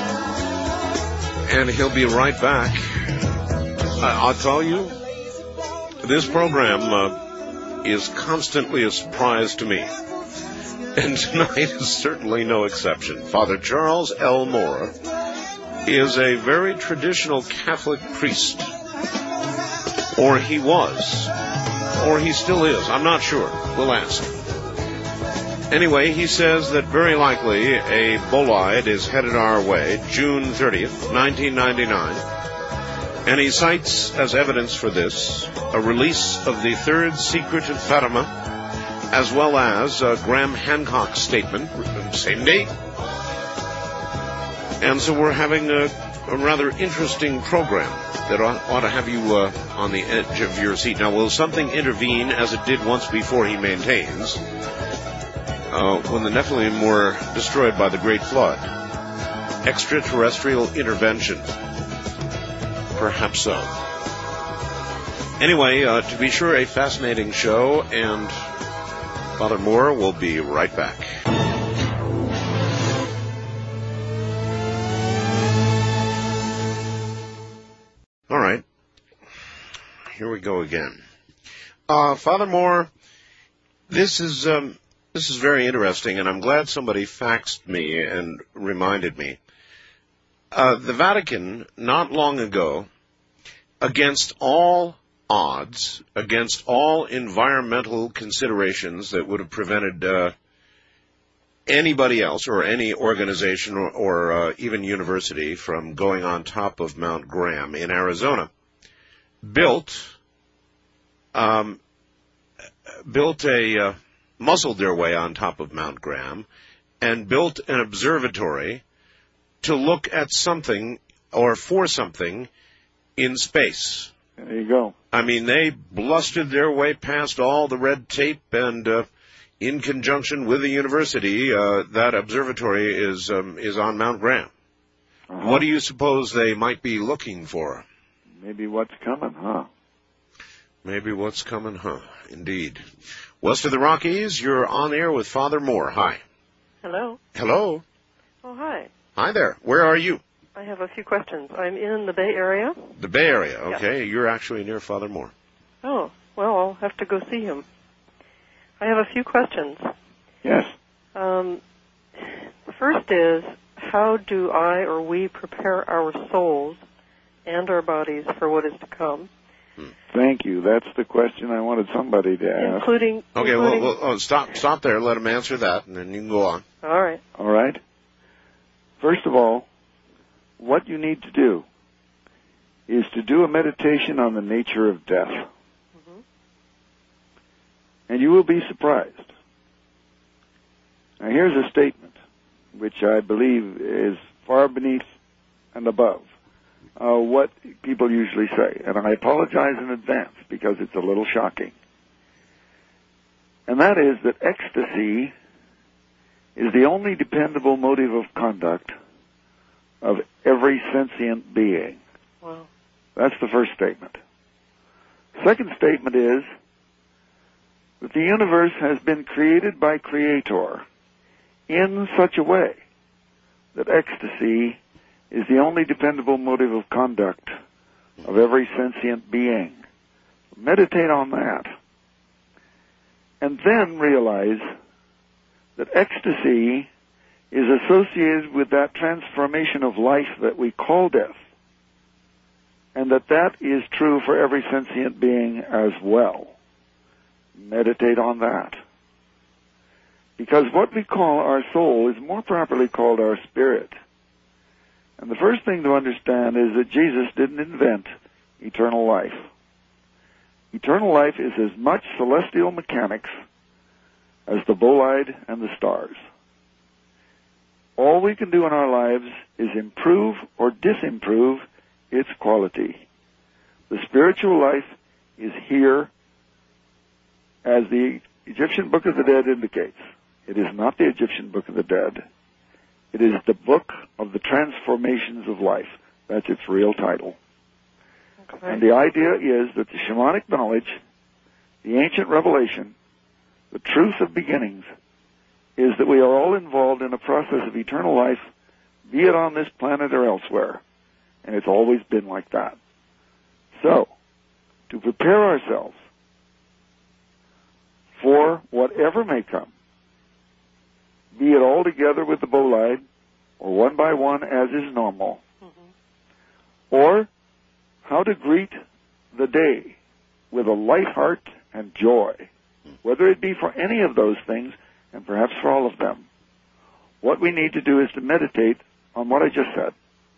And he'll be right back. Uh, I'll tell you, this program uh, is constantly a surprise to me. And tonight is certainly no exception. Father Charles L. Moore is a very traditional Catholic priest. Or he was. Or he still is. I'm not sure. We'll ask. Anyway, he says that very likely a bolide is headed our way June thirtieth, nineteen ninety-nine. And he cites as evidence for this a release of the third secret of Fatima, as well as uh, Graham Hancock's statement, same date. And so we're having a, a rather interesting program that ought, ought to have you uh, on the edge of your seat. Now, will something intervene, as it did once before, he maintains, uh, when the Nephilim were destroyed by the Great Flood? Extraterrestrial intervention. Perhaps so. Anyway, uh, to be sure, a fascinating show, and Father Moore will be right back. All right. Here we go again. Uh, Father Moore, this is um, this is very interesting, and I'm glad somebody faxed me and reminded me. Uh, the Vatican, not long ago, against all odds, against all environmental considerations that would have prevented uh, anybody else or any organization or, or uh, even university from going on top of Mount Graham in Arizona, built um, built a uh, muscled their way on top of Mount Graham and built an observatory to look at something or for something in space. There you go. I mean, they blustered their way past all the red tape, and uh, in conjunction with the university, uh, that observatory is um, is on Mount Graham. Uh-huh. What do you suppose they might be looking for? Maybe what's coming, huh? Maybe what's coming, huh? Indeed. West of the Rockies, you're on air with Father Moore. Hi. Hello. Hello. Oh, hi. Hi there. Where are you? I have a few questions. I'm in the Bay Area. The Bay Area, okay. Yeah. You're actually near Father Moore. Oh, well, I'll have to go see him. I have a few questions. Yes. Um, the first is, how do I or we prepare our souls and our bodies for what is to come? Thank you. That's the question I wanted somebody to ask. Including... Okay, including, well, well oh, stop stop there. Let him answer that, and then you can go on. All right. All right. First of all, what you need to do is to do a meditation on the nature of death. Mm-hmm. And you will be surprised. Now, here's a statement which I believe is far beneath and above uh, what people usually say. And I apologize in advance because it's a little shocking. And that is that ecstasy is the only dependable motive of conduct of every sentient being. Wow. That's the first statement. Second statement is that the universe has been created by Creator in such a way that ecstasy is the only dependable motive of conduct of every sentient being. Meditate on that. And then realize that ecstasy is associated with that transformation of life that we call death, and that that is true for every sentient being as well. Meditate on that. Because what we call our soul is more properly called our spirit. And the first thing to understand is that Jesus didn't invent eternal life. Eternal life is as much celestial mechanics as the bolide and the stars. All we can do in our lives is improve or disimprove its quality. The spiritual life is here, as the Egyptian Book of the Dead indicates. It is not the Egyptian Book of the Dead. It is the book of the transformations of life. That's its real title. Okay. And the idea is that the shamanic knowledge, the ancient revelation, the truth of beginnings, is that we are all involved in a process of eternal life, be it on this planet or elsewhere. And it's always been like that. So, to prepare ourselves for whatever may come, be it all together with the bolide, or one by one as is normal, mm-hmm. or how to greet the day with a light heart and joy, whether it be for any of those things, and perhaps for all of them. What we need to do is to meditate on what I just said.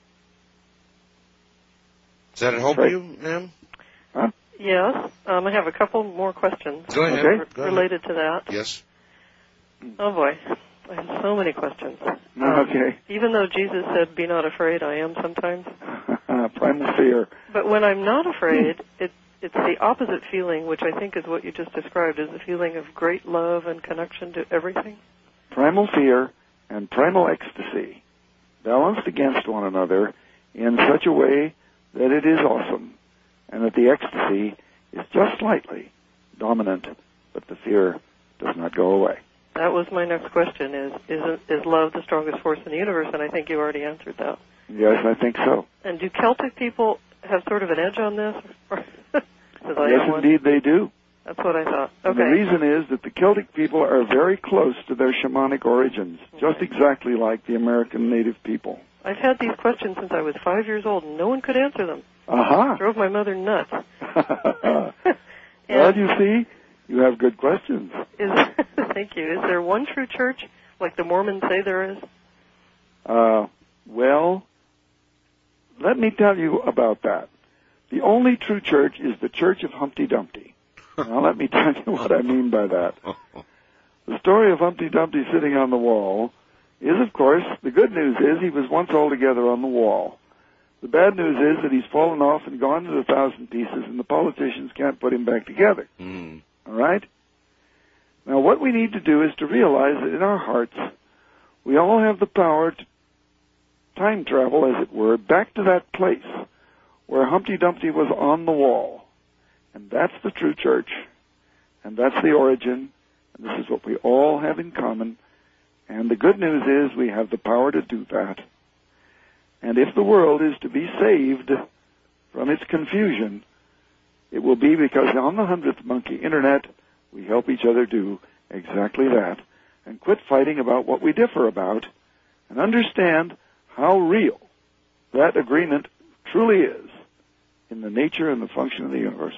Does that help right. you, ma'am? Huh? Yes. Um, I have a couple more questions Go ahead. re- Go ahead. related to that. Yes. Oh, boy. I have so many questions. Okay. Um, even though Jesus said, be not afraid, I am sometimes. Primal fear. But when I'm not afraid, it, it's the opposite feeling, which I think is what you just described, is the feeling of great love and connection to everything. Primal fear and primal ecstasy balanced against one another in such a way that it is awesome, and that the ecstasy is just slightly dominant, but the fear does not go away. That was my next question, is, is is love the strongest force in the universe? And I think you already answered that. Yes, I think so. And do Celtic people have sort of an edge on this? Yes, indeed they do. That's what I thought. Okay. And the reason is that the Celtic people are very close to their shamanic origins, okay. just exactly like the American native people. I've had these questions since I was five years old, and no one could answer them. Aha. It drove my mother nuts. Well, you see, you have good questions. Is, thank you. Is there one true church, like the Mormons say there is? Uh, well, let me tell you about that. The only true church is the Church of Humpty Dumpty. Now, let me tell you what I mean by that. The story of Humpty Dumpty sitting on the wall is, of course, the good news is he was once all together on the wall. The bad news is that he's fallen off and gone to a thousand pieces, and the politicians can't put him back together. Mm. All right? Now, what we need to do is to realize that in our hearts, we all have the power to time travel, as it were, back to that place where Humpty Dumpty was on the wall. And that's the true church, and that's the origin, and this is what we all have in common. And the good news is we have the power to do that. And if the world is to be saved from its confusion, it will be because on the Hundredth Monkey Internet, we help each other do Exactly that. And quit fighting about what we differ about, and understand how real that agreement truly is in the nature and the function of the universe.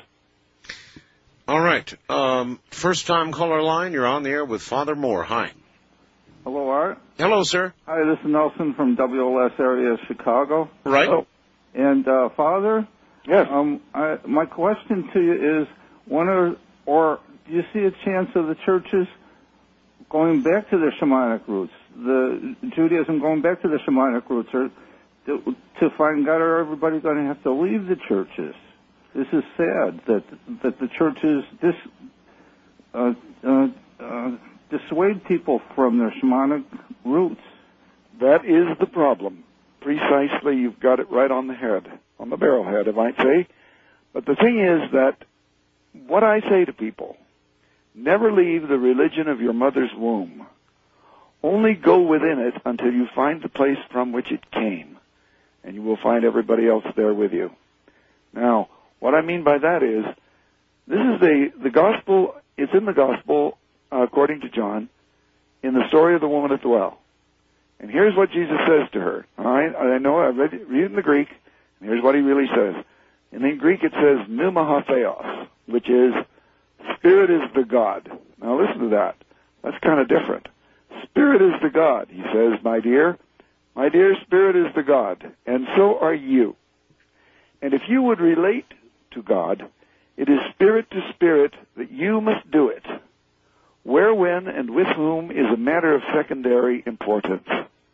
All right. Um, first time caller line, you're on the air with Father Moore. Hi. Hello, Art. Hello, sir. Hi, this is Nelson from W L S area of Chicago. Right. Oh. And, uh, Father? Yes. Um, I, my question to you is, when are, or do you see a chance of the churches going back to their shamanic roots, the Judaism going back to the shamanic roots, or to, to find God, or everybody going to have to leave the churches? This is sad that that the churches dis, uh, uh, uh, dissuade people from their shamanic roots. That is the problem. Precisely, you've got it right on the head, on the barrelhead, I might say. But the thing is that what I say to people, never leave the religion of your mother's womb. Only go within it until you find the place from which it came, and you will find everybody else there with you. Now, what I mean by that is, this is the, the gospel, it's in the gospel, uh, according to John, in the story of the woman at the well. And here's what Jesus says to her. All right, I know, I read it, read it in the Greek, and here's what he really says. In the Greek it says, pneuma theos, which is, Spirit is the God. Now listen to that. That's kind of different. Spirit is the God. He says, my dear, my dear, Spirit is the God, and so are you. And if you would relate to God, it is spirit to spirit that you must do it. Where, when, and with whom is a matter of secondary importance.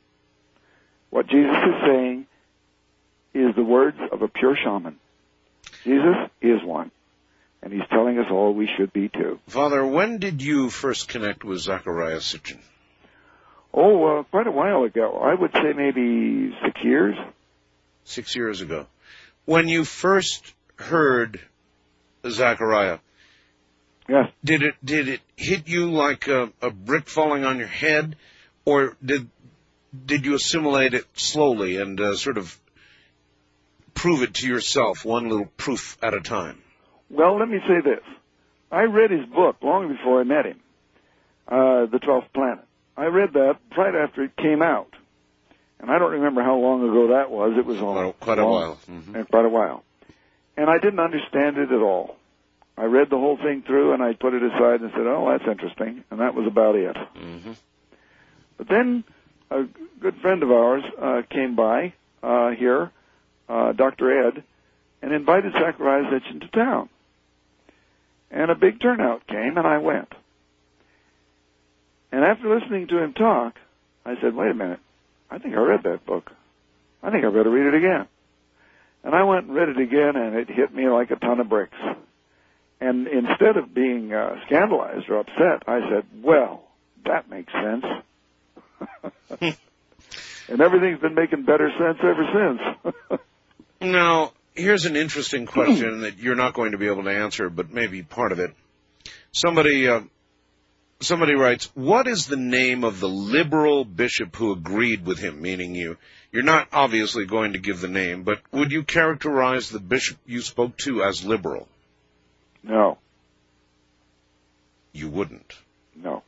What Jesus is saying is the words of a pure shaman. Jesus is one, and he's telling us all we should be too. Father, when did you first connect with Zachariah Sitchin? Oh, uh, quite a while ago. I would say maybe six years. Six years ago. When you first heard Zachariah, yes, did it did it hit you like a, a brick falling on your head, or did did you assimilate it slowly and uh, sort of prove it to yourself, one little proof at a time? Well, let me say this. I read his book long before I met him, uh, The Twelfth Planet. I read that right after it came out. And I don't remember how long ago that was. It was Well, quite a long, while. Mm-hmm. and Quite a while. And I didn't understand it at all. I read the whole thing through, and I put it aside and said, oh, that's interesting. And that was about it. Mm-hmm. But then a good friend of ours uh, came by uh, here, uh, Doctor Ed, and invited Zachariah Sitchin to town. And a big turnout came, and I went. And after listening to him talk, I said, wait a minute, I think I read that book. I think I better read it again. And I went and read it again, and it hit me like a ton of bricks. And instead of being uh, scandalized or upset, I said, well, that makes sense. And everything's been making better sense ever since. Now, here's an interesting question that you're not going to be able to answer, but maybe part of it. Somebody... Uh, Somebody writes, what is the name of the liberal bishop who agreed with him, meaning you? You're not obviously going to give the name, but would you characterize the bishop you spoke to as liberal? No. You wouldn't? No.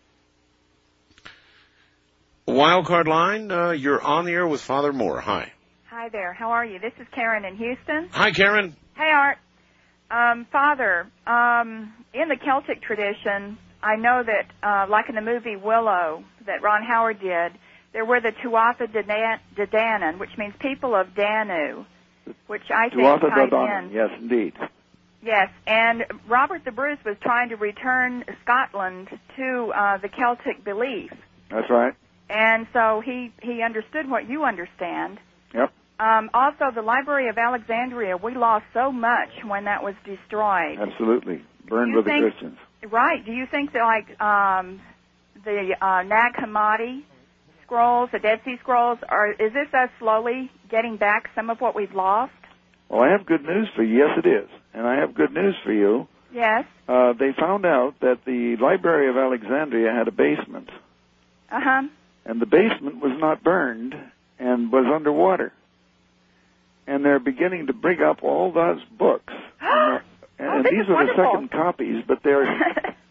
Wildcard line, uh, you're on the air with Father Moore. Hi. Hi there. How are you? This is Karen in Houston. Hi, Karen. Hey, Art. Um, Father, um, in the Celtic tradition, I know that, uh, like in the movie Willow that Ron Howard did, there were the Tuatha De Danann, which means people of Danu, which I think Tuatha ties De Danann, in. yes, indeed. Yes, and Robert the Bruce was trying to return Scotland to uh, the Celtic belief. That's right. And so he, he understood what you understand. Yep. Um, also, the Library of Alexandria, we lost so much when that was destroyed. Absolutely. Burned You with the think- Christians. Right. Do you think that, like, um, the uh, Nag Hammadi scrolls, the Dead Sea Scrolls, are, is this us slowly getting back some of what we've lost? Well, I have good news for you. Yes, it is. And I have good news for you. Yes. Uh, they found out that the Library of Alexandria had a basement. Uh-huh. And the basement was not burned and was underwater. And they're beginning to bring up all those books. And, Oh, and this these is are the wonderful. second copies, but they're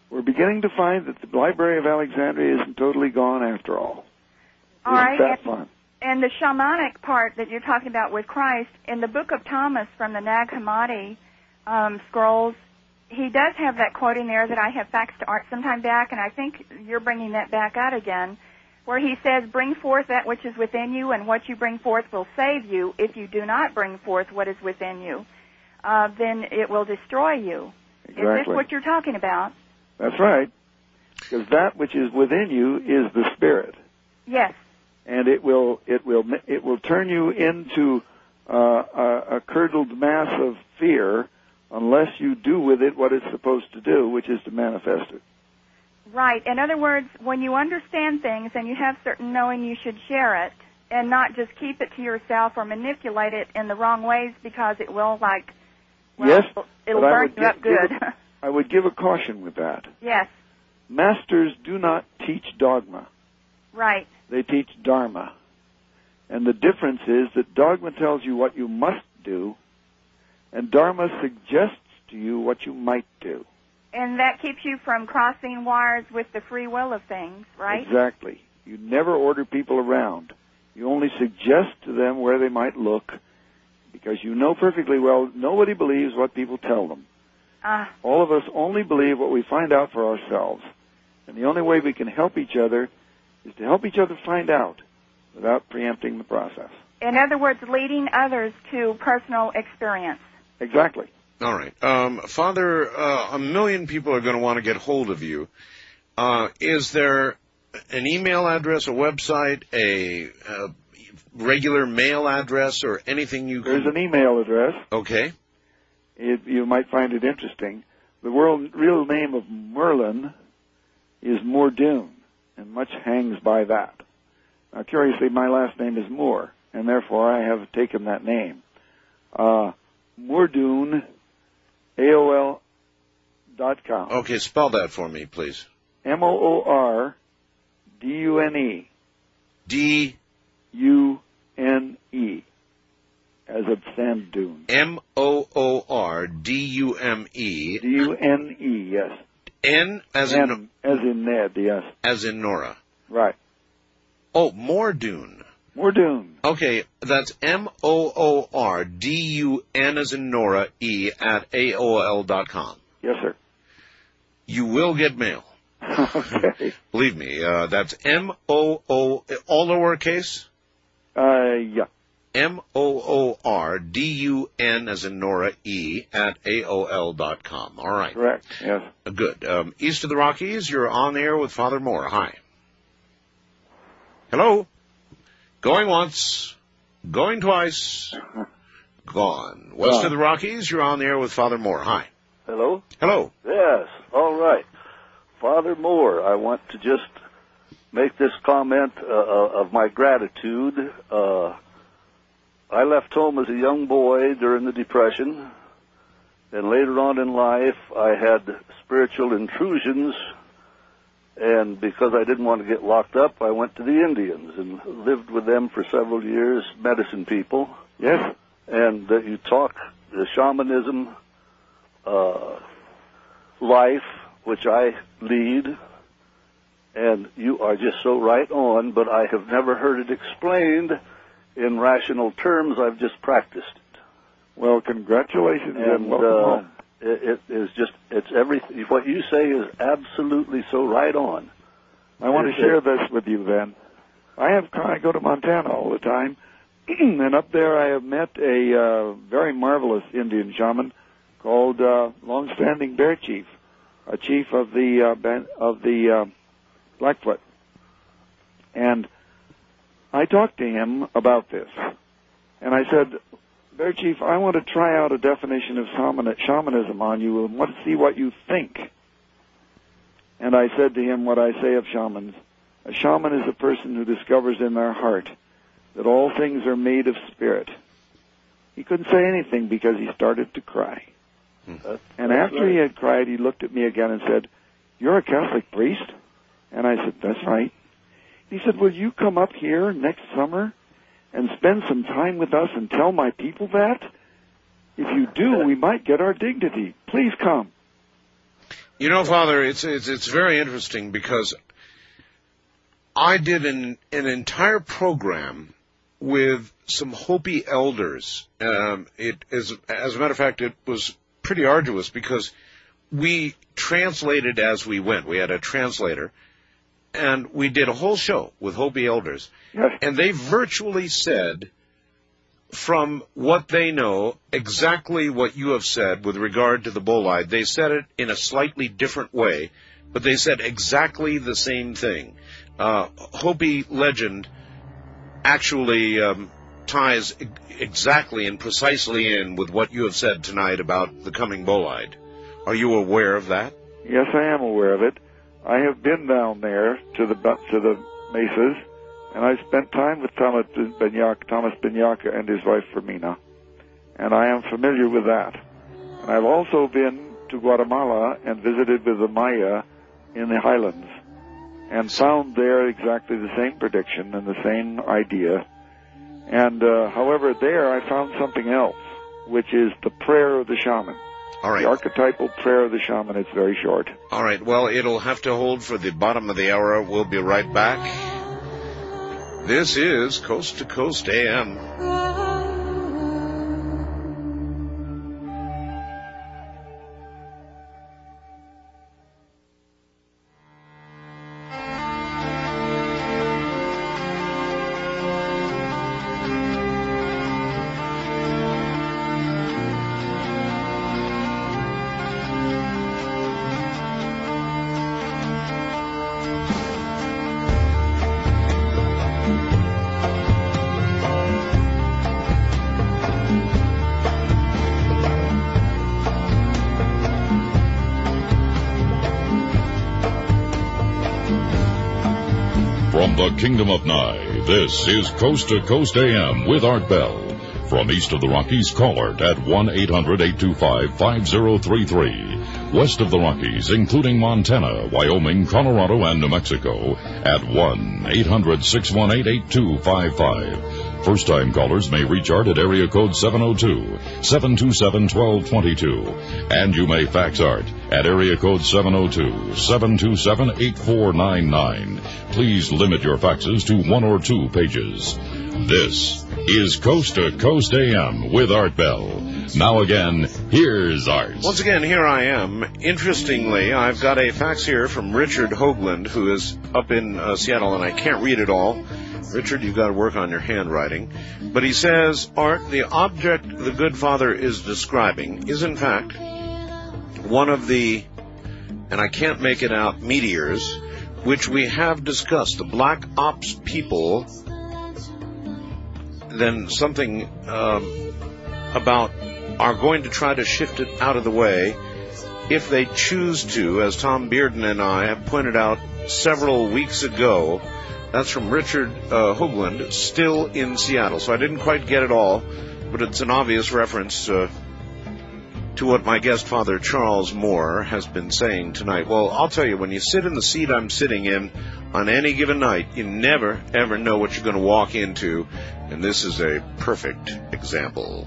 we're beginning to find that the Library of Alexandria isn't totally gone after all. All Isn't right. that and, fun? and the shamanic part that you're talking about with Christ, in the Book of Thomas from the Nag Hammadi um, scrolls, he does have that quote in there that I have faxed to Art sometime back, and I think you're bringing that back out again, where he says, bring forth that which is within you, and what you bring forth will save you. If you do not bring forth what is within you, uh, then it will destroy you. Exactly. Is this what you're talking about? That's right. Because that which is within you is the Spirit. Yes. And it will it will it will turn you into uh, a, a curdled mass of fear unless you do with it what it's supposed to do, which is to manifest it. Right. In other words, when you understand things and you have certain knowing, you should share it and not just keep it to yourself or manipulate it in the wrong ways, because it will, like, well, Yes, it'll but I burn would you up give- give good. a- I would give a caution with that. Yes. Masters do not teach dogma. Right. They teach dharma. And the difference is that dogma tells you what you must do, and dharma suggests to you what you might do. And that keeps you from crossing wires with the free will of things, right? Exactly. You never order people around. You only suggest to them where they might look, because you know perfectly well nobody believes what people tell them. Ah. All of us only believe what we find out for ourselves. And the only way we can help each other is to help each other find out without preempting the process. In other words, leading others to personal experience. Exactly. All right. Um, Father, uh, a million people are going to want to get hold of you. Uh, is there an email address, a website, a, a regular mail address, or anything you can... There's an email address. Okay. It, you might find it interesting. The world, real name of Merlin is Moordoon, and much hangs by that. Now, curiously, my last name is Moore, and therefore I have taken that name. Uh, Moordoon, A O L dot com. Okay, spell that for me, please. M O O R D U N E. D. U N E. As of sand dune. M O O R D U M E. D U N E, yes. N as in... N, as in Ned, yes. As in Nora. Right. Oh, Moordoon. Moordoon. Okay, that's M O O R D U N as in Nora, E at A O L dot com. Yes, sir. You will get mail. Okay. Believe me, uh, that's M O O, all lowercase? Uh, yeah. M O O R D U N as in Nora, E at A O L dot com. All right. Correct, yes. Uh, Good. Um, east of the Rockies, you're on the air with Father Moore. Hi. Hello? Going once. Going twice. Gone. West Gone. of the Rockies, you're on the air with Father Moore. Hi. Hello? Hello. Yes, all right. Father Moore, I want to just make this comment uh, of my gratitude. Uh, I left home as a young boy during the Depression, and later on in life I had spiritual intrusions, and because I didn't want to get locked up, I went to the Indians and lived with them for several years, medicine people. Yes. And uh, you talk the shamanism uh, life, which I lead, and you are just so right on, but I have never heard it explained in rational terms. I've just practiced it. Well, congratulations and, And welcome uh, home. it, it is just, it's everything. What you say is absolutely so right on. I want to It- share it- this with you then. I have I go to Montana all the time, and up there I have met a uh, very marvelous Indian shaman called uh, Longstanding Bear Chief, a chief of the uh, ban- of the uh, Blackfoot. And I talked to him about this, and I said, Bear Chief, I want to try out a definition of shaman- shamanism on you and want to see what you think. And I said to him what I say of shamans. A shaman is a person who discovers in their heart that all things are made of spirit. He couldn't say anything because he started to cry. That's, And that's after right. he had cried, he looked at me again and said, "You're a Catholic priest?" And I said, "That's right." He said, "Will you come up here next summer and spend some time with us and tell my people that? If you do, we might get our dignity. Please come." You know, Father, it's it's it's very interesting because I did an an entire program with some Hopi elders. Um, it is, as a matter of fact, it was pretty arduous because we translated as we went. We had a translator, and we did a whole show with Hopi elders. Yes. And they virtually said, from what they know, exactly what you have said with regard to the bolide. They said it in a slightly different way, but they said exactly the same thing. Uh, Hopi legend actually um, ties e- exactly and precisely in with what you have said tonight about the coming bolide. Are you aware of that? Yes, I am aware of it. I have been down there to the to the mesas, and I spent time with Thomas Benyaka, Thomas Benyaka and his wife Fermina, and I am familiar with that. And I've also been to Guatemala and visited with the Maya in the highlands, and found there exactly the same prediction and the same idea. And uh, however, there I found something else, which is the prayer of the shaman. All right. The archetypal prayer of the shaman. It's very short. All right. Well, it'll have to hold for the bottom of the hour. We'll be right back. This is Coast to Coast A M. From the Kingdom of Nye, this is Coast to Coast A M with Art Bell. From east of the Rockies, call Art at one eight hundred eight two five five zero three three. West of the Rockies, including Montana, Wyoming, Colorado, and New Mexico, at one eight hundred six one eight eight two five five. First-time callers may reach Art at area code seven oh two, seven two seven, one two two two. And you may fax Art at area code seven oh two, seven two seven, eight four nine nine. Please limit your faxes to one or two pages. This is Coast to Coast A M with Art Bell. Now again, here's Art. Once again, here I am. Interestingly, I've got a fax here from Richard Hoagland, who is up in uh, Seattle, and I can't read it all. Richard, you've got to work on your handwriting. But he says, Art, the object the good father is describing is, in fact, one of the, and I can't make it out, meteors, which we have discussed. The Black Ops people, then something um, about are going to try to shift it out of the way if they choose to, as Tom Bearden and I have pointed out several weeks ago. That's from Richard uh, Hoagland, still in Seattle. So I didn't quite get it all, but it's an obvious reference uh, to what my guest, Father Charles Moore, has been saying tonight. Well, I'll tell you, when you sit in the seat I'm sitting in on any given night, you never, ever know what you're going to walk into, and this is a perfect example.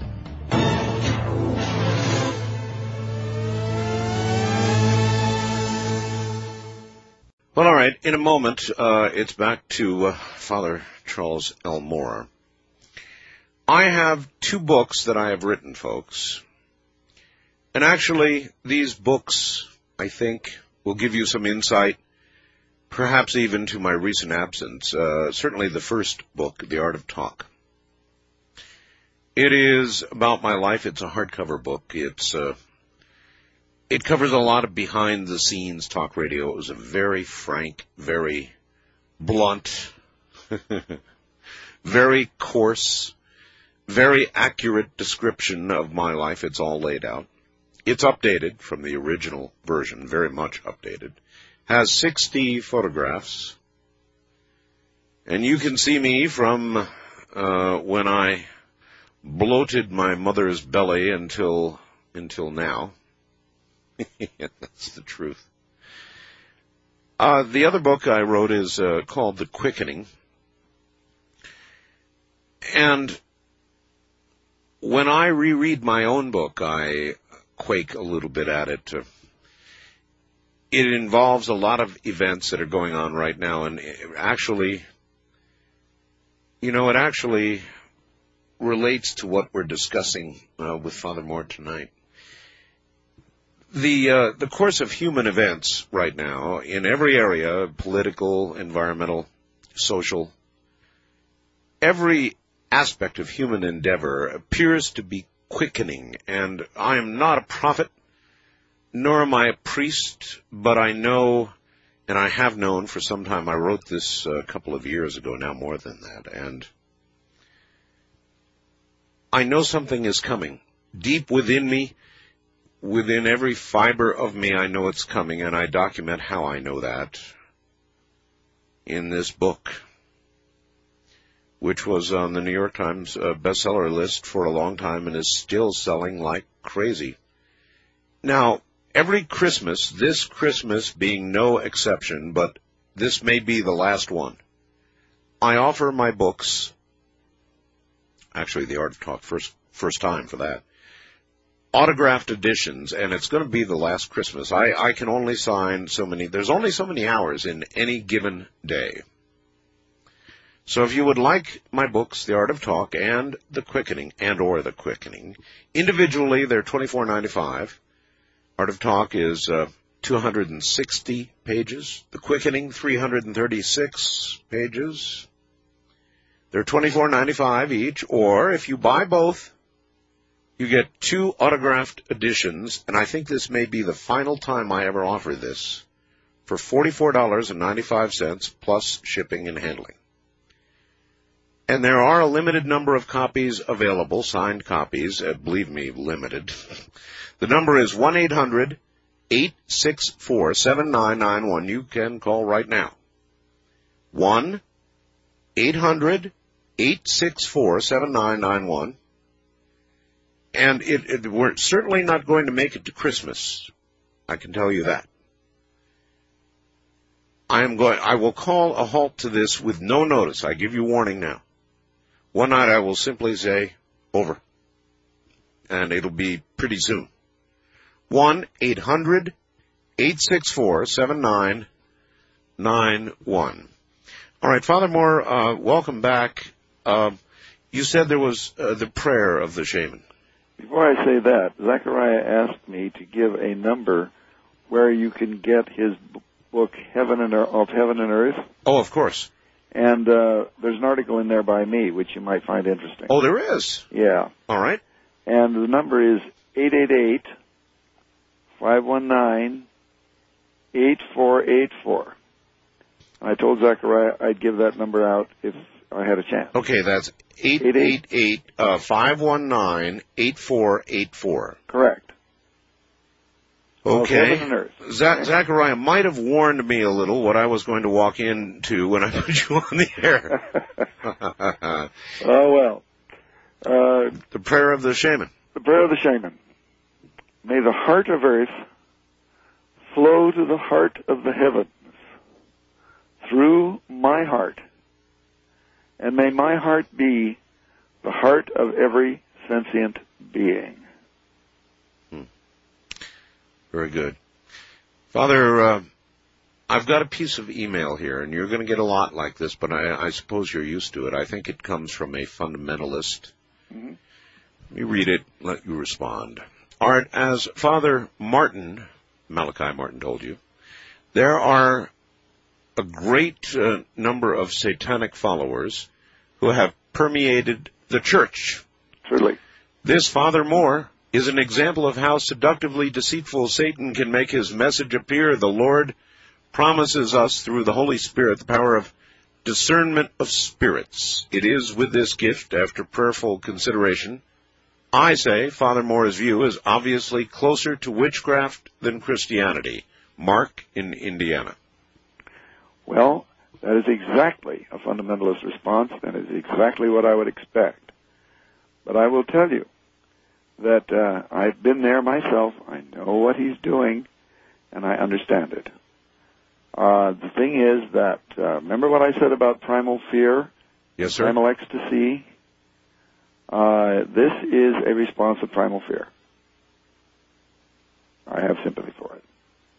Well, all right, in a moment, uh, it's back to uh, Father Charles L. Moore. I have two books that I have written, folks. And actually, these books, I think, will give you some insight, perhaps even to my recent absence. Uh, certainly the first book, The Art of Talk. It is about my life. It's a hardcover book. It's uh, It covers a lot of behind-the-scenes talk radio. It was a very frank, very blunt, very coarse, very accurate description of my life. It's all laid out. It's updated from the original version, very much updated. Has sixty photographs. And you can see me from uh, when I bloated my mother's belly until until now. That's the truth. Uh, the other book I wrote is uh, called The Quickening. And when I reread my own book, I quake a little bit at it. Uh, it involves a lot of events that are going on right now, and it actually, you know, it actually relates to what we're discussing uh, with Father Moore tonight. The uh, the course of human events right now, in every area, political, environmental, social, every aspect of human endeavor appears to be quickening, and I am not a prophet, nor am I a priest, but I know, and I have known for some time, I wrote this a couple of years ago, now more than that, and I know something is coming. Deep within me, within every fiber of me, I know it's coming, and I document how I know that in this book, which was on the New York Times uh, bestseller list for a long time and is still selling like crazy. Now, every Christmas, this Christmas being no exception, but this may be the last one, I offer my books, actually the Art of Talk, first first time for that, autographed editions, and it's going to be the last Christmas. I, I can only sign so many, there's only so many hours in any given day. So if you would like my books, The Art of Talk and The Quickening, and or The Quickening, individually they're twenty-four ninety-five. Art of Talk is uh, two hundred sixty pages. The Quickening, three hundred thirty-six pages. They're twenty-four ninety-five each, or if you buy both, you get two autographed editions, and I think this may be the final time I ever offer this, for forty-four ninety-five plus shipping and handling. And there are a limited number of copies available, signed copies, uh, believe me, limited. The number is one eight hundred eight six four seven nine nine one. You can call right now. one eight hundred eight six four seven nine nine one. And it, it, we're certainly not going to make it to Christmas. I can tell you that. I am going, I will call a halt to this with no notice. I give you warning now. One night I will simply say, over. And it'll be pretty soon. one eight hundred eight six four seven nine nine one. All right, Father Moore, uh, welcome back. Uh, you said there was uh, the prayer of the shaman. Before I say that, Zechariah asked me to give a number where you can get his book, Heaven and Earth, of Heaven and Earth. Oh, of course. And uh, there's an article in there by me, which you might find interesting. Oh, there is? Yeah. All right. And the number is eight eight eight, five one nine, eight four eight four. I told Zechariah I'd give that number out if I had a chance. Okay, that's eight eight eight, five one nine, eight four eight four. Correct. Okay. Heaven and Earth. Zach- Zachariah might have warned me a little what I was going to walk into when I put you on the air. Oh, well. Uh, the prayer of the shaman. The prayer of the shaman. May the heart of earth flow to the heart of the heavens through my heart, and may my heart be the heart of every sentient being. Very good. Father, uh, I've got a piece of email here, and you're going to get a lot like this, but I, I suppose you're used to it. I think it comes from a fundamentalist. Mm-hmm. Let me read it, let you respond. Art, as Father Martin, Malachi Martin told you, there are a great uh, number of satanic followers who have permeated the church. Truly. This Father Moore is an example of how seductively deceitful Satan can make his message appear. The Lord promises us through the Holy Spirit the power of discernment of spirits. It is with this gift, after prayerful consideration, I say Father Moore's view is obviously closer to witchcraft than Christianity. Mark in Indiana. Well, that is exactly a fundamentalist response, and is exactly what I would expect. But I will tell you that uh, I've been there myself. I know what he's doing, and I understand it. Uh, the thing is that, uh, remember what I said about primal fear? Yes, sir. Primal ecstasy? Uh, this is a response of primal fear. I have sympathy for it.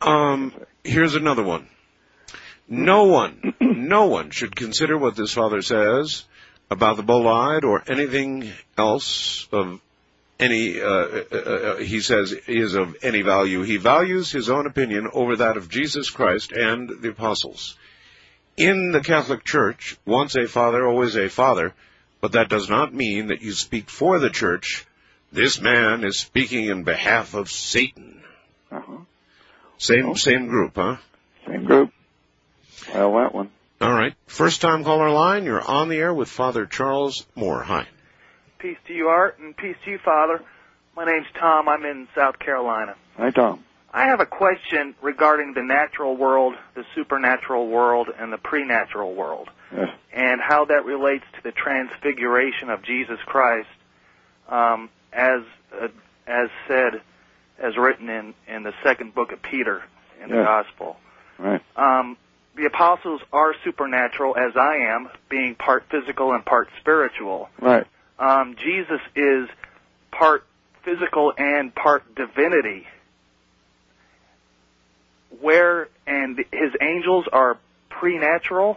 Um, here's another one. No one, no one should consider what this father says about the bolide or anything else of any, uh, uh, uh, he says, is of any value. He values his own opinion over that of Jesus Christ and the apostles. In the Catholic Church, once a father, always a father, but that does not mean that you speak for the Church. This man is speaking in behalf of Satan. Uh-huh. Same, Okay. same group, huh? Same group. Well, that one. All right. First time caller line, you're on the air with Father Charles Moore. Hi. Peace to you, Art, and peace to you, Father. My name's Tom. I'm in South Carolina. Hi, Tom. I have a question regarding the natural world, the supernatural world, and the pre-natural world, Yes. and how that relates to the transfiguration of Jesus Christ, um, as uh, as said, as written in, in the second book of Peter in the Yes. Gospel. Right. Um, the apostles are supernatural, as I am, being part physical and part spiritual. Right. Um, Jesus is part physical and part divinity. Where and his angels are pre-natural,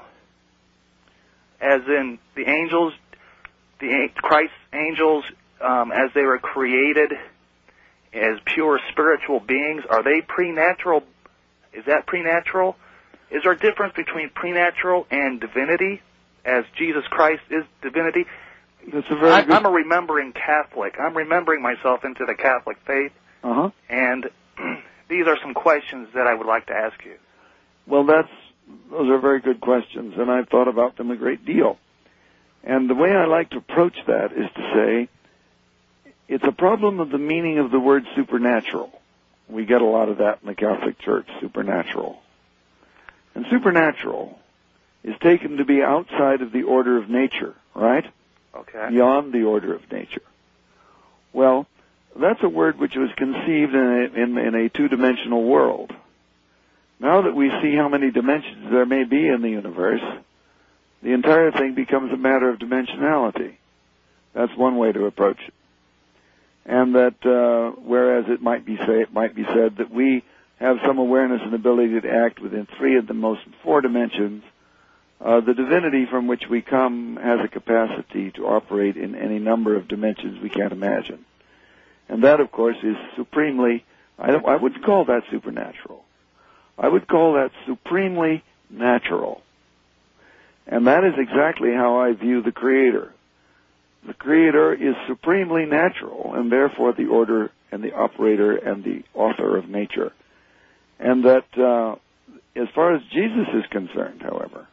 as in the angels, the an- Christ's angels, um, as they were created as pure spiritual beings, are they pre-natural? Is that pre-natural? Is there a difference between pre-natural and divinity, as Jesus Christ is divinity? That's a very I, good... I'm a remembering Catholic. I'm remembering myself into the Catholic faith, Uh-huh. and these are some questions that I would like to ask you. Well, that's those are very good questions, and I've thought about them a great deal. And the way I like to approach that is to say, it's a problem of the meaning of the word supernatural. We get a lot of that in the Catholic Church, supernatural. And supernatural is taken to be outside of the order of nature, right? Okay. Beyond the order of nature. Well, that's a word which was conceived in a, in, in a two-dimensional world. Now that we see how many dimensions there may be in the universe, the entire thing becomes a matter of dimensionality. That's one way to approach it. And that, uh, whereas it might be say, it might be said that we have some awareness and ability to act within three of the most four dimensions, uh, the divinity from which we come has a capacity to operate in any number of dimensions we can't imagine. And that, of course, is supremely, I, don't, I wouldn't call that supernatural. I would call that supremely natural. And that is exactly how I view the Creator. The Creator is supremely natural, and therefore the order and the operator and the author of nature. And that, uh, as far as Jesus is concerned, however,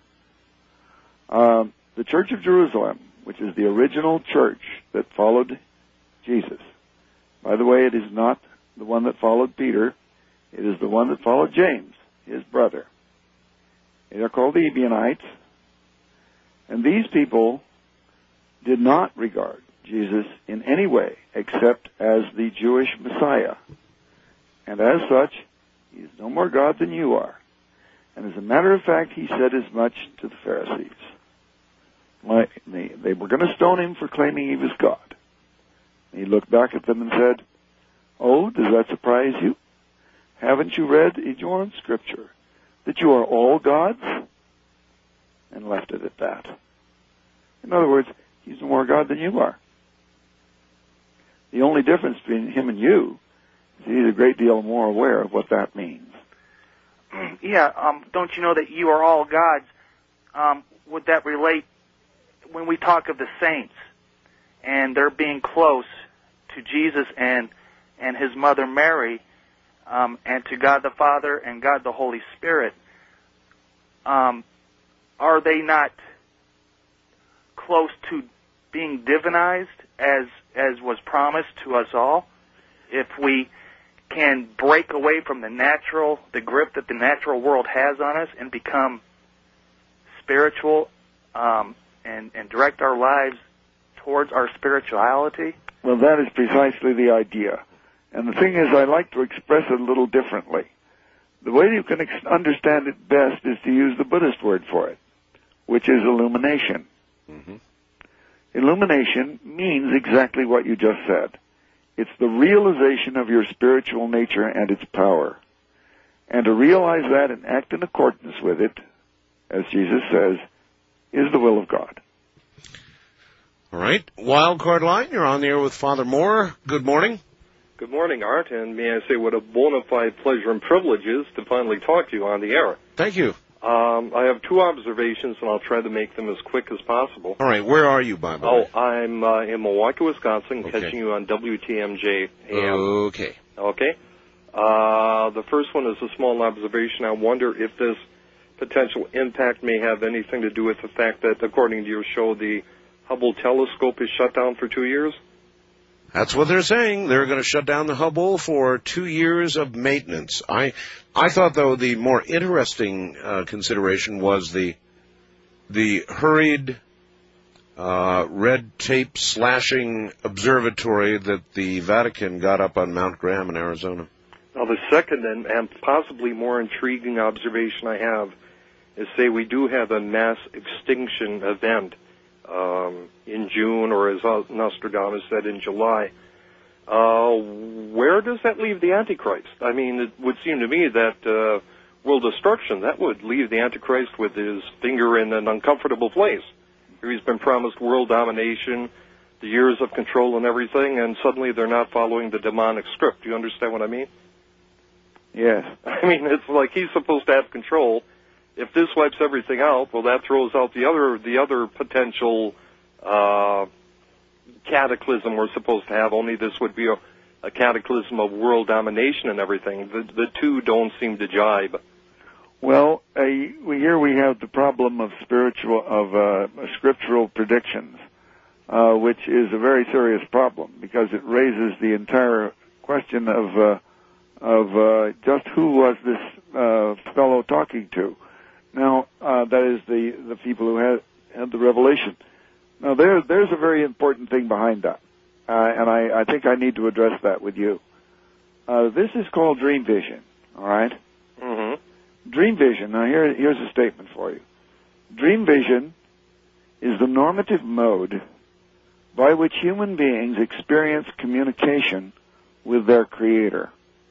uh, the Church of Jerusalem, which is the original church that followed Jesus, by the way, it is not the one that followed Peter. It is the one that followed James, his brother. They are called the Ebionites. And these people did not regard Jesus in any way except as the Jewish Messiah. And as such, he is no more God than you are. And as a matter of fact, he said as much to the Pharisees. My, they, they were going to stone him for claiming he was God. And he looked back at them and said, "Oh, does that surprise you? Haven't you read in your own scripture that you are all gods?" And left it at that. In other words, he's no more God than you are. The only difference between him and you is he's a great deal more aware of what that means. Yeah, um, don't you know that you are all gods? Um, would that relate when we talk of the saints and they're being close to Jesus and and his mother Mary, um, and to God the Father and God the Holy Spirit? Um, are they not close to being divinized as as was promised to us all? If we can break away from the natural, the grip that the natural world has on us, and become spiritual, um, and, and direct our lives towards our spirituality? Well, that is precisely the idea. And the thing is, I like to express it a little differently. The way you can ex- understand it best is to use the Buddhist word for it, which is illumination. Mm-hmm. Illumination means exactly what you just said. It's the realization of your spiritual nature and its power. And to realize that and act in accordance with it, as Jesus says, is the will of God. All right. Wild card line, you're on the air with Father Moore. Good morning. Good morning, Art, and may I say what a bona fide pleasure and privilege is to finally talk to you on the air. Thank you. Um, I have two observations, and I'll try to make them as quick as possible. All right. Where are you, by the way? Oh, I'm uh, in Milwaukee, Wisconsin, Okay. catching you on W T M J A M. Okay. Okay. Uh, the first one is a small observation. I wonder if this potential impact may have anything to do with the fact that, according to your show, the Hubble telescope is shut down for two years. That's what they're saying. They're going to shut down the Hubble for two years of maintenance. I, I thought, though, the more interesting uh, consideration was the, the hurried, uh, red tape slashing observatory that the Vatican got up on Mount Graham in Arizona. Now, the second and, and possibly more intriguing observation I have is, say, we do have a mass extinction event um, in June, or as Nostradamus said, in July. Uh, where does that leave the Antichrist? I mean, it would seem to me that uh, world destruction, that would leave the Antichrist with his finger in an uncomfortable place. He's been promised world domination, the years of control and everything, and suddenly they're not following the demonic script. Do you understand what I mean? Yes. I mean, it's like he's supposed to have control. If this wipes everything out, well, that throws out the other the other potential uh, cataclysm we're supposed to have. Only this would be a, a cataclysm of world domination and everything. The the two don't seem to jibe. Well, uh, we, here we have the problem of spiritual of uh, scriptural predictions, uh, which is a very serious problem because it raises the entire question of uh, of uh, just who was this uh, fellow talking to. Now, uh, that is the, the people who had, had the revelation. Now, there, there's a very important thing behind that, uh, and I, I think I need to address that with you. Uh, this is called dream vision, all right? Mm-hmm. Dream vision, now here, here's a statement for you. Dream vision is the normative mode by which human beings experience communication with their Creator.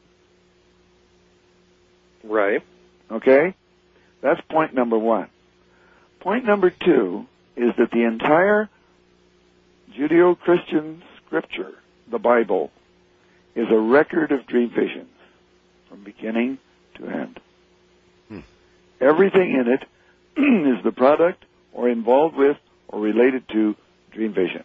Right. Okay? That's point number one. Point number two is that the entire Judeo-Christian scripture, the Bible, is a record of dream visions from beginning to end. Hmm. Everything in it is the product or involved with or related to dream vision.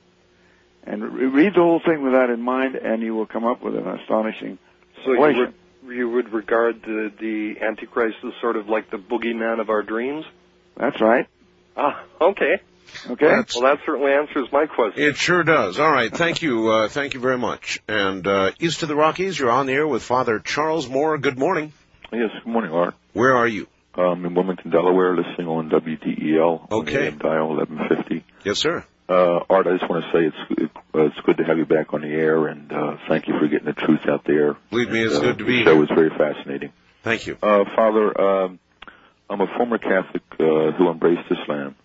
And re- read the whole thing with that in mind, and you will come up with an astonishing So you equation. would, you would regard the, the Antichrist as sort of like the boogeyman of our dreams? That's right. Ah, okay. Okay. That's- Well, that certainly answers my question. It sure does. All right. Thank you. Uh, thank you very much. And uh, east of the Rockies, you're on the air with Father Charles Moore. Good morning. Yes, good morning, Art. Where are you? Um, in Wilmington, Delaware, listening on W D E L. Okay. On A M dial eleven fifty. Yes, sir. Uh, Art, I just want to say it's it, uh, it's good to have you back on the air, and uh, thank you for getting the truth out there. Believe me, it's uh, good to be The show here. was very fascinating. Thank you. Uh, Father, um, I'm a former Catholic uh, who embraced Islam,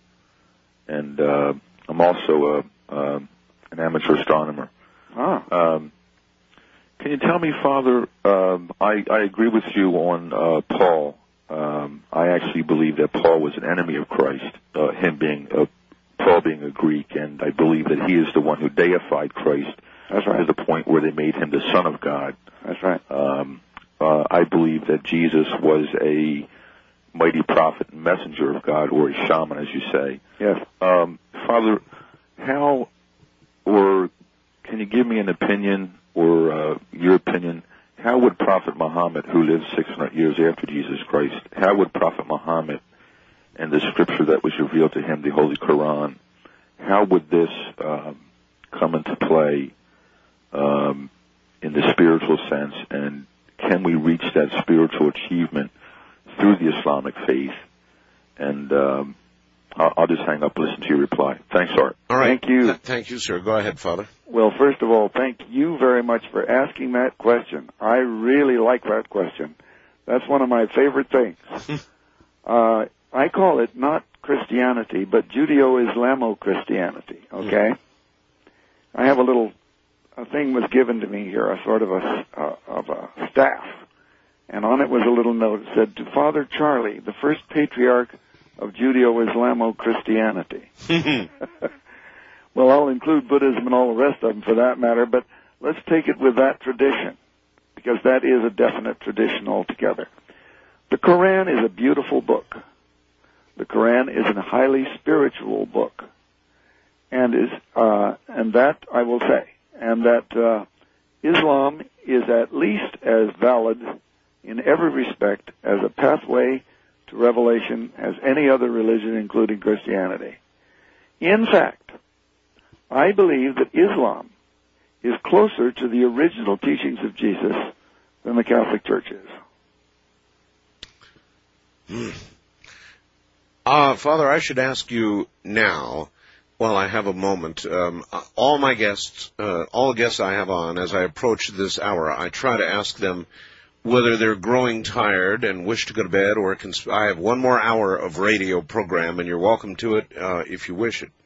and uh, I'm also a, um, an amateur astronomer. Ah. Um, can you tell me, Father, um, I, I agree with you on uh, Paul. Um, I actually believe that Paul was an enemy of Christ, uh, him being a, Paul being a Greek, and I believe that he is the one who deified Christ. That's right. To the point where they made him the Son of God. That's right. Um, uh, I believe that Jesus was a mighty prophet and messenger of God, or a shaman, as you say. Yes. Um, Father, how, or can you give me an opinion, or uh, your opinion, how would Prophet Muhammad, who lived six hundred years after Jesus Christ, how would Prophet Muhammad and the scripture that was revealed to him, the Holy Quran, how would this um, come into play um, in the spiritual sense, and can we reach that spiritual achievement through the Islamic faith? And um, I'll, I'll just hang up and listen to your reply. Thanks, Art. All right. Thank you. Th- thank you, sir. Go ahead, Father. Well, first of all, thank you very much for asking that question. I really like that question. That's one of my favorite things. uh, I call it not Christianity, but Judeo-Islamo-Christianity, okay? I have a little, a thing was given to me here, a sort of a, uh, of a staff, And on it was a little note that said, to Father Charlie, the first patriarch of Judeo-Islamo-Christianity. Well, I'll include Buddhism and all the rest of them for that matter, but let's take it with that tradition, because that is a definite tradition altogether. The Quran is a beautiful book. The Quran is a highly spiritual book, and is uh, and that I will say, and that uh, Islam is at least as valid in every respect as a pathway to revelation as any other religion, including Christianity. In fact, I believe that Islam is closer to the original teachings of Jesus than the Catholic Church is. Hmm. Uh, Father, I should ask you now, while I have a moment, um, all my guests, uh, all guests I have on, as I approach this hour, I try to ask them whether they're growing tired and wish to go to bed, or can, I have one more hour of radio program, and you're welcome to it uh, if you wish it.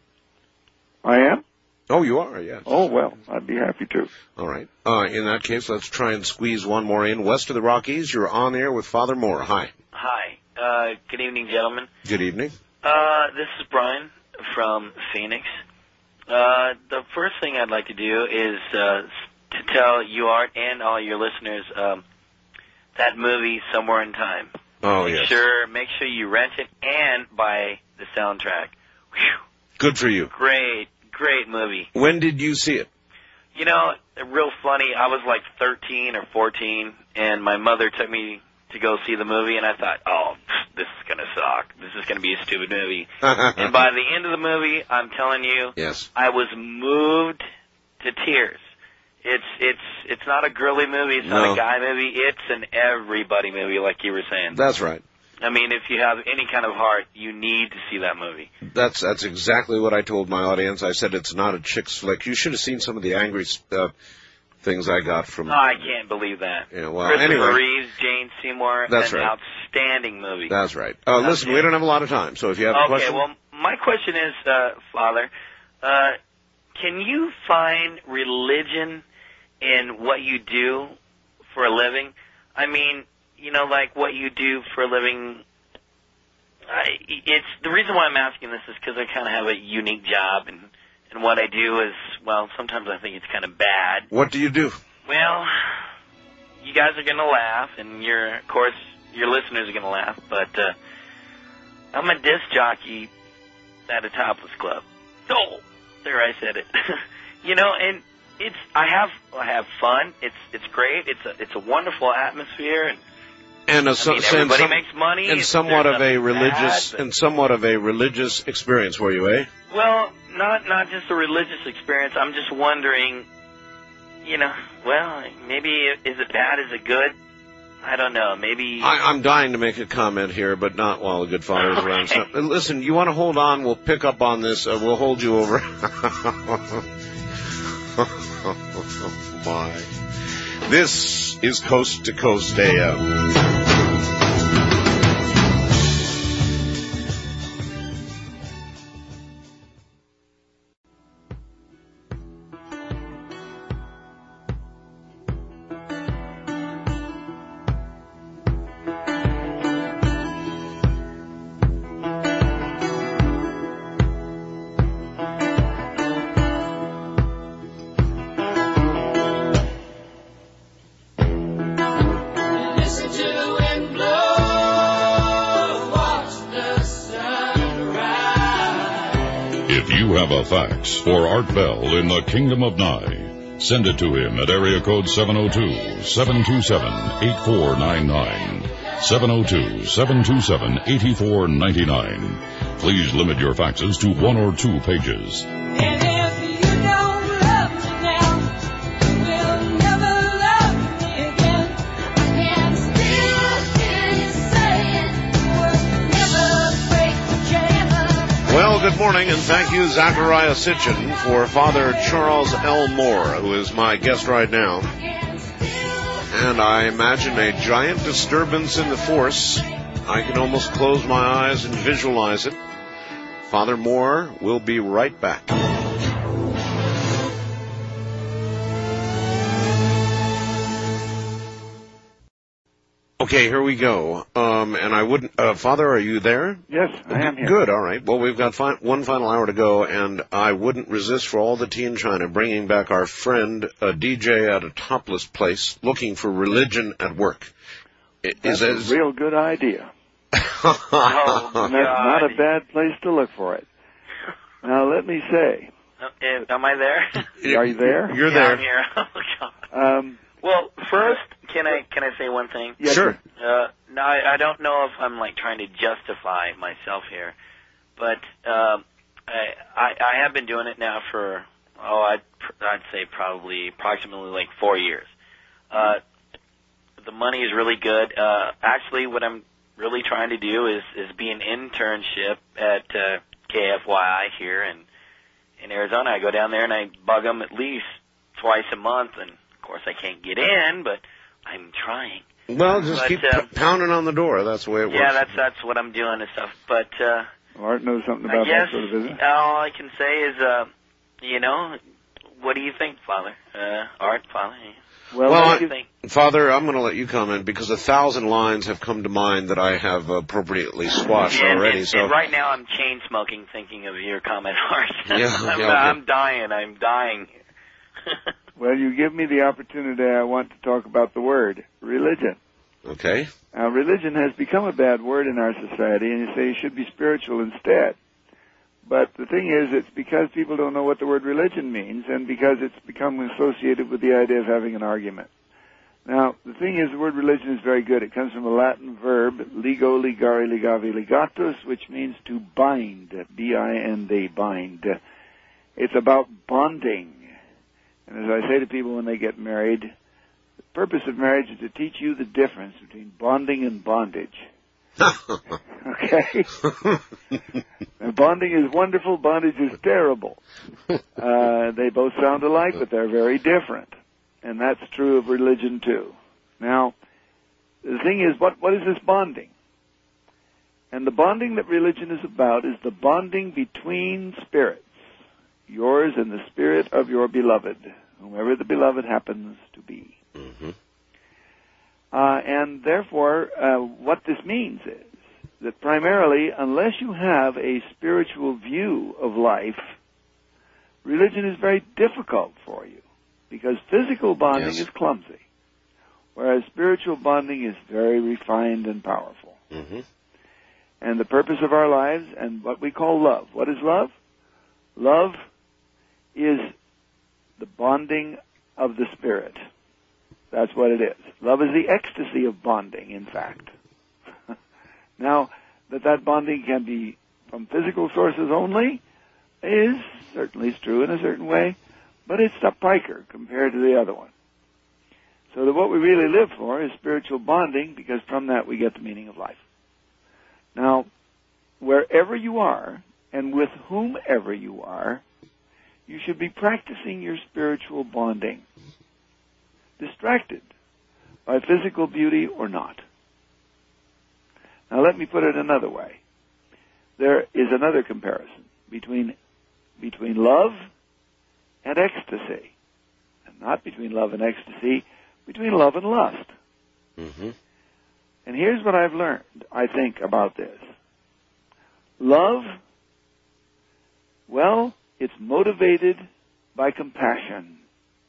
I am? Oh, you are, yes. Oh, well, I'd be happy to. All right. Uh, in that case, let's try and squeeze one more in. West of the Rockies, you're on air with Father Moore. Hi. Hi. Uh, good evening, gentlemen. Good evening. Uh, this is Brian from Phoenix. Uh, the first thing I'd like to do is uh, to tell you, Art, and all your listeners, um, that movie, Somewhere in Time. Oh, make yes. Sure, make sure you rent it and buy the soundtrack. Whew. Good for you. Great, great movie. When did you see it? You know, real funny, I was like thirteen or fourteen, and my mother took me to go see the movie, and I thought, oh, this is going to suck. This is going to be a stupid movie. And by the end of the movie, I'm telling you, yes, I was moved to tears. It's it's it's not a girly movie. It's No. not a guy movie. It's an everybody movie, like you were saying. That's right. I mean, if you have any kind of heart, you need to see that movie. That's that's exactly what I told my audience. I said it's not a chick's flick. You should have seen some of the angry uh, things I got from... Oh, I can't believe that. Yeah, well, Christopher anyway. Reeves, Jane Seymour, That's an right. outstanding movie. That's right. Uh, listen, we don't have a lot of time, so if you have a Okay, question... well, my question is, uh, Father, uh, can you find religion in what you do for a living? I mean, you know, like what you do for a living. I, it's the reason why I'm asking this is because I kind of have a unique job, and and what I do is, well, sometimes I think it's kind of bad. What do you do? Well, you guys are going to laugh, and your, of course, your listeners are going to laugh, but uh, I'm a disc jockey at a topless club. Oh, there I said it. You know, and it's I have I have fun. It's it's great. It's a it's a wonderful atmosphere, and And a, I so, mean, and everybody some- makes money. And It's- somewhat there's of a nothing religious, bad, but- and somewhat of a religious experience for you, eh? Well, not not just a religious experience. I'm just wondering, you know, well, maybe is it bad? Is it good? I don't know. Maybe. I, I'm dying to make a comment here, but not while the good father is around. So, uh, listen, you want to hold on? We'll pick up on this. Uh, we'll hold you over. Oh, my. This is Coast to Coast A M. Listen to the wind blow, watch the sun rise. If you have a fax for Art Bell in the Kingdom of Nye, send it to him at area code seven oh two, seven two seven, eight four nine nine. seven oh two, seven two seven, eight four nine nine. Please limit your faxes to one or two pages. And if you don't love me now, you'll never love me again. I can still hear you saying, we'll never break the chain of Well, good morning, and thank you, Zachariah Sitchin, for Father Charles L. Moore, who is my guest right now. And I imagine a giant disturbance in the force. I can almost close my eyes and visualize it. Father Moore will be right back. Okay, here we go. Um, and I wouldn't, uh, Father, are you there? Yes, I am here. Good, all right. Well, we've got fi- one final hour to go, and I wouldn't resist for all the tea in China bringing back our friend, a D J at a topless place, looking for religion at work. I- That's Is as a real good idea. Oh, And that's not a bad place to look for it. Now, let me say, Uh, am I there? are you there? You're yeah, there. I'm here. Oh, God. Um, Well, first, can I can I say one thing? yes, Sure. Uh, no, I, I don't know if I'm like trying to justify myself here, but um, I, I I have been doing it now for oh I'd pr- I'd say probably approximately like four years. Uh, the money is really good. Uh, actually, what I'm really trying to do is is be an internship at uh, K F Y I here in in Arizona. I go down there and I bug them at least twice a month, and of course I can't get in, but I'm trying. Well, just But, keep uh, p- pounding on the door. That's the way it works. Yeah, that's that's what I'm doing and stuff. But uh, Art knows something I about guess that sort of business. all I can say is, uh, you know, what do you think, Father? Uh, Art, Father? Well, Well, what do you I- think? Father, I'm going to let you comment because a thousand lines have come to mind that I have appropriately squashed And, already. and, So and right now I'm chain smoking, thinking of your comment, Art. Yeah, I'm, yeah, okay. I'm dying. I'm dying. Well, you give me the opportunity. I want to talk about the word religion. okay. Now, religion has become a bad word in our society, and you say you should be spiritual instead. But the thing is, it's because people don't know what the word religion means, and because it's become associated with the idea of having an argument. Now, the thing is, the word religion is very good. It comes from a Latin verb, ligo, ligare, ligavi, ligatus, which means to bind, B I N D, bind. It's about bonding. And as I say to people when they get married, the purpose of marriage is to teach you the difference between bonding and bondage. Okay? And bonding is wonderful, bondage is terrible. Uh, they both sound alike, but they're very different. And that's true of religion too. Now, the thing is, what, what is this bonding? And the bonding that religion is about is the bonding between spirits, yours and the spirit of your beloved, whomever the beloved happens to be. Mm-hmm. Uh, and therefore, uh, what this means is that primarily, unless you have a spiritual view of life, religion is very difficult for you because physical bonding Yes. is clumsy, whereas spiritual bonding is very refined and powerful. Mm-hmm. And the purpose of our lives and what we call love. What is love? Love is the bonding of the spirit. That's what it is. Love is the ecstasy of bonding, in fact. Now, that that bonding can be from physical sources only is certainly true in a certain way, but it's a piker compared to the other one. So that what we really live for is spiritual bonding, because from that we get the meaning of life. Now, wherever you are, and with whomever you are, you should be practicing your spiritual bonding, distracted by physical beauty or not. Now let me put it another way. There is another comparison between between love and ecstasy. And not between love and ecstasy, between love and lust. Mm-hmm. And here's what I've learned, I think, about this. Love, well, it's motivated by compassion.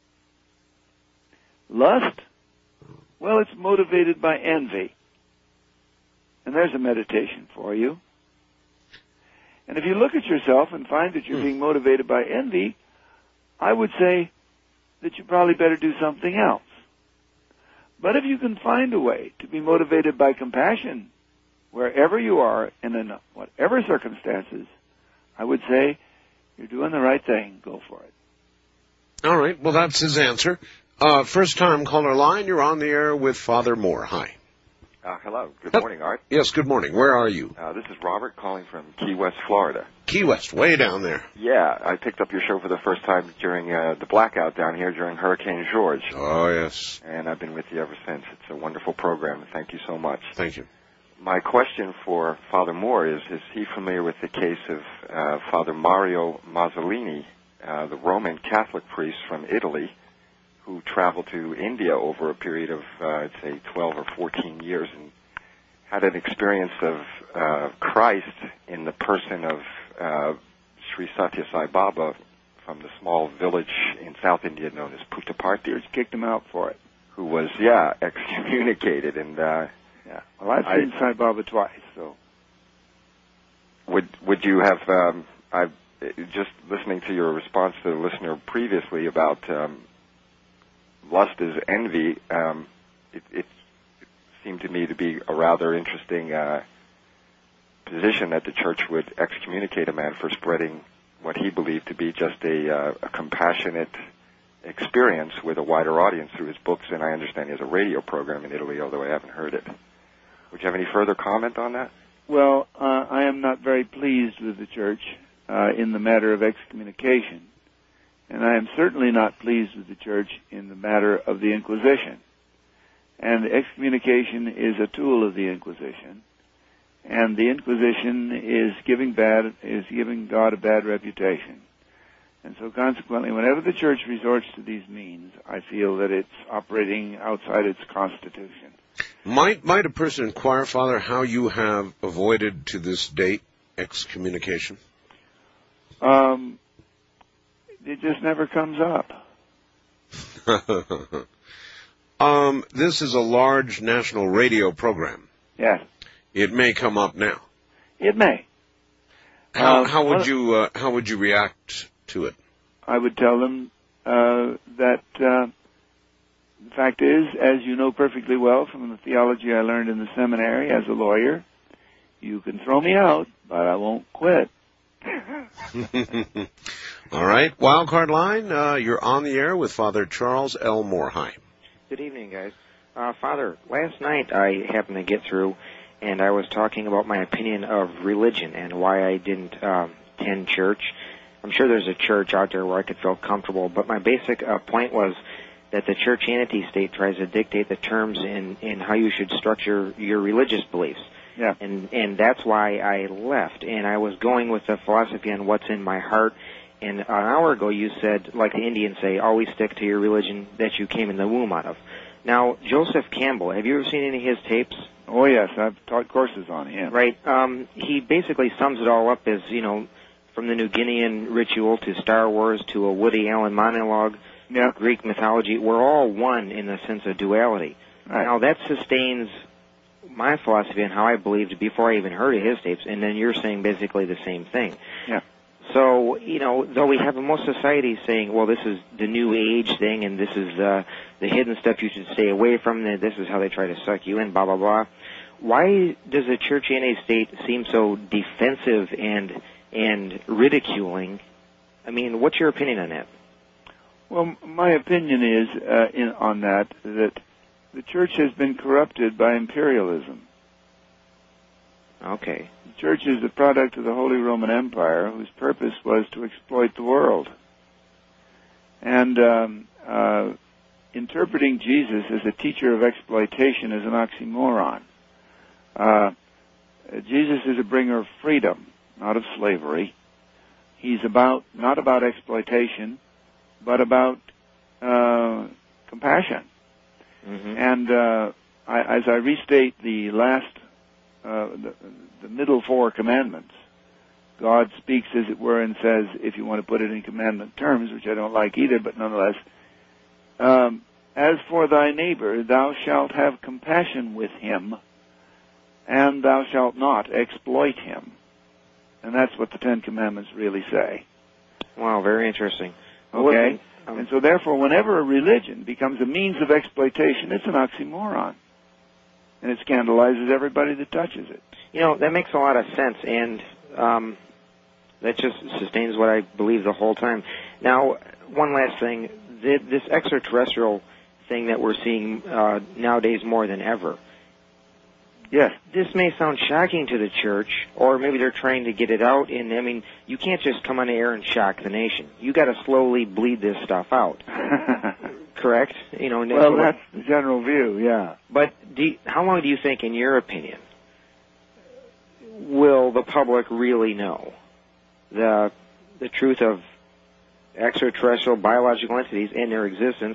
Lust, well, it's motivated by envy. And there's a meditation for you. And if you look at yourself and find that you're being motivated by envy, I would say that you probably better do something else. But if you can find a way to be motivated by compassion, wherever you are and in whatever circumstances, I would say you're doing the right thing. Go for it. All right. Well, that's his answer. Uh, first time caller line, you're on the air with Father Moore. Hi. Uh, hello. Good Yep. morning, Art. Yes, good morning. Where are you? Uh, this is Robert calling from Key West, Florida. Key West, way down there. Yeah, I picked up your show for the first time during uh, the blackout down here during Hurricane George. Oh, yes. And I've been with you ever since. It's a wonderful program. Thank you so much. Thank you. My question for Father Moore is, is he familiar with the case of uh, Father Mario Mazzolini, uh, the Roman Catholic priest from Italy, who traveled to India over a period of, uh, I'd say, twelve or fourteen years and had an experience of uh, Christ in the person of uh, Sri Satya Sai Baba from the small village in South India known as Puttaparthi. Just kicked him out for it. Who was, yeah, excommunicated. And uh, yeah, well, I've seen Sai Baba twice, so. Would would you have? Um, I've just listening to your response to the listener previously about um, lust is envy. Um, it, it, it seemed to me to be a rather interesting uh, position that the church would excommunicate a man for spreading what he believed to be just a, uh, a compassionate experience with a wider audience through his books, and I understand he has a radio program in Italy, although I haven't heard it. Would you have any further comment on that? Well, uh, I am not very pleased with the church uh, in the matter of excommunication, and I am certainly not pleased with the church in the matter of the Inquisition. And excommunication is a tool of the Inquisition, and the Inquisition is giving bad is giving God a bad reputation. And so consequently, whenever the church resorts to these means, I feel that it's operating outside its constitution. Might might a person inquire, Father, how you have avoided to this date excommunication? Um, it just never comes up. um, this is a large national radio program. Yes. It may come up now. It may. How, Uh, how would well- you uh, how would you react to it? I would tell them uh, that uh, the fact is, as you know perfectly well from the theology I learned in the seminary as a lawyer, you can throw me out, but I won't quit. All right, Wildcard Line, uh, you're on the air with Father Charles L. Moore. Hi. Good evening, guys. Uh, Father, last night I happened to get through, and I was talking about my opinion of religion and why I didn't um, attend church. I'm sure there's a church out there where I could feel comfortable, but my basic uh, point was that the church-entity state tries to dictate the terms in, in how you should structure your religious beliefs. Yeah. And and that's why I left. And I was going with the philosophy on what's in my heart. And an hour ago you said, like the Indians say, always stick to your religion that you came in the womb out of. Now, Joseph Campbell, have you ever seen any of his tapes? Oh, yes, I've taught courses on him. Right. Um, he basically sums it all up as, you know, from the New Guinean ritual to Star Wars to a Woody Allen monologue, yeah. Greek mythology, we're all one in the sense of duality. Right. Now, that sustains my philosophy and how I believed before I even heard of his tapes, and then you're saying basically the same thing. Yeah. So, you know, though we have most societies saying, well, this is the new age thing, and this is uh, the hidden stuff you should stay away from, and this is how they try to suck you in, blah, blah, blah. Why does the church-entity state seem so defensive and and ridiculing? I mean, what's your opinion on that? Well, my opinion is uh, in, on that that the church has been corrupted by imperialism. Okay. The church is the product of the Holy Roman Empire, whose purpose was to exploit the world. And um, uh, interpreting Jesus as a teacher of exploitation is an oxymoron. Uh, Jesus is a bringer of freedom, not of slavery. He's about not about exploitation, but about uh, compassion. Mm-hmm. And uh, I, as I restate the last, uh, the, the middle four commandments, God speaks, as it were, and says, if you want to put it in commandment terms, which I don't like either, but nonetheless, um, as for thy neighbor, thou shalt have compassion with him, and thou shalt not exploit him. And that's what the Ten Commandments really say. Wow, very interesting. Okay? Um, And so therefore, whenever a religion becomes a means of exploitation, it's an oxymoron. And it scandalizes everybody that touches it. You know, that makes a lot of sense, and um, that just sustains what I believe the whole time. Now, one last thing. Th- this extraterrestrial thing that we're seeing uh, nowadays more than ever, yes, this may sound shocking to the church, or maybe they're trying to get it out. And I mean, you can't just come on the air and shock the nation. You got to slowly bleed this stuff out. Correct? You know. Well, that's the general view. Yeah. But do you, how long do you think, in your opinion, will the public really know the the truth of extraterrestrial biological entities and their existence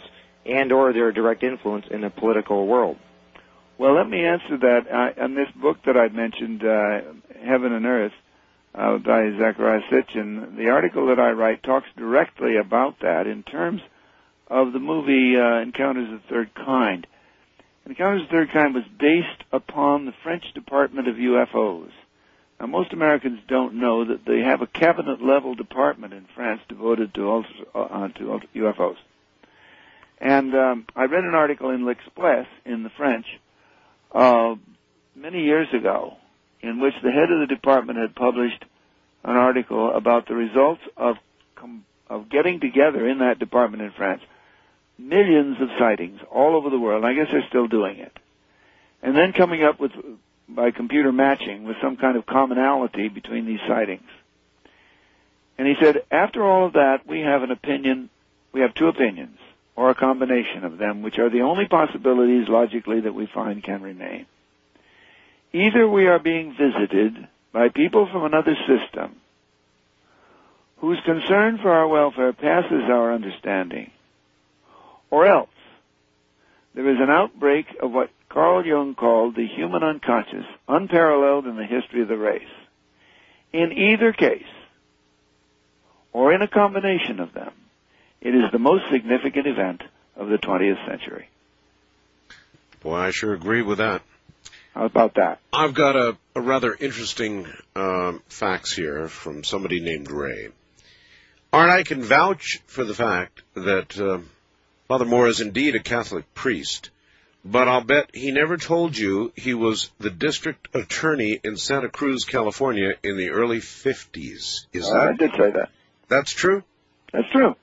and or their direct influence in the political world? Well, let me answer that. Uh, in this book that I mentioned, uh, Heaven and Earth, uh, by Zachariah Sitchin, the article that I write talks directly about that in terms of the movie uh, Encounters of the Third Kind. Encounters of the Third Kind was based upon the French Department of U F Os. Now, most Americans don't know that they have a cabinet-level department in France devoted to, ultra, uh, to ultra U F Os. And um, I read an article in L'Express in the French uh, many years ago in which the head of the department had published an article about the results of com- of getting together in that department in France millions of sightings all over the world. I guess they're still doing it. And then coming up with, by computer matching, with some kind of commonality between these sightings. And he said, after all of that, we have an opinion, we have two opinions, or a combination of them, which are the only possibilities logically that we find can remain. Either we are being visited by people from another system whose concern for our welfare passes our understanding, or else there is an outbreak of what Carl Jung called the human unconscious, unparalleled in the history of the race. In either case, or in a combination of them, it is the most significant event of the twentieth century. Boy, I sure agree with that. How about that? I've got a, a rather interesting uh, fax here from somebody named Ray. Art, I can vouch for the fact that uh, Father Moore is indeed a Catholic priest, but I'll bet he never told you he was the district attorney in Santa Cruz, California in the early fifties. Is uh, that? I did say that. That's true? That's true.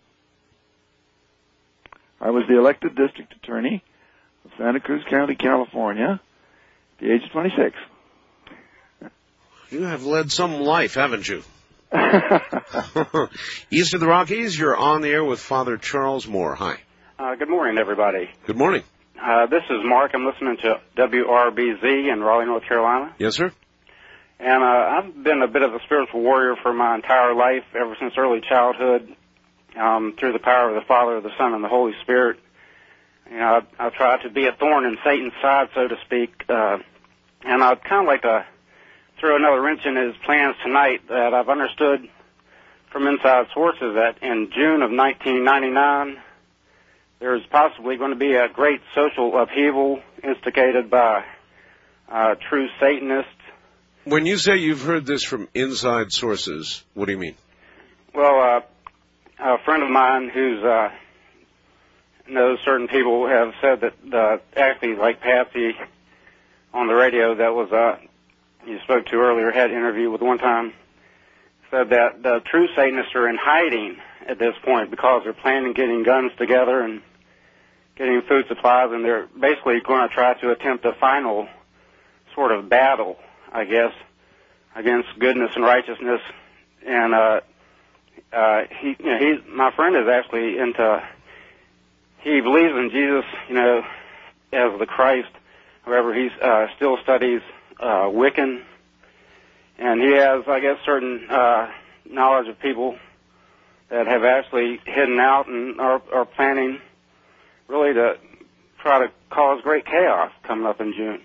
I was the elected district attorney of Santa Cruz County, California, at the age of twenty-six. You have led some life, haven't you? East of the Rockies, you're on the air with Father Charles Moore. Hi. Uh, good morning, everybody. Good morning. Uh, this is Mark. I'm listening to W R B Z in Raleigh, North Carolina. Yes, sir. And uh, I've been a bit of a spiritual warrior for my entire life, ever since early childhood, um, through the power of the Father, the Son, and the Holy Spirit. You know, I, I try to be a thorn in Satan's side, so to speak. Uh, and I'd kind of like to throw another wrench in his plans tonight. That I've understood from inside sources that in June of nineteen ninety-nine, there's possibly going to be a great social upheaval instigated by uh, true Satanists. When you say you've heard this from inside sources, what do you mean? Well, uh, a friend of mine who's uh, knows certain people have said that uh, actually, like Patsy on the radio that was uh, you spoke to earlier, had an interview with one time, said that the true Satanists are in hiding at this point because they're planning getting guns together and getting food supplies, and they're basically going to try to attempt a final sort of battle, I guess, against goodness and righteousness. And uh, uh, he, you know, he's my friend is actually into. He believes in Jesus, you know, as the Christ. However, he uh, still studies uh, Wiccan, and he has, I guess, certain uh, knowledge of people that have actually hidden out and are, are planning really to try to cause great chaos coming up in June.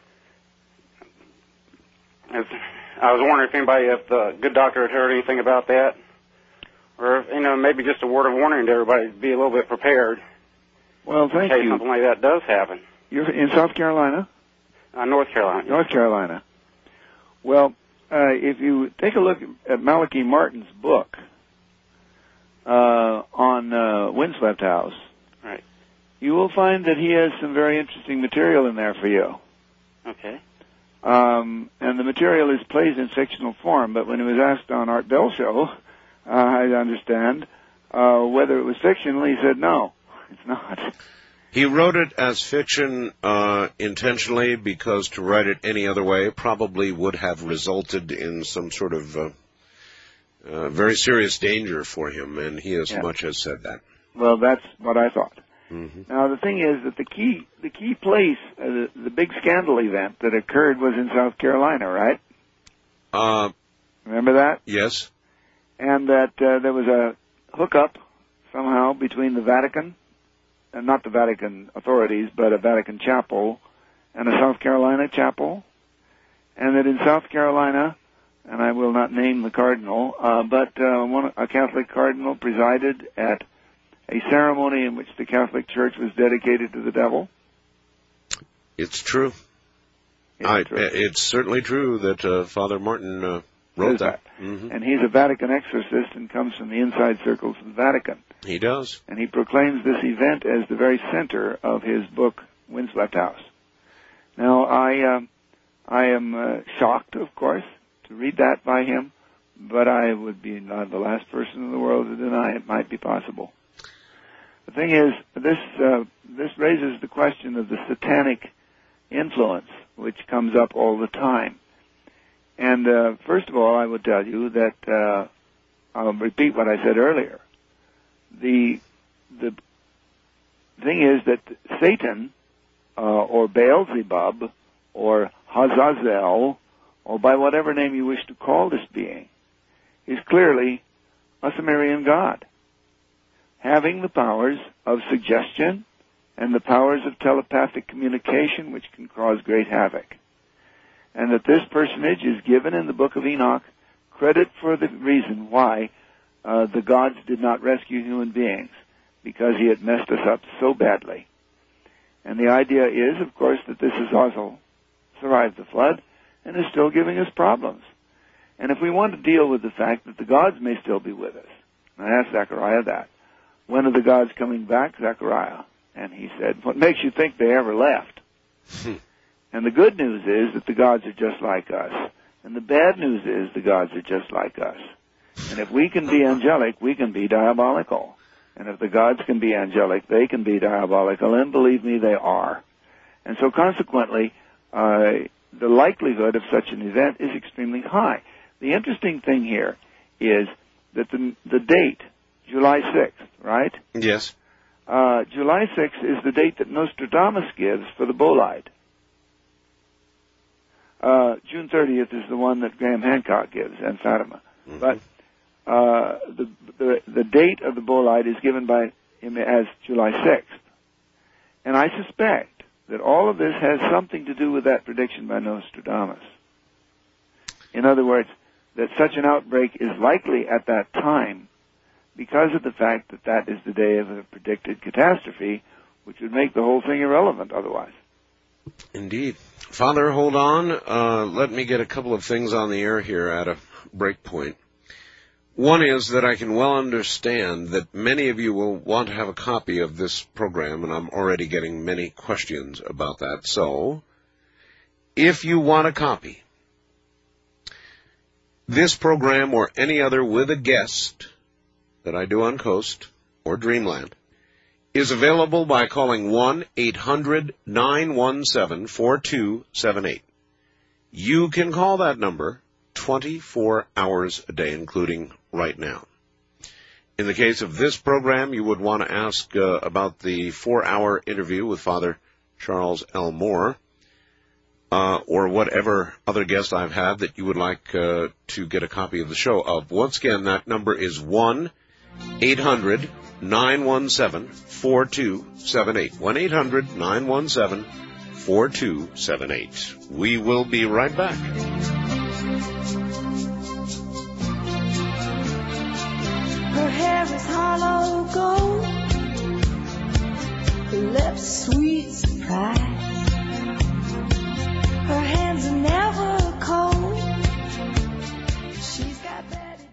If, I was wondering if anybody, if the good doctor had heard anything about that, or if, you know, maybe just a word of warning to everybody to be a little bit prepared. Well, thank in case you. something like that does happen. You're in South Carolina? Uh, North Carolina. North Carolina. Well, uh, if you take a look at Malachi Martin's book uh, on uh, Windswept House, right, you will find that he has some very interesting material in there for you. Okay. Um, and the material is plays in fictional form, but when he was asked on Art Bell Show, uh, I understand, uh, whether it was fictional, he said no, it's not. He wrote it as fiction uh, intentionally because to write it any other way probably would have resulted in some sort of uh, uh, very serious danger for him, and he as Yeah. much as said that. Well, that's what I thought. Mm-hmm. Now, the thing is that the key, the key place, uh, the, the big scandal event that occurred was in South Carolina, right? Uh, Remember that? yes. And that uh, there was a hookup somehow between the Vatican uh, not the Vatican authorities, but a Vatican chapel and a South Carolina chapel, and that in South Carolina, and I will not name the cardinal, uh, but uh, one, a Catholic cardinal presided at a ceremony in which the Catholic Church was dedicated to the devil. It's true. It's, I, true. it's certainly true that uh, Father Martin uh, wrote that. that. Mm-hmm. And he's a Vatican exorcist and comes from the inside circles of the Vatican. He does. And he proclaims this event as the very center of his book, Windswept House. Now, I, uh, I am uh, shocked, of course, to read that by him, but I would be not the last person in the world to deny it might be possible. The thing is, this uh, this raises the question of the satanic influence, which comes up all the time. And uh, first of all, I would tell you that uh, I'll repeat what I said earlier. The the thing is that Satan, uh, or Beelzebub, or Hazazel, or by whatever name you wish to call this being, is clearly a Sumerian god, having the powers of suggestion and the powers of telepathic communication, which can cause great havoc. And that this personage is given in the Book of Enoch credit for the reason why uh, the gods did not rescue human beings, because he had messed us up so badly. And the idea is, of course, that this Azazel survived the flood and is still giving us problems. And if we want to deal with the fact that the gods may still be with us, I asked Zechariah that. When are the gods coming back, Zechariah? And he said, what makes you think they ever left? And the good news is that the gods are just like us. And the bad news is the gods are just like us. And if we can be angelic, we can be diabolical. And if the gods can be angelic, they can be diabolical. And believe me, they are. And so consequently, uh, the likelihood of such an event is extremely high. The interesting thing here is that the, the date, July sixth, right? Yes. Uh, July sixth is the date that Nostradamus gives for the bolide. Uh, June thirtieth is the one that Graham Hancock gives, and Fatima. Mm-hmm. But uh, the, the the date of the bolide is given by him as July sixth. And I suspect that all of this has something to do with that prediction by Nostradamus. In other words, that such an outbreak is likely at that time because of the fact that that is the day of a predicted catastrophe, which would make the whole thing irrelevant otherwise. Indeed. Father, hold on. Uh, let me get a couple of things on the air here at a break point. One is that I can well understand that many of you will want to have a copy of this program, and I'm already getting many questions about that. So, if you want a copy, this program or any other with a guest that I do on Coast or Dreamland is available by calling one eight hundred nine one seven four two seven eight. You can call that number twenty-four hours a day, including right now. In the case of this program, you would want to ask uh, about the four-hour interview with Father Charles L. Moore, uh, or whatever other guest I've had that you would like uh, to get a copy of the show of. Once again, that number is one eight hundred nine one seven four two seven eight. one eight hundred nine one seven four two seven eight. We will be right back. Her hair is hollow gold, her lips sweet surprise. Her hands are never cold. She's got Betty.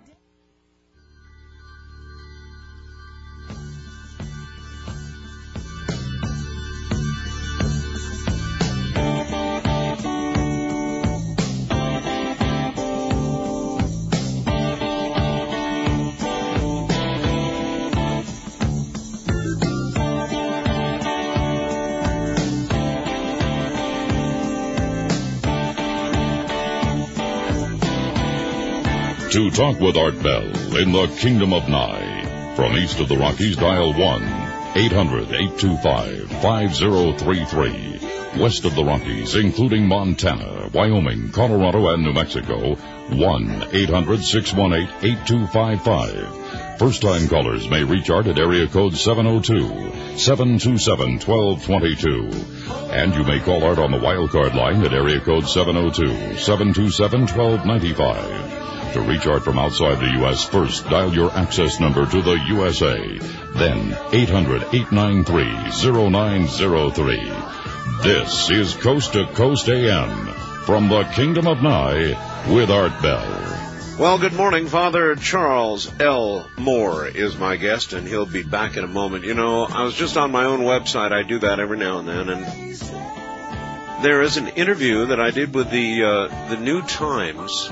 To talk with Art Bell in the Kingdom of Nye. From east of the Rockies, dial one eight hundred eight two five five zero three three. West of the Rockies, including Montana, Wyoming, Colorado, and New Mexico, one eight hundred six one eight eight two five five. First-time callers may reach Art at area code seven oh two, seven two seven, one two two two. And you may call Art on the wildcard line at area code seven oh two, seven two seven, one two nine five. To reach Art from outside the U S, first dial your access number to the U S A. Then eight hundred, eight nine three, oh nine oh three. This is Coast to Coast A M from the Kingdom of Nye with Art Bell. Well, good morning. Father Charles L. Moore is my guest, and he'll be back in a moment. You know, I was just on my own website. I do that every now and then, and there is an interview that I did with the uh, the New Times,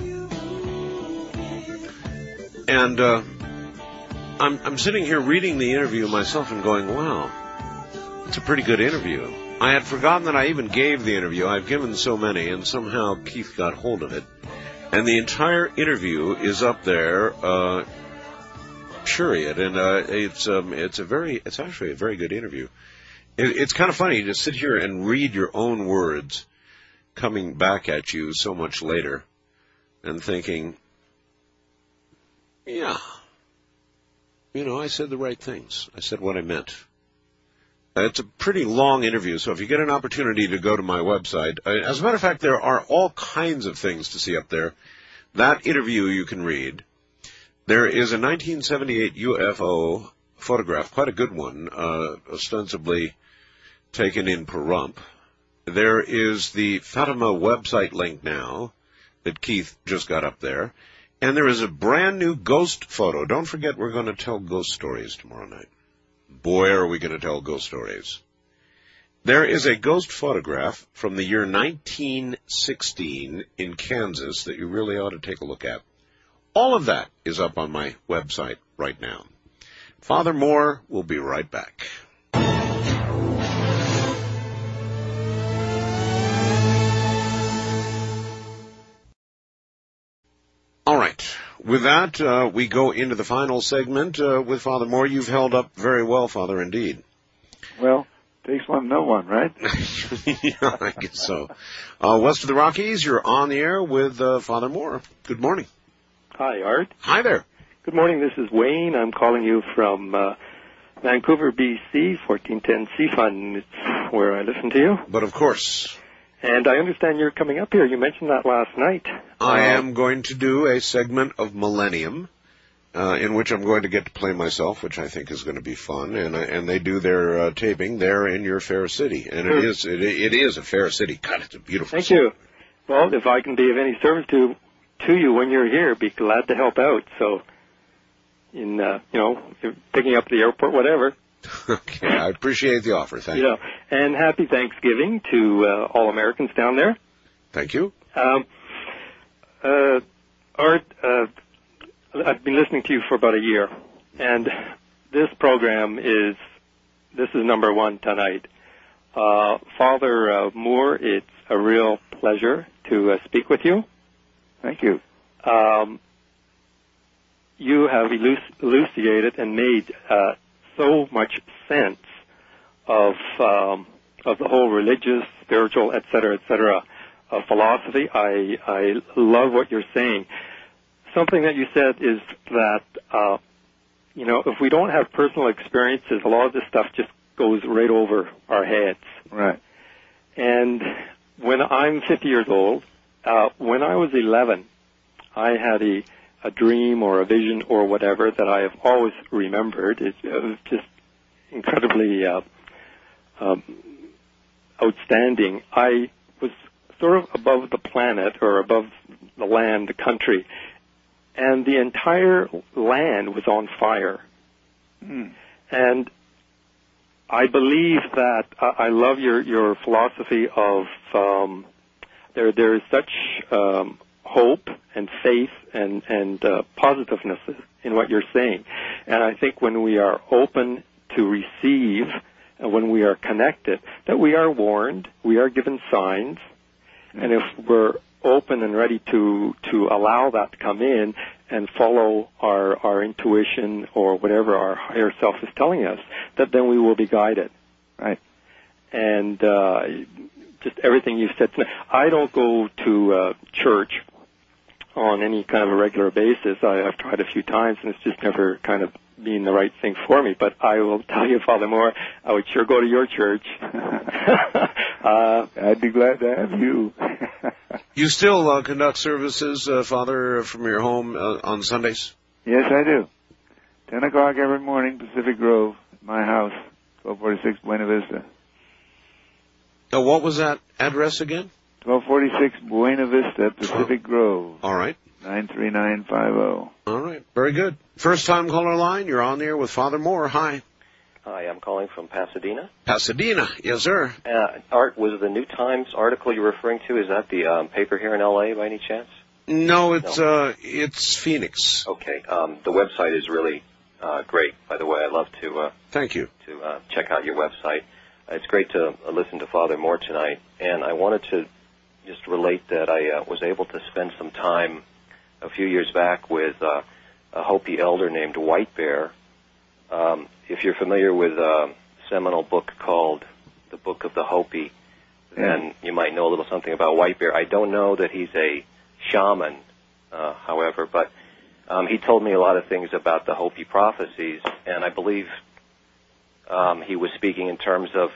and uh, I'm I'm sitting here reading the interview myself and going, wow, it's a pretty good interview. I had forgotten that I even gave the interview. I've given so many, and somehow Keith got hold of it. And the entire interview is up there, uh, period. And uh, it's um, it's a very, it's actually a very good interview. It, it's kind of funny to sit here and read your own words coming back at you so much later, and thinking, yeah, you know, I said the right things. I said what I meant. It's a pretty long interview, so if you get an opportunity to go to my website, as a matter of fact, there are all kinds of things to see up there. That interview you can read. There is a nineteen seventy-eight U F O photograph, quite a good one, uh, ostensibly taken in Pahrump. There is the Fatima website link now that Keith just got up there. And there is a brand new ghost photo. Don't forget, we're going to tell ghost stories tomorrow night. Boy, are we going to tell ghost stories. There is a ghost photograph from the year nineteen sixteen in Kansas that you really ought to take a look at. All of that is up on my website right now. Father Moore will be right back. All right. With that, uh, we go into the final segment uh, with Father Moore. You've held up very well, Father, indeed. Well, takes one to know one, right? Yeah, I guess so. Uh, west of the Rockies, you're on the air with uh, Father Moore. Good morning. Hi, Art. Hi there. Good morning. This is Wayne. I'm calling you from uh, Vancouver, B C, fourteen ten Seafun. It's where I listen to you. But of course. And I understand you're coming up here. You mentioned that last night. I uh, am going to do a segment of Millennium, uh, in which I'm going to get to play myself, which I think is going to be fun. And uh, and they do their uh, taping there in your fair city, and it is it, it is a fair city. God, it's a beautiful. Thank city. you. Well, if I can be of any service to to you when you're here, be glad to help out. So, in uh, you know, picking up at the airport, whatever. Okay, I appreciate the offer. Thank you. you. Know, and happy Thanksgiving to uh, all Americans down there. Thank you. Um, uh, Art, uh, I've been listening to you for about a year, and this program is this is number one tonight. Uh, Father uh, Moore, it's a real pleasure to uh, speak with you. Thank you. Um, you have eluc- elucidated and made uh, so much sense of um, of the whole religious, spiritual, et cetera, et cetera, uh, philosophy. I I love what you're saying. Something that you said is that uh, you know, if we don't have personal experiences, a lot of this stuff just goes right over our heads. Right. And when I'm fifty years old, uh, when I was eleven, I had a a dream or a vision or whatever that I have always remembered. It, it was just incredibly uh, um, outstanding. I was sort of above the planet or above the land, the country, and the entire land was on fire. Mm. And I believe that uh, I love your, your philosophy of um, there there is such um, hope and faith and and uh, positiveness in what you're saying, and I think when we are open to receive, and when we are connected, that we are warned, we are given signs, and if we're open and ready to to allow that to come in and follow our our intuition or whatever our higher self is telling us, that then we will be guided. Right. And uh, just everything you've said tonight. I don't go to uh, church on any kind of a regular basis. I, I've tried a few times, and it's just never kind of been the right thing for me. But I will tell you, Father Moore, I would sure go to your church. uh, I'd be glad to have you. You still uh, conduct services, uh, Father, from your home uh, on Sundays? Yes, I do. Ten o'clock every morning, Pacific Grove, my house, twelve forty-six Buena Vista. Uh, what was that address again? twelve forty-six Buena Vista, Pacific Grove. All right. nine three nine five zero. All right. Very good. First time caller line, you're on there with Father Moore. Hi. Hi, I'm calling from Pasadena. Pasadena. Yes, sir. Uh, Art, was the New Times article you're referring to, is that the um, paper here in L A by any chance? No, it's No. uh, it's Phoenix. Okay. Um, the website is really uh, great, by the way. I'd love to uh, Thank you. to uh, check out your website. Uh, it's great to uh, listen to Father Moore tonight, and I wanted to just relate that I uh, was able to spend some time a few years back with uh, a Hopi elder named White Bear. Um, if you're familiar with a seminal book called The Book of the Hopi, then you might know a little something about White Bear. I don't know that he's a shaman, uh, however, but um, he told me a lot of things about the Hopi prophecies, and I believe um, he was speaking in terms of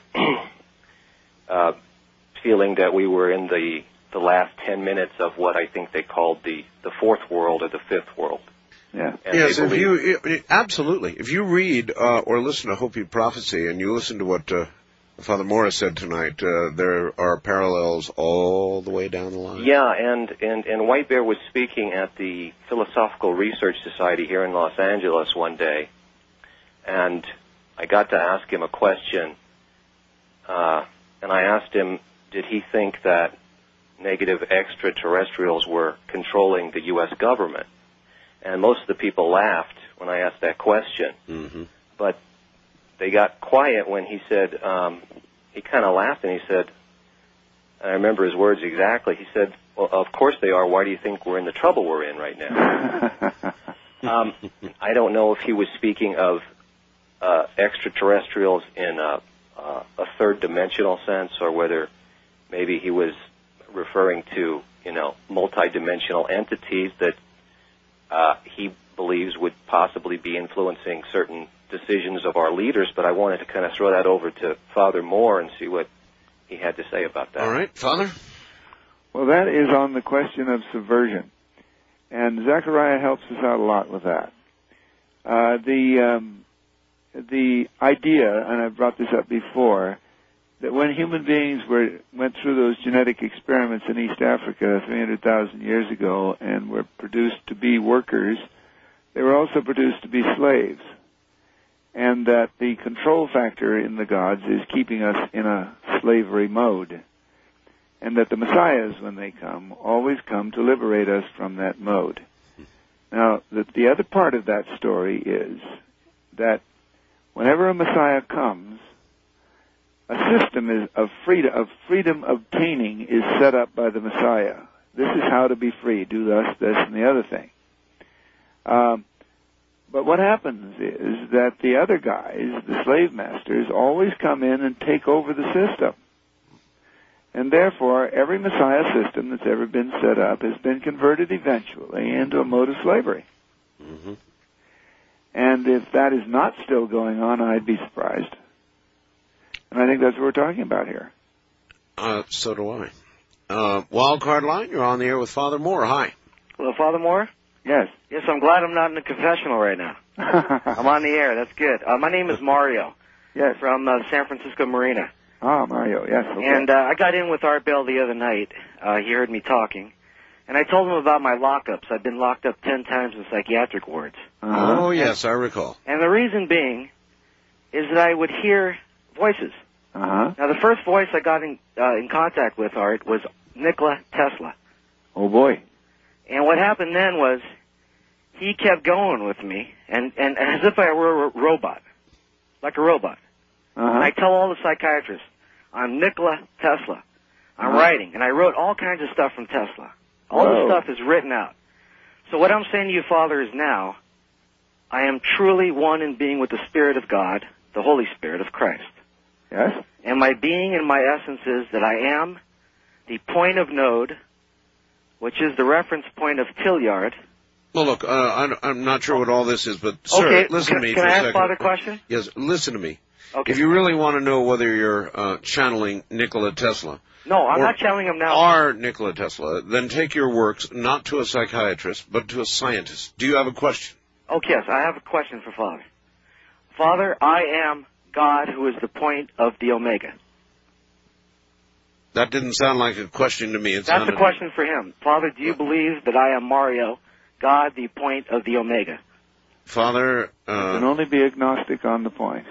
uh, feeling that we were in the, the last ten minutes of what I think they called the, the fourth world or the fifth world. Yeah. And Yes, they if believe- you it, absolutely. If you read uh, or listen to Hopi prophecy and you listen to what uh, Father Morris said tonight, uh, there are parallels all the way down the line. Yeah, and, and, and White Bear was speaking at the Philosophical Research Society here in Los Angeles one day, and I got to ask him a question, uh, and I asked him, did he think that negative extraterrestrials were controlling the U S government? And most of the people laughed when I asked that question. Mm-hmm. But they got quiet when he said, um, he kind of laughed and he said, I remember his words exactly, he said, well, of course they are. Why do you think we're in the trouble we're in right now? um, I don't know if he was speaking of uh, extraterrestrials in a, uh, a third dimensional sense or whether maybe he was referring to, you know, multidimensional entities that Uh, he believes would possibly be influencing certain decisions of our leaders, but I wanted to kind of throw that over to Father Moore and see what he had to say about that. All right, Father? Well, that is on the question of subversion. And Zechariah helps us out a lot with that. Uh, the, um, the idea, and I've brought this up before, that when human beings were went through those genetic experiments in East Africa three hundred thousand years ago and were produced to be workers, they were also produced to be slaves. And that the control factor in the gods is keeping us in a slavery mode. And that the messiahs, when they come, always come to liberate us from that mode. Now, the, the other part of that story is that whenever a messiah comes, a system is of freedom, of freedom obtaining is set up by the Messiah. This is how to be free. Do thus, this, and the other thing. Um, but what happens is that the other guys, the slave masters, always come in and take over the system. And therefore, every Messiah system that's ever been set up has been converted eventually into a mode of slavery. Mm-hmm. And if that is not still going on, I'd be surprised. And I think that's what we're talking about here. Uh, so do I. Uh, wild card line, you're on the air with Father Moore. Hi. Hello, Father Moore? Yes. Yes, I'm glad I'm not in the confessional right now. I'm on the air. That's good. Uh, my name is Mario. Yes. From uh, San Francisco Marina. Ah, Mario, yes. Okay. And uh, I got in with Art Bell the other night. Uh, he heard me talking. And I told him about my lockups. I've been locked up ten times in psychiatric wards. Uh-huh. Oh, yes, I recall. And the reason being is that I would hear voices. Uh-huh. Now, the first voice I got in, uh, in contact with, Art, was Nikola Tesla. Oh, boy. And what happened then was he kept going with me, and, and, and as if I were a robot, like a robot. Uh-huh. And I tell all the psychiatrists, I'm Nikola Tesla. I'm Uh-huh. writing, and I wrote all kinds of stuff from Tesla. All Whoa. the stuff is written out. So what I'm saying to you, Father, is now I am truly one in being with the Spirit of God, the Holy Spirit of Christ. Yes? And my being and my essence is that I am the point of node which is the reference point of Tilliard. Well, look, uh, I'm, I'm not sure what all this is, but sir, Okay, listen can- to me can for I a ask second. Father a question? Yes, listen to me. Okay. If you really want to know whether you're uh, channeling Nikola Tesla, No, I'm or not telling him now. are Nikola Tesla, then take your works not to a psychiatrist, but to a scientist. Do you have a question? Okay, yes, I have a question for Father. Father, I am God who is the point of the Omega. That didn't sound like a question to me. It That's sounded, a question for him. Father, do you believe that I am Mario, God, the point of the Omega? Father, You uh, can only be agnostic on the point.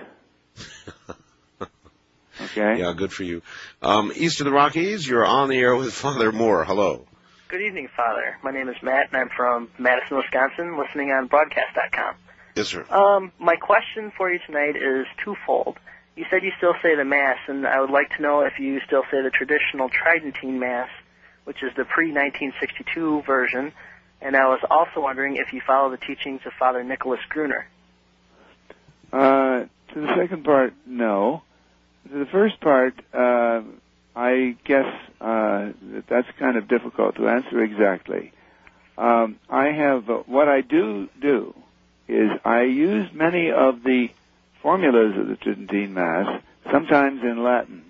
Okay? yeah, good for you. Um, East of the Rockies, you're on the air with Father Moore. Hello. Good evening, Father. My name is Matt, and I'm from Madison, Wisconsin, listening on broadcast dot com. Yes, sir. Um, my question for you tonight is twofold. You said you still say the Mass, and I would like to know if you still say the traditional Tridentine Mass, which is the pre nineteen sixty-two version, and I was also wondering if you follow the teachings of Father Nicholas Gruner. Uh, to the second part, no. To the first part, uh, I guess uh, that that's kind of difficult to answer exactly. Um, I have uh, what I do do is I use many of the formulas of the Tridentine Mass, sometimes in Latin.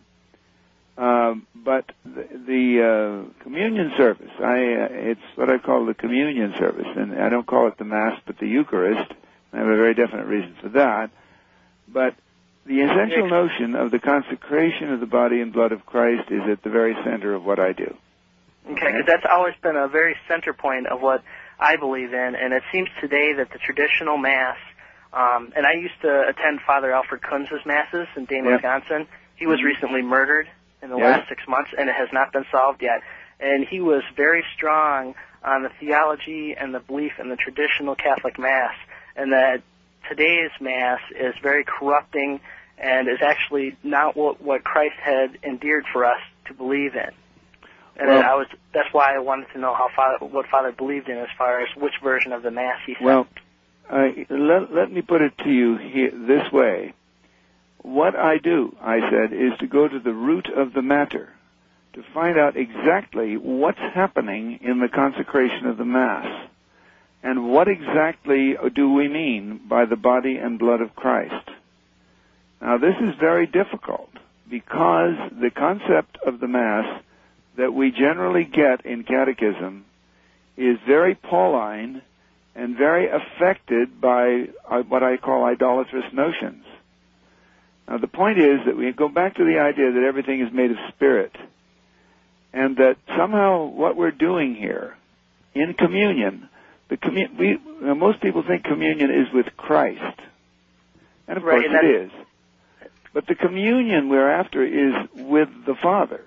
Um, but the, the uh, communion service, I uh, it's what I call the communion service, and I don't call it the Mass, but the Eucharist. I have a very definite reason for that. But the essential notion of the consecration of the body and blood of Christ is at the very center of what I do. Okay, because that's always been a very center point of what I believe in, and it seems today that the traditional Mass, um, and I used to attend Father Alfred Kunz's Masses in Dane, Yep. Wisconsin. He was recently murdered in the Yes. last six months, and it has not been solved yet. And he was very strong on the theology and the belief in the traditional Catholic Mass, and that today's Mass is very corrupting and is actually not what, what Christ had endeared for us to believe in. And Well- I was that's why I wanted to know how Father, what Father believed in as far as which version of the Mass he said. Well, uh, let, let me put it to you here, this way. What I do, I said, is to go to the root of the matter, to find out exactly what's happening in the consecration of the Mass, and what exactly do we mean by the body and blood of Christ. Now, this is very difficult, because the concept of the Mass that we generally get in catechism is very Pauline and very affected by uh, what I call idolatrous notions. Now, the point is that we go back to the idea that everything is made of spirit, and that somehow what we're doing here in communion, the commun- we, uh, most people think communion is with Christ, and of Right, course and that- it is. But the communion we're after is with the Father.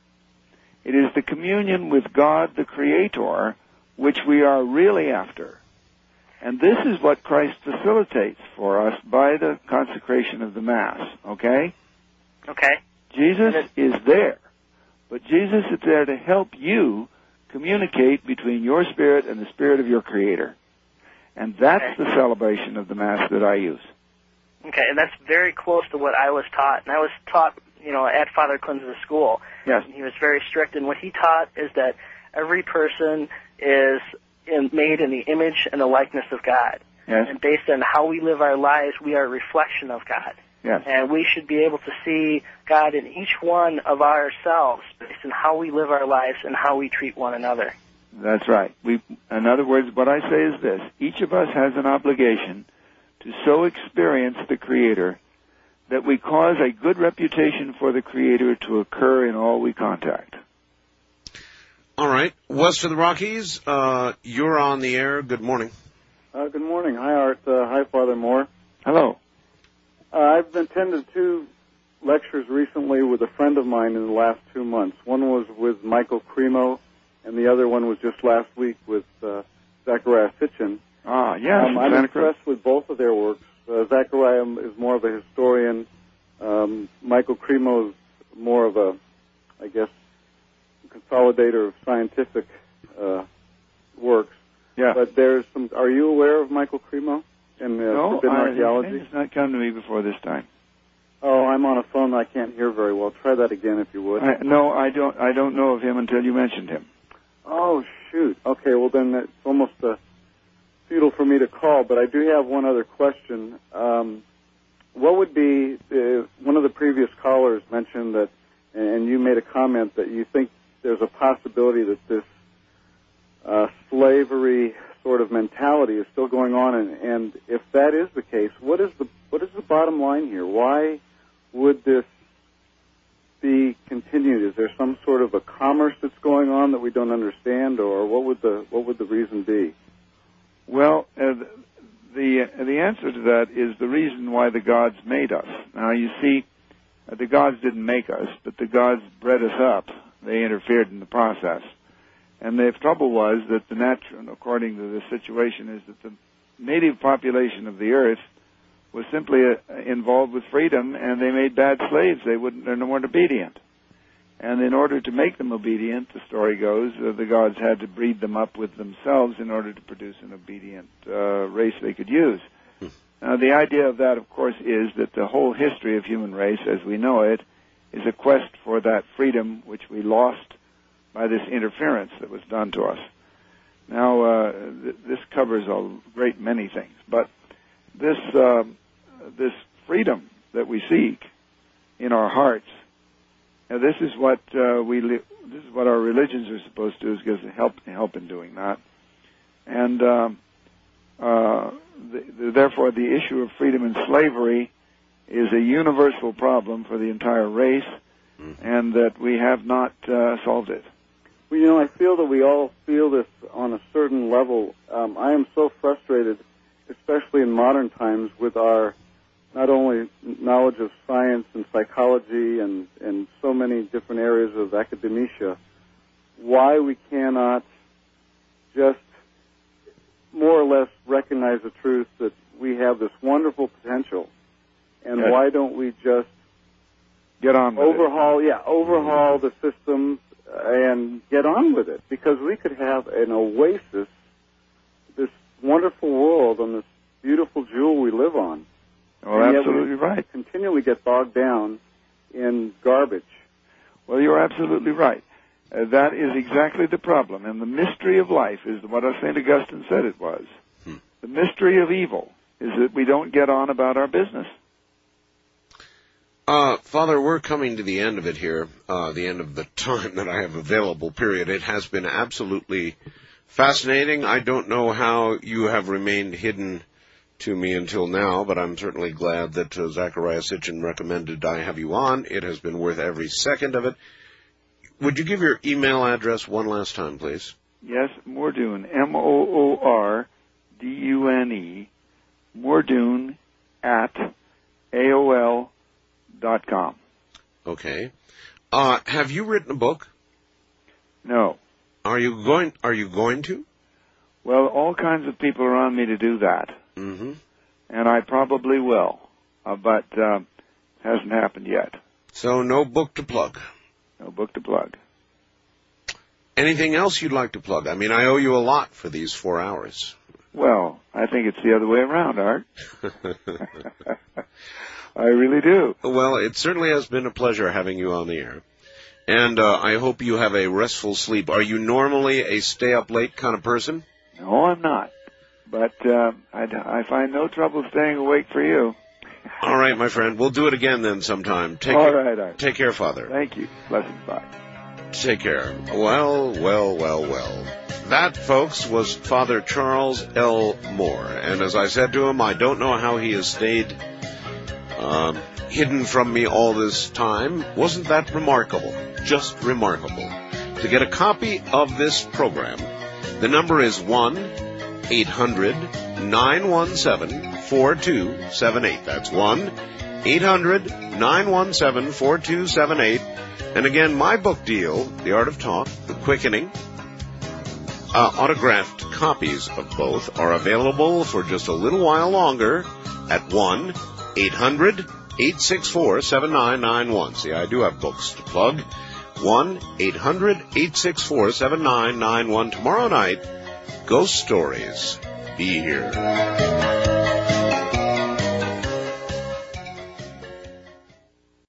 It is the communion with God, the Creator, which we are really after. And this is what Christ facilitates for us by the consecration of the Mass, okay? Okay. Jesus is there, but Jesus is there to help you communicate between your spirit and the spirit of your Creator. And that's Okay. the celebration of the Mass that I use. Okay, and that's very close to what I was taught. And I was taught, you know, at Father Clinton's school. Yes. He was very strict, and what he taught is that every person is in, made in the image and the likeness of God. Yes. And based on how we live our lives, we are a reflection of God. Yes. And we should be able to see God in each one of ourselves based on how we live our lives and how we treat one another. That's right. We, in other words, what I say is this. Each of us has an obligation to so experience the Creator that we cause a good reputation for the Creator to occur in all we contact. All right. West of the Rockies, uh, you're on the air. Good morning. Uh, good morning. Hi, Art. Uh, hi, Father Moore. Hello. Uh, I've attended two lectures recently with a friend of mine in the last two months. One was with Michael Cremo, and the other one was just last week with uh, Zachariah Sitchin. Ah, yes, um, I'm Santa Cruz. impressed with both of their works. Uh, Zachariah is more of a historian. Um, Michael Cremo is more of a, I guess, consolidator of scientific uh, works. Yeah. But there's some. Are you aware of Michael Cremo in uh, No, forbidden I, archaeology? it has not come to me before this time. Oh, I'm on a phone. I can't hear very well. Try that again if you would. I, no, I don't. I don't know of him until you mentioned him. Oh, shoot. Okay, well, then it's almost uh, futile for me to call, but I do have one other question. Um, what would be, uh, one of the previous callers mentioned that, and you made a comment that you think there's a possibility that this uh, slavery sort of mentality is still going on, and, and if that is the case, what is the what is the bottom line here? Why would this be continued? Is there some sort of a commerce that's going on that we don't understand, or what would the what would the reason be? Well, uh, the uh, the answer to that is the reason why the gods made us. Now, you see, uh, the gods didn't make us, but the gods bred us up. They interfered in the process. And the trouble was that the natural, according to the situation, is that the native population of the earth was simply uh, involved with freedom, and they made bad slaves. They wouldn't, they weren't obedient. And in order to make them obedient, the story goes, uh, the gods had to breed them up with themselves in order to produce an obedient uh, race they could use. Hmm. Now, the idea of that, of course, is that the whole history of human race, as we know it, is a quest for that freedom which we lost by this interference that was done to us. Now, uh, th- this covers a great many things, but this uh, this freedom that we seek in our hearts, now this is what uh, we li- this is what our religions are supposed to do, is give us help help in doing that, and um, uh, the, the, therefore the issue of freedom and slavery is a universal problem for the entire race, mm-hmm. and that we have not uh, solved it. Well, you know, I feel that we all feel this on a certain level. Um, I am so frustrated, especially in modern times, with our not only knowledge of science and psychology and, and so many different areas of academia, why we cannot just more or less recognize the truth that we have this wonderful potential, and yes. why don't we just get on with overhaul, it. yeah, overhaul the systems and get on with it, because we could have an oasis, this wonderful world on this beautiful jewel we live on. Oh, and absolutely yet we right. Continually get bogged down in garbage. Well, you're absolutely right. Uh, that is exactly the problem, and the mystery of life is what Saint Augustine said it was. Hmm. The mystery of evil is that we don't get on about our business. Uh, Father, we're coming to the end of it here, uh, the end of the time that I have available, period. It has been absolutely fascinating. I don't know how you have remained hidden to me until now, but I'm certainly glad that uh, Zachariah Sitchin recommended I have you on. It has been worth every second of it. Would you give your email address one last time, please? Yes, Moordune, M O O R D U N E, Moordune at A O L dot com. Okay. Uh, have you written a book? No. Are you going, are you going to? Well, all kinds of people are on me to do that. Mm-hmm. And I probably will, uh, but uh, hasn't happened yet. So no book to plug? No book to plug. Anything else you'd like to plug? I mean, I owe you a lot for these four hours. Well, I think it's the other way around, Art. I really do. Well, it certainly has been a pleasure having you on the air. And uh, I hope you have a restful sleep. Are you normally a stay-up-late kind of person? No, I'm not. But uh, I, I find no trouble staying awake for you. All right, my friend. We'll do it again then sometime. Take All care. right, Art. Take care, Father. Thank you. Blessings. Bye. Take care. Well, well, well, well. That, folks, was Father Charles L. Moore. And as I said to him, I don't know how he has stayed um, hidden from me all this time. Wasn't that remarkable? Just remarkable. To get a copy of this program, the number is one eight hundred nine one seven four two seven eight. That's one eight hundred nine one seven four two seven eight. And again, my book deal, The Art of Talk, The Quickening, uh, autographed copies of both are available for just a little while longer at one eight hundred eight six four seven nine nine one. See, I do have books to plug. one eight hundred eight six four seven nine nine one. Tomorrow night, Ghost Stories. Be here.